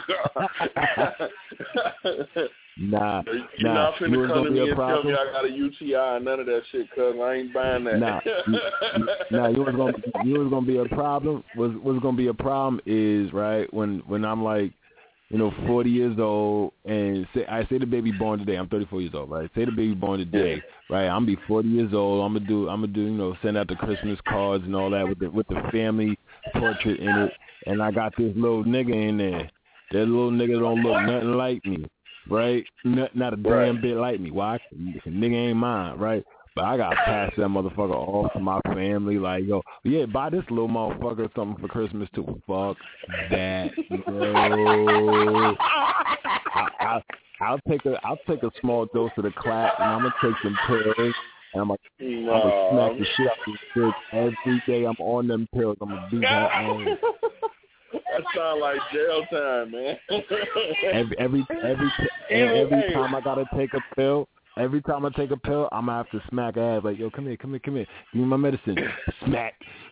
Nah, You're nah. not finna You was come gonna to be me a and tell me problem. I got a U T I and none of that shit, cuz I ain't buying that. Nah, nah. You was gonna you was gonna be a problem. Was was gonna be a problem is right when when I'm like, you know, forty years old and say I say the baby born today. I'm thirty-four years old, right? Say the baby born today, right? I'm be forty years old. I'm gonna do I'm gonna do you know send out the Christmas cards and all that with the with the family portrait in it, and I got this little nigga in there. That little nigga don't look nothing like me. Right? Not, not a damn right. bit like me. Why? The nigga ain't mine, right? But I gotta pass that motherfucker off to my family. Like, yo, yeah, buy this little motherfucker something for Christmas too. Fuck that, no. I, I, I'll take a, I'll take a small dose of the clap, and I'm gonna take some pills, and I'm gonna, no. I'm gonna smack the shit out of this bitch every day. I'm on them pills. I'm gonna beat her ass. That sound like jail time, man. every every every every time I gotta take a pill, every time I take a pill, I'm gonna have to smack ass like, yo, come here, come here, come here, give me my medicine, smack.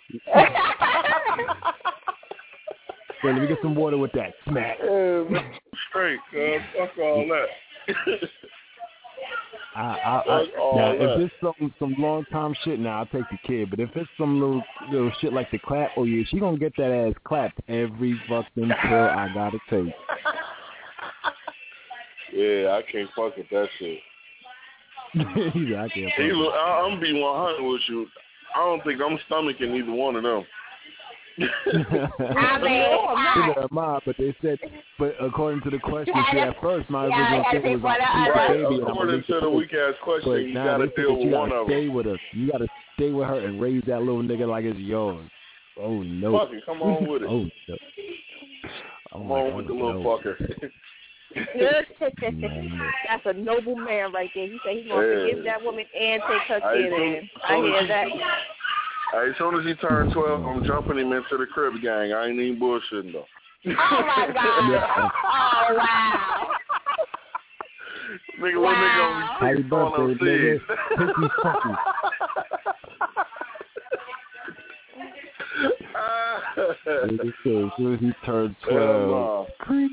Wait, let me get some water with that, smack. Straight, cuz fuck all that. I, I, I, now, if it's some some long time shit, now I'll take the kid. But if it's some little little shit like the clap, oh yeah, she gonna get that ass clapped every fucking pill I gotta take. Yeah, I can't fuck with that shit. Yeah, I can't. Hey, look, I, I'm be one hundred with you. I don't think I'm stomaching either one of them. I mean, I, mine, but they said, but according to the question, see, at first my original yeah, thing was like, right. baby, According to the weak ass question, but you now gotta they deal think with you one gotta of stay them. with her. You gotta stay with her and raise that little nigga like it's yours. Oh no! Fuck it, come on with it. Oh no! Come oh, on with the little no. fucker. That's a noble man right there. He said he's going to yeah. forgive that woman and take her I kid in. I hear that. Hey, as soon as he turned twelve, I'm jumping him into the crib gang. I ain't even bullshitting though. Oh my God! Oh wow! Nigga, wow. what nigga on six going on seeds? As soon as he turned twelve,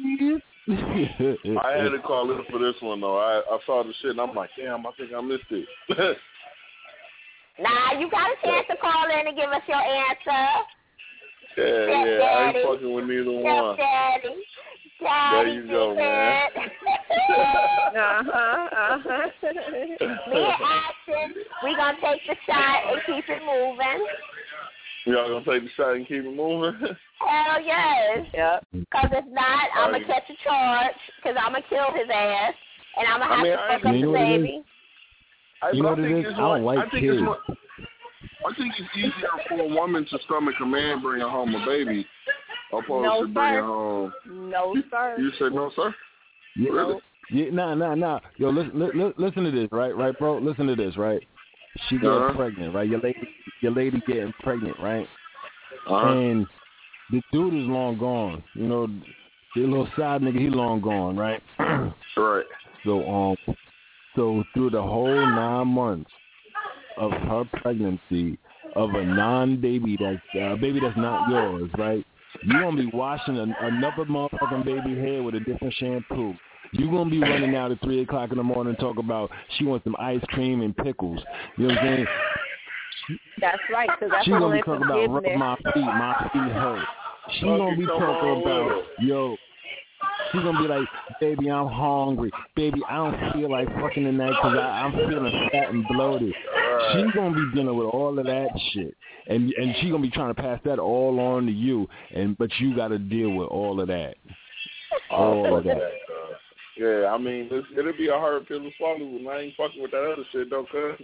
I had to call in for this one though. I, I saw the shit and I'm like, damn, I think I missed it. Nah, you got a chance to call in and give us your answer. Yeah, Step yeah, daddy. I ain't fucking with neither Step one. Daddy. There you go, man. uh-huh, uh-huh. Me and Action, we gonna take the shot and keep it moving. Y'all gonna take the shot and keep it moving? Hell yes. Yep. Cause if not, I'm gonna catch a charge. Cause I'm gonna kill his ass, and I'm gonna have I mean, to fuck I, up you know the baby. I, you know I what think it is? it's I don't like I think kids. It's more, I think it's easier for a woman to stomach a man bringing home a baby Opposed No, to bringing sir. home. No, sir. You said no, sir? Yeah, Really? Yeah, nah, nah, nah. Yo, listen, li- listen to this, right, right, bro. Listen to this, right. She getting Uh-huh. pregnant, right? Your lady, your lady getting pregnant, right? Uh-huh. And the dude is long gone. You know, the little side nigga, he long gone, right? Right. So, um, so through the whole nine months of her pregnancy of a non-baby that's a uh, baby that's not yours, right? You gonna be washing a, another motherfucking baby hair with a different shampoo. You gonna be running out at three o'clock in the morning and talk about she wants some ice cream and pickles. You know what I'm saying? That's right, because that's She all gonna be that talking about rub forgiveness. my feet, my feet hurt. She Okay, gonna be come talking on about, with it. yo, she gonna be like, baby, I'm hungry. Baby, I don't feel like fucking tonight because I'm feeling fat and bloated. She gonna be dealing with all of that shit, and and she gonna be trying to pass that all on to you, and but you got to deal with all of that, all of that. Uh, yeah, I mean, this, it'll be a hard pill to swallow, and I ain't fucking with that other shit, though, cuz.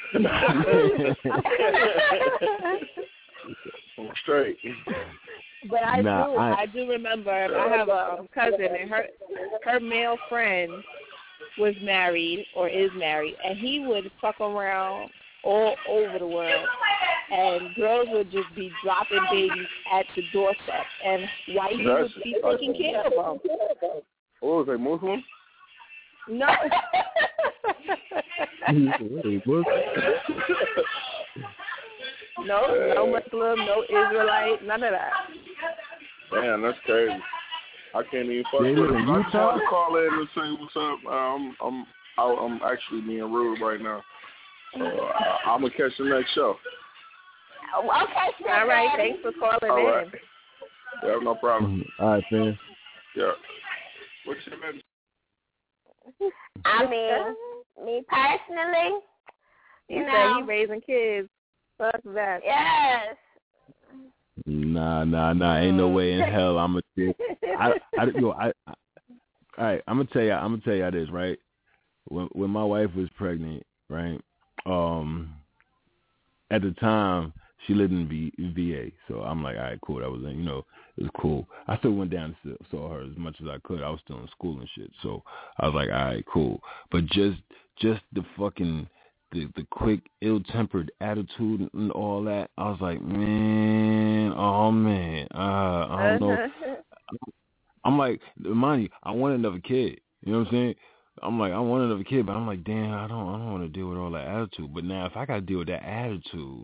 I'm straight. But I Nah, do, I- I do remember. I have a um, cousin, and her her male friend was married or is married, and he would fuck around all over the world, and girls would just be dropping babies at the doorstep, and wifey would be taking care of them. What was they, Muslim? No. No, no Muslim, no Israelite, none of that. Damn, that's crazy. I can't even fuck They with live it. in I just Utah? want to call in and say what's up. Uh, I'm I'm I- I'm actually being rude right now. Uh, I, I'm gonna catch the next show. Okay, all right. Thanks for calling All in. right. Yeah, no problem. All right, man. Yeah. What's your name? I mean, me personally, you He know, said he raising kids. Fuck that. yes. Nah, nah, nah. Ain't no way in hell I'm a dick. I, I, yo, I, I, all right. I'm gonna tell you. I'm gonna tell you this, right? When when my wife was pregnant, right? Um, at the time she lived in v, VA, so I'm like, all right, cool. That was, you know, it was cool. I still went down and saw her as much as I could. I was still in school and shit, so I was like, all right, cool. But just, just the fucking. The, the quick, ill-tempered attitude and all that, I was like, man, oh, man, uh, I don't know. I'm like, mind you, I want another kid. You know what I'm saying? I'm like, I want another kid, but I'm like, damn, I don't I don't want to deal with all that attitude. But now, if I got to deal with that attitude,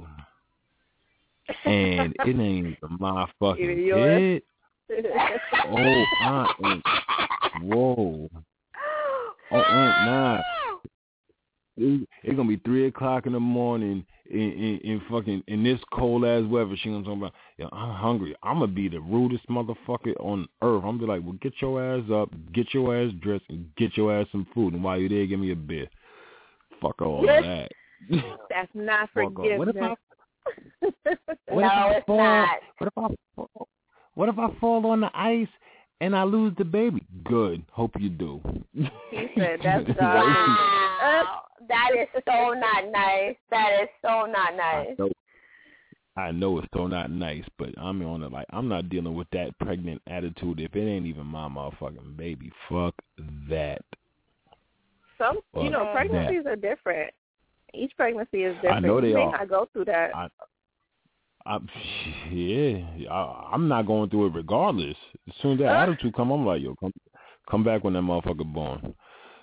and it ain't my fucking kid, oh, I ain't, whoa. Oh, uh, nah. It, it's gonna be three o'clock in the morning in, in, in fucking in this cold ass weather. She gonna talk about, yo, I'm hungry. I'm gonna be the rudest motherfucker on earth. I'm gonna be like, well, get your ass up, get your ass dressed, and get your ass some food. And while you're there, give me a beer. Fuck all that. That's not Fuck forgiveness. off. What if I? What no, if I it's fall, not. What if I? Fall, what if I fall on the ice and I lose the baby? Good. Hope you do. He said that's wow. That is so not nice. That is so not nice. I know, I know it's so not nice, but I'm on it like I'm not dealing with that pregnant attitude if it ain't even my motherfucking baby. Fuck that. Some, Fuck you know, pregnancies that. are different. Each pregnancy is different. I know they you may are. not go through that. I, I, yeah, I, I'm not going through it regardless. As soon as that Huh? attitude come, I'm like, yo, come, come back when that motherfucker born.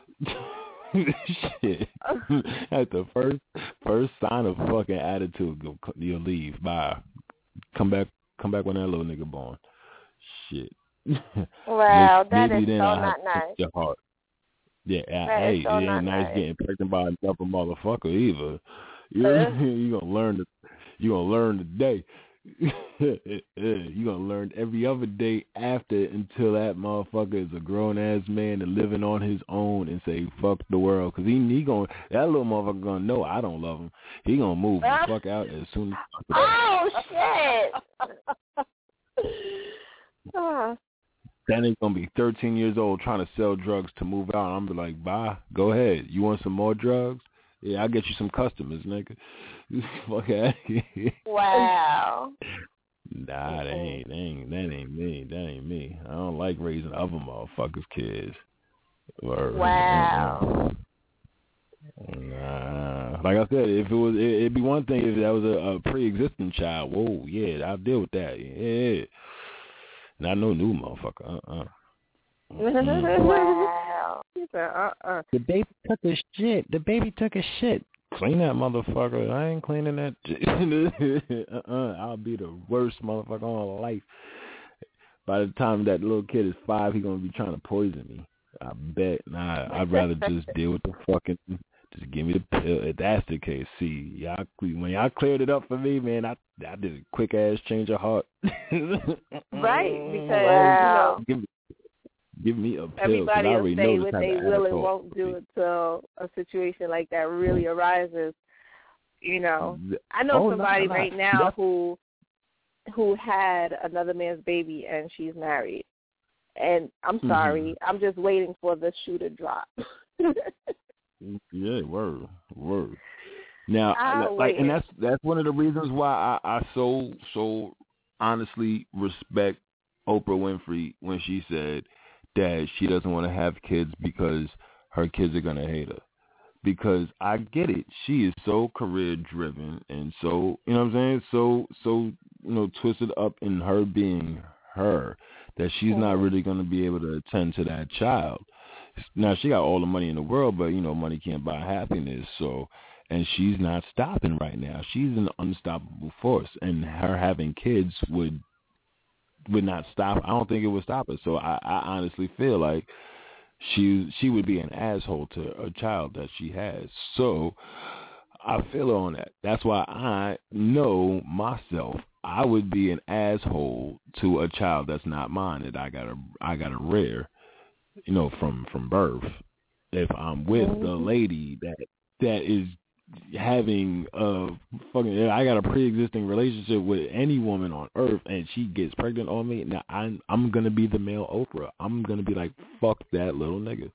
Shit. At the first first sign of fucking attitude, go, you'll leave. Bye. Come back. Come back when that little nigga born. Shit. Wow, maybe, that maybe is then so I'll not have to nice. touch your heart. Yeah, That hey, is so it not ain't nice, nice. getting pregnant by another motherfucker either. You know, Uh. you gonna learn. The, you gonna learn today. You gonna learn every other day after until that motherfucker is a grown ass man and living on his own and say fuck the world, cause he he gonna that little motherfucker gonna know I don't love him. He gonna move the fuck out as soon as. Oh shit! Ah. That ain't gonna be thirteen years old trying to sell drugs to move out. I'm be like, bye, go ahead. You want some more drugs? Yeah, I'll get you some customers, nigga. Fuck out. Wow. Nah, that ain't, that ain't, that ain't me. That ain't me. I don't like raising other motherfuckers' kids. Or, wow. Nah, like I said, if it was, it, it'd be one thing if that was a, a pre-existing child. Whoa, yeah, I'll deal with that. Yeah, not no new motherfucker. Uh, uh Wow. Uh-uh. The baby took a shit. The baby took a shit. Clean that motherfucker. I ain't cleaning that shit. uh-uh. I'll be the worst motherfucker on life. By the time that little kid is five, he gonna be trying to poison me. I bet. Nah, I'd rather just deal with the fucking. Just give me the pill. If that's the case, see, y'all when y'all cleared it up for me, man, I I did a quick ass change of heart. Right, because wow. you know, give me, give me a pill. everybody I will already say know what this they type of will and asshole. won't do until a situation like that really arises. You know, I know Oh, somebody nah, nah. right now That's- who who had another man's baby and she's married. And I'm sorry, Mm-hmm. I'm just waiting for the shoe to drop. Yeah, word, word. Now, I'll like, wait. and that's that's one of the reasons why I, I so so honestly respect Oprah Winfrey when she said that she doesn't want to have kids because her kids are gonna hate her. Because I get it, she is so career driven and so, you know what I'm saying, so so you know twisted up in her being her that she's not really gonna be able to attend to that child. Now, she got all the money in the world, but, you know, money can't buy happiness. So, and she's not stopping right now. She's an unstoppable force, and her having kids would would not stop. I don't think it would stop her. So I, I honestly feel like she she would be an asshole to a child that she has. So I feel her on that. That's why I know myself. I would be an asshole to a child that's not mine that I got to I got to rear. You know, from, from birth, if I'm with the lady that that is having a fucking, I got a pre-existing relationship with any woman on earth, and she gets pregnant on me. Now I'm I'm gonna be the male Oprah. I'm gonna be like, fuck that little nigga.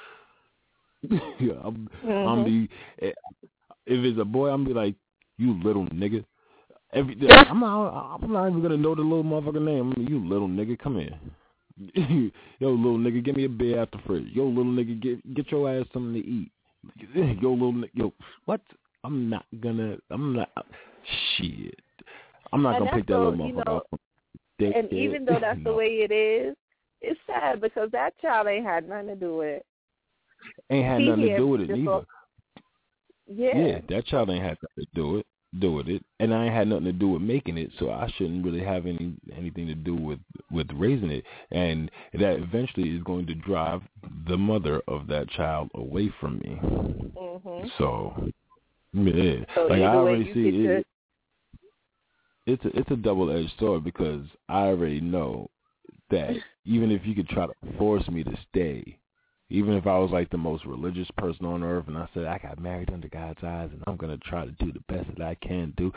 I'm, mm-hmm. I'm the if it's a boy, I'm gonna be like, you little nigga. Every I'm not I'm not even gonna know the little motherfucker name. I mean, you little nigga, come here. Yo, little nigga, give me a beer out the fridge. Yo, little nigga, get get your ass something to eat. Yo, little nigga, yo, what? I'm not gonna. I'm not. Shit. I'm not and gonna pick that so, little motherfucker you know, up. Dead, and dead. even though that's no. the way it is, it's sad because that child ain't had nothing to do with it. Ain't had he nothing to do with it neither. All, yeah. Yeah, that child ain't had nothing to do it. do with it, and I ain't had nothing to do with making it, so I shouldn't really have any anything to do with, with raising it, and that eventually is going to drive the mother of that child away from me. Mm-hmm. So, yeah, so like I already you see get it. It's a it's a double edged sword because I already know that even if you could try to force me to stay. Even if I was like the most religious person on earth and I said I got married under God's eyes and I'm going to try to do the best that I can do,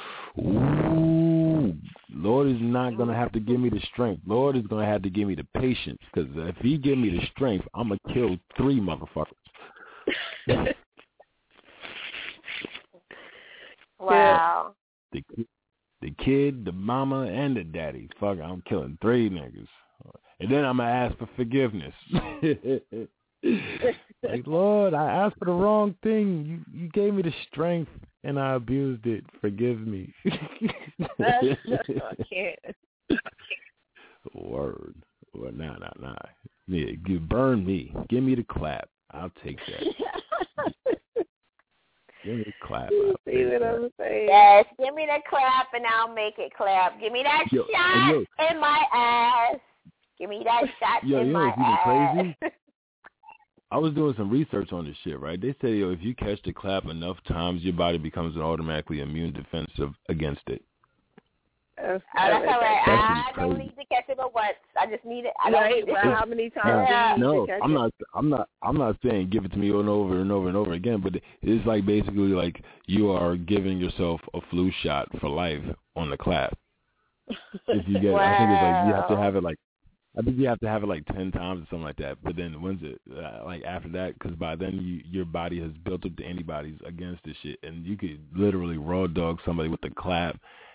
ooh, Lord is not going to have to give me the strength. Lord is going to have to give me the patience because if he give me the strength, I'm going to kill three motherfuckers. Wow. The, the kid, the mama, and the daddy. Fuck, I'm killing three niggas. And then I'm going to ask for forgiveness. Like, Lord, I asked for the wrong thing. You you gave me the strength, and I abused it. Forgive me. I can't. Word. Well, nah, nah, nah. Yeah, give, burn me. Give me the clap. I'll take that. Give me the clap. I'll See what I'm saying? Yes, give me the clap, and I'll make it clap. Give me that yo, shot yo. in my ass. Give me that shot yo, in yo, my if you ass. crazy, I was doing some research on this shit, right? They say, yo, if you catch the clap enough times, your body becomes automatically immune defensive against it. That's, oh, that's all right. I That's don't need to catch it but once. I just need it. I don't right? need it. Well, how many times yeah. do you No, need to catch I'm it? not. I'm not. I'm not saying give it to me over and over and over and over again. But it's like basically like you are giving yourself a flu shot for life on the clap. If you get, wow. I think it's like you have to have it like. I think you have to have it like ten times or something like that. But then when's it uh, like after that? Because by then you, your body has built up the antibodies against this shit, and you could literally raw dog somebody with the clap,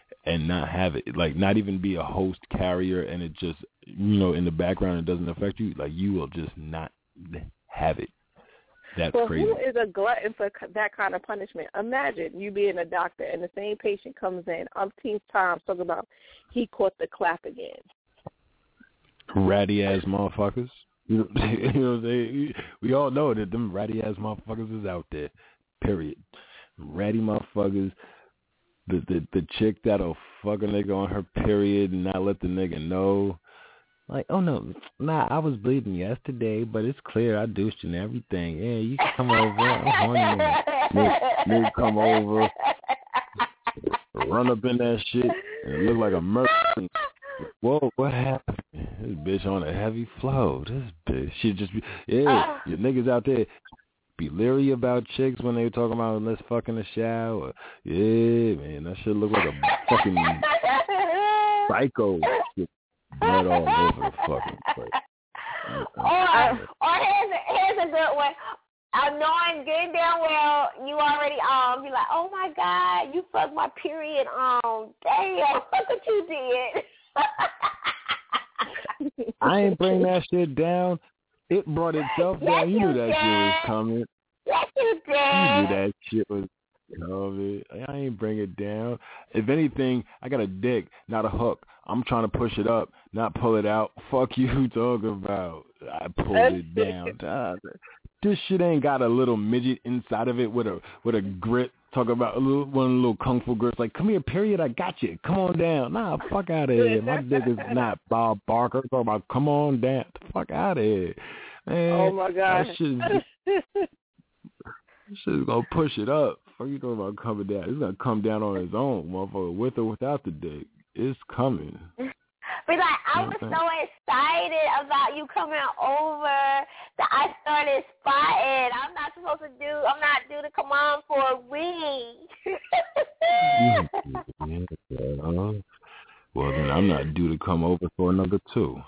and not have it, like not even be a host carrier, and it just, you know, in the background it doesn't affect you. Like you will just not have it. That's well, crazy. Who is a glutton for that kind of punishment? Imagine you being a doctor and the same patient comes in umpteenth times talking about he caught the clap again. Ratty ass motherfuckers. You know, you know what I'm saying? We all know that them ratty ass motherfuckers is out there. Period. Ratty motherfuckers. The the the chick that'll fuck a nigga on her period and not let the nigga know. Like, oh no, nah, I was bleeding yesterday, but it's clear I douched and everything. Yeah, you can come over. I'm horny. Nigga, nigga come over, run up in that shit, and it look like a murder. Whoa, what happened? This bitch on a heavy flow. This bitch, she just be, yeah, your niggas out there be leery about chicks when they talking about let's fuck in the shower. Yeah, man, that shit look like a fucking psycho. Blood all over the fucking place. Or, or here's a, here's a good one. I'm knowing good damn well you already um be like, oh my god, you fucked my period um damn, look what you did. I ain't bring that shit down. It brought itself yes, down. You knew that did. shit was coming. Yes, you did. You knew that shit was coming. I ain't bring it down. If anything, I got a dick, not a hook. I'm trying to push it up, not pull it out. Fuck you talking about. I pulled it down. This shit ain't got a little midget inside of it with a with a grip. Talk about a little one little kung fu grip. Like, come here, period. I got you. Come on down. Nah, fuck out of here. My dick is not Bob Barker. Talk about come on down. Fuck out of here, man. Oh my god. That shit, that shit's gonna push it up. Fuck you talking about coming down? It's gonna come down on its own, motherfucker, with or without the dick. It's coming. But like, I was so excited about you coming over that I started spotting. I'm not supposed to do. I'm not due to come on for a week. yeah, uh, well, then I'm not due to come over for another two.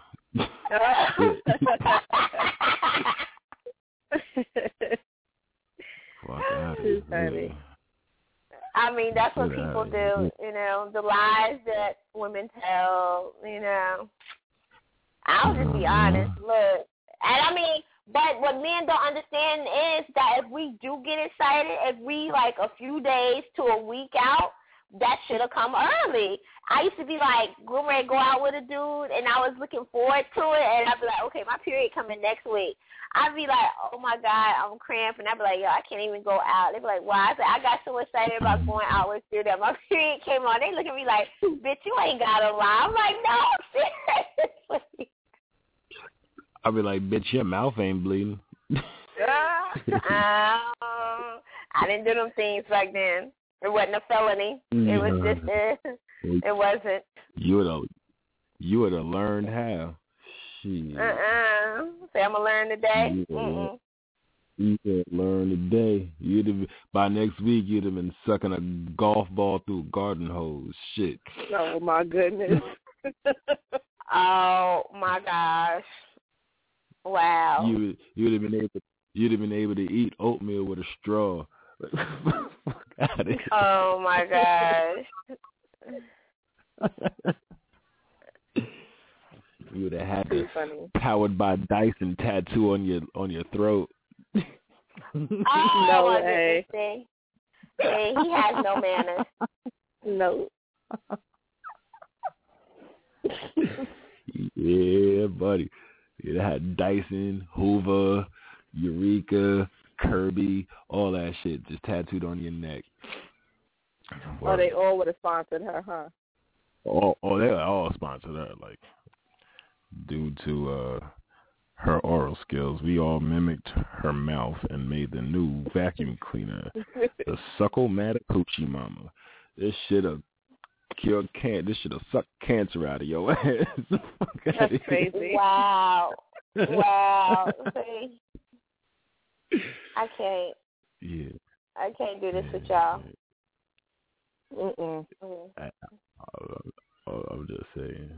Fuck out of here. I mean, that's what people do, you know, the lies that women tell, you know. I'll just be honest, look. And I mean, but what men don't understand is that if we do get excited, if we like a few days to a week out, that should have come early. I used to be like, getting ready to go out with a dude, and I was looking forward to it, and I'd be like, okay, my period coming next week. I'd be like, oh my God, I'm cramping. I'd be like, yo, I can't even go out. They'd be like, why? I said, I got so excited about going out with you that my period came on. They look at me like, bitch, you ain't got a lie. I'm like, no, seriously. I'd be like, bitch, your mouth ain't bleeding. uh, um, I didn't do them things back then. It wasn't a felony. It was just, uh, it wasn't. You would have, you would have learned how. Shit. Uh-uh. Say I'm going to learn today? Yeah. Mm-mm. You could learn today. You'd have, by next week, you'd have been sucking a golf ball through a garden hose. Shit. Oh, my goodness. Oh, my gosh. Wow. You you'd have been able you'd have been able to eat oatmeal with a straw. Oh my gosh. You would have had the powered by Dyson tattoo on your on your throat. Oh, no way. Hey, he has no manners. No. Yeah, buddy. It had Dyson, Hoover, Eureka, Kirby, all that shit just tattooed on your neck. Oh, they all would have sponsored her, huh? Oh, oh, they all sponsored her. Like, due to uh, her oral skills, we all mimicked her mouth and made the new vacuum cleaner, the Suckle-Matic Hoochie Mama. This shit'll cure can. This shit'll suck cancer out of your ass. That's crazy. Wow. Wow. I can't. Yeah. I can't do this with y'all. Mm-mm. I, I, I'm just saying.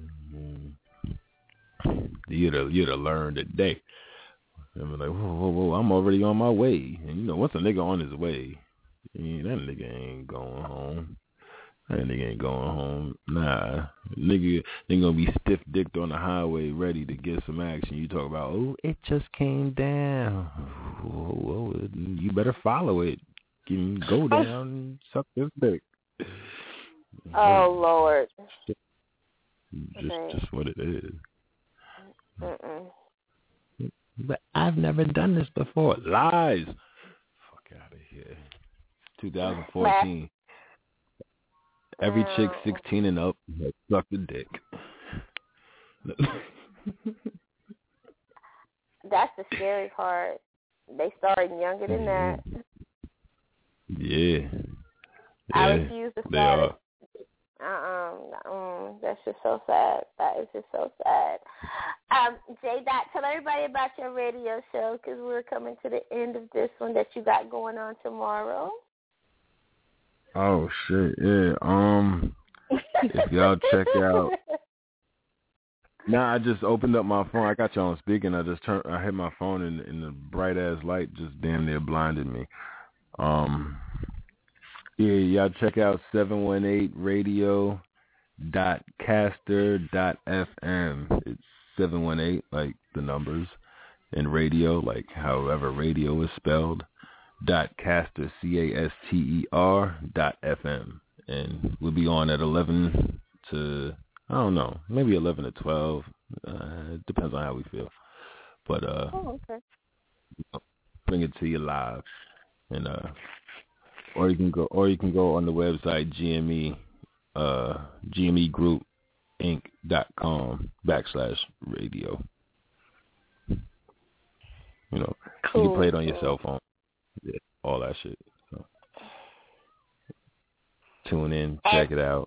You'd have, you'd have learned today. I'm like, whoa, whoa, whoa, I'm already on my way. And, you know, once a nigga on his way, that nigga ain't going home. That nigga ain't going home. Nah. Nigga, nigga gonna be stiff-dicked on the highway ready to get some action. You talk about, oh, it just came down. Oh, oh, you better follow it. Can go down and suck this dick. Oh, Lord. Just, okay. just what it is. Mm-mm. But I've never done this before. Lies. Fuck out of here. twenty fourteen. Every chick sixteen and up has sucked a dick. That's the scary part. They started younger than that. Yeah. I yeah, refuse to they start are. it. Uh-uh. Mm, that's just so sad. That is just so sad. Um, J. Dot, tell everybody about your radio show because we're coming to the end of this one that you got going on tomorrow. Oh shit, yeah. Um, if y'all check out. Nah, I just opened up my phone. I got you on speaker, and I just turned. I hit my phone, and, and the bright ass light just damn near blinded me. Um, yeah, y'all check out seven one eight radio dot caster dot f m. It's seven one eight, like the numbers, and radio, like however radio is spelled. Dot caster c a s t e r dot f m, and we'll be on at eleven to I don't know maybe eleven to twelve. Uh, it depends on how we feel, but uh, oh, okay. bring it to you live, and uh, or you can go or you can go on the website G M E uh G M E Group Inc dot com backslash radio. You know, cool. You can play it on your cell phone. Yeah, all that shit. So, tune in, check it out.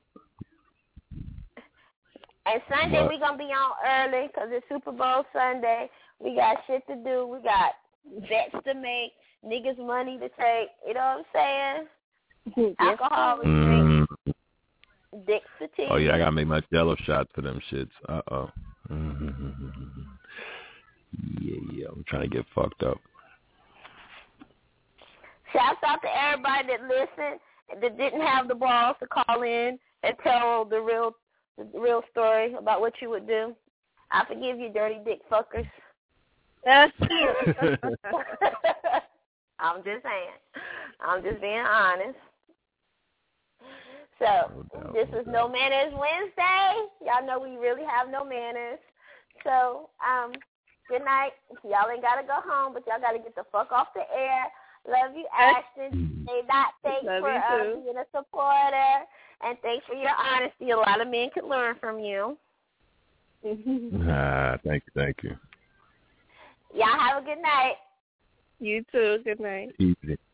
And Sunday we're going to be on early because it's Super Bowl Sunday. We got shit to do. We got bets to make, niggas money to take. You know what I'm saying? Alcohol to drink, dicks to teeth. Oh, yeah, I got to make my jello shot for them shits. Uh-oh. Yeah, yeah, I'm trying to get fucked up. Shouts out to everybody that listened, that didn't have the balls to call in and tell the real the real story about what you would do. I forgive you, dirty dick fuckers. I'm just saying. I'm just being honest. So, this is No Manners Wednesday. Y'all know we really have no manners. So, um, good night. Y'all ain't got to go home, but y'all got to get the fuck off the air. Love you, Ashton. Say that. Thanks Love for um, being a supporter, and thanks for your honesty. A lot of men can learn from you. Ah, thank you, thank you. Y'all have a good night. You too. Good night. Easy.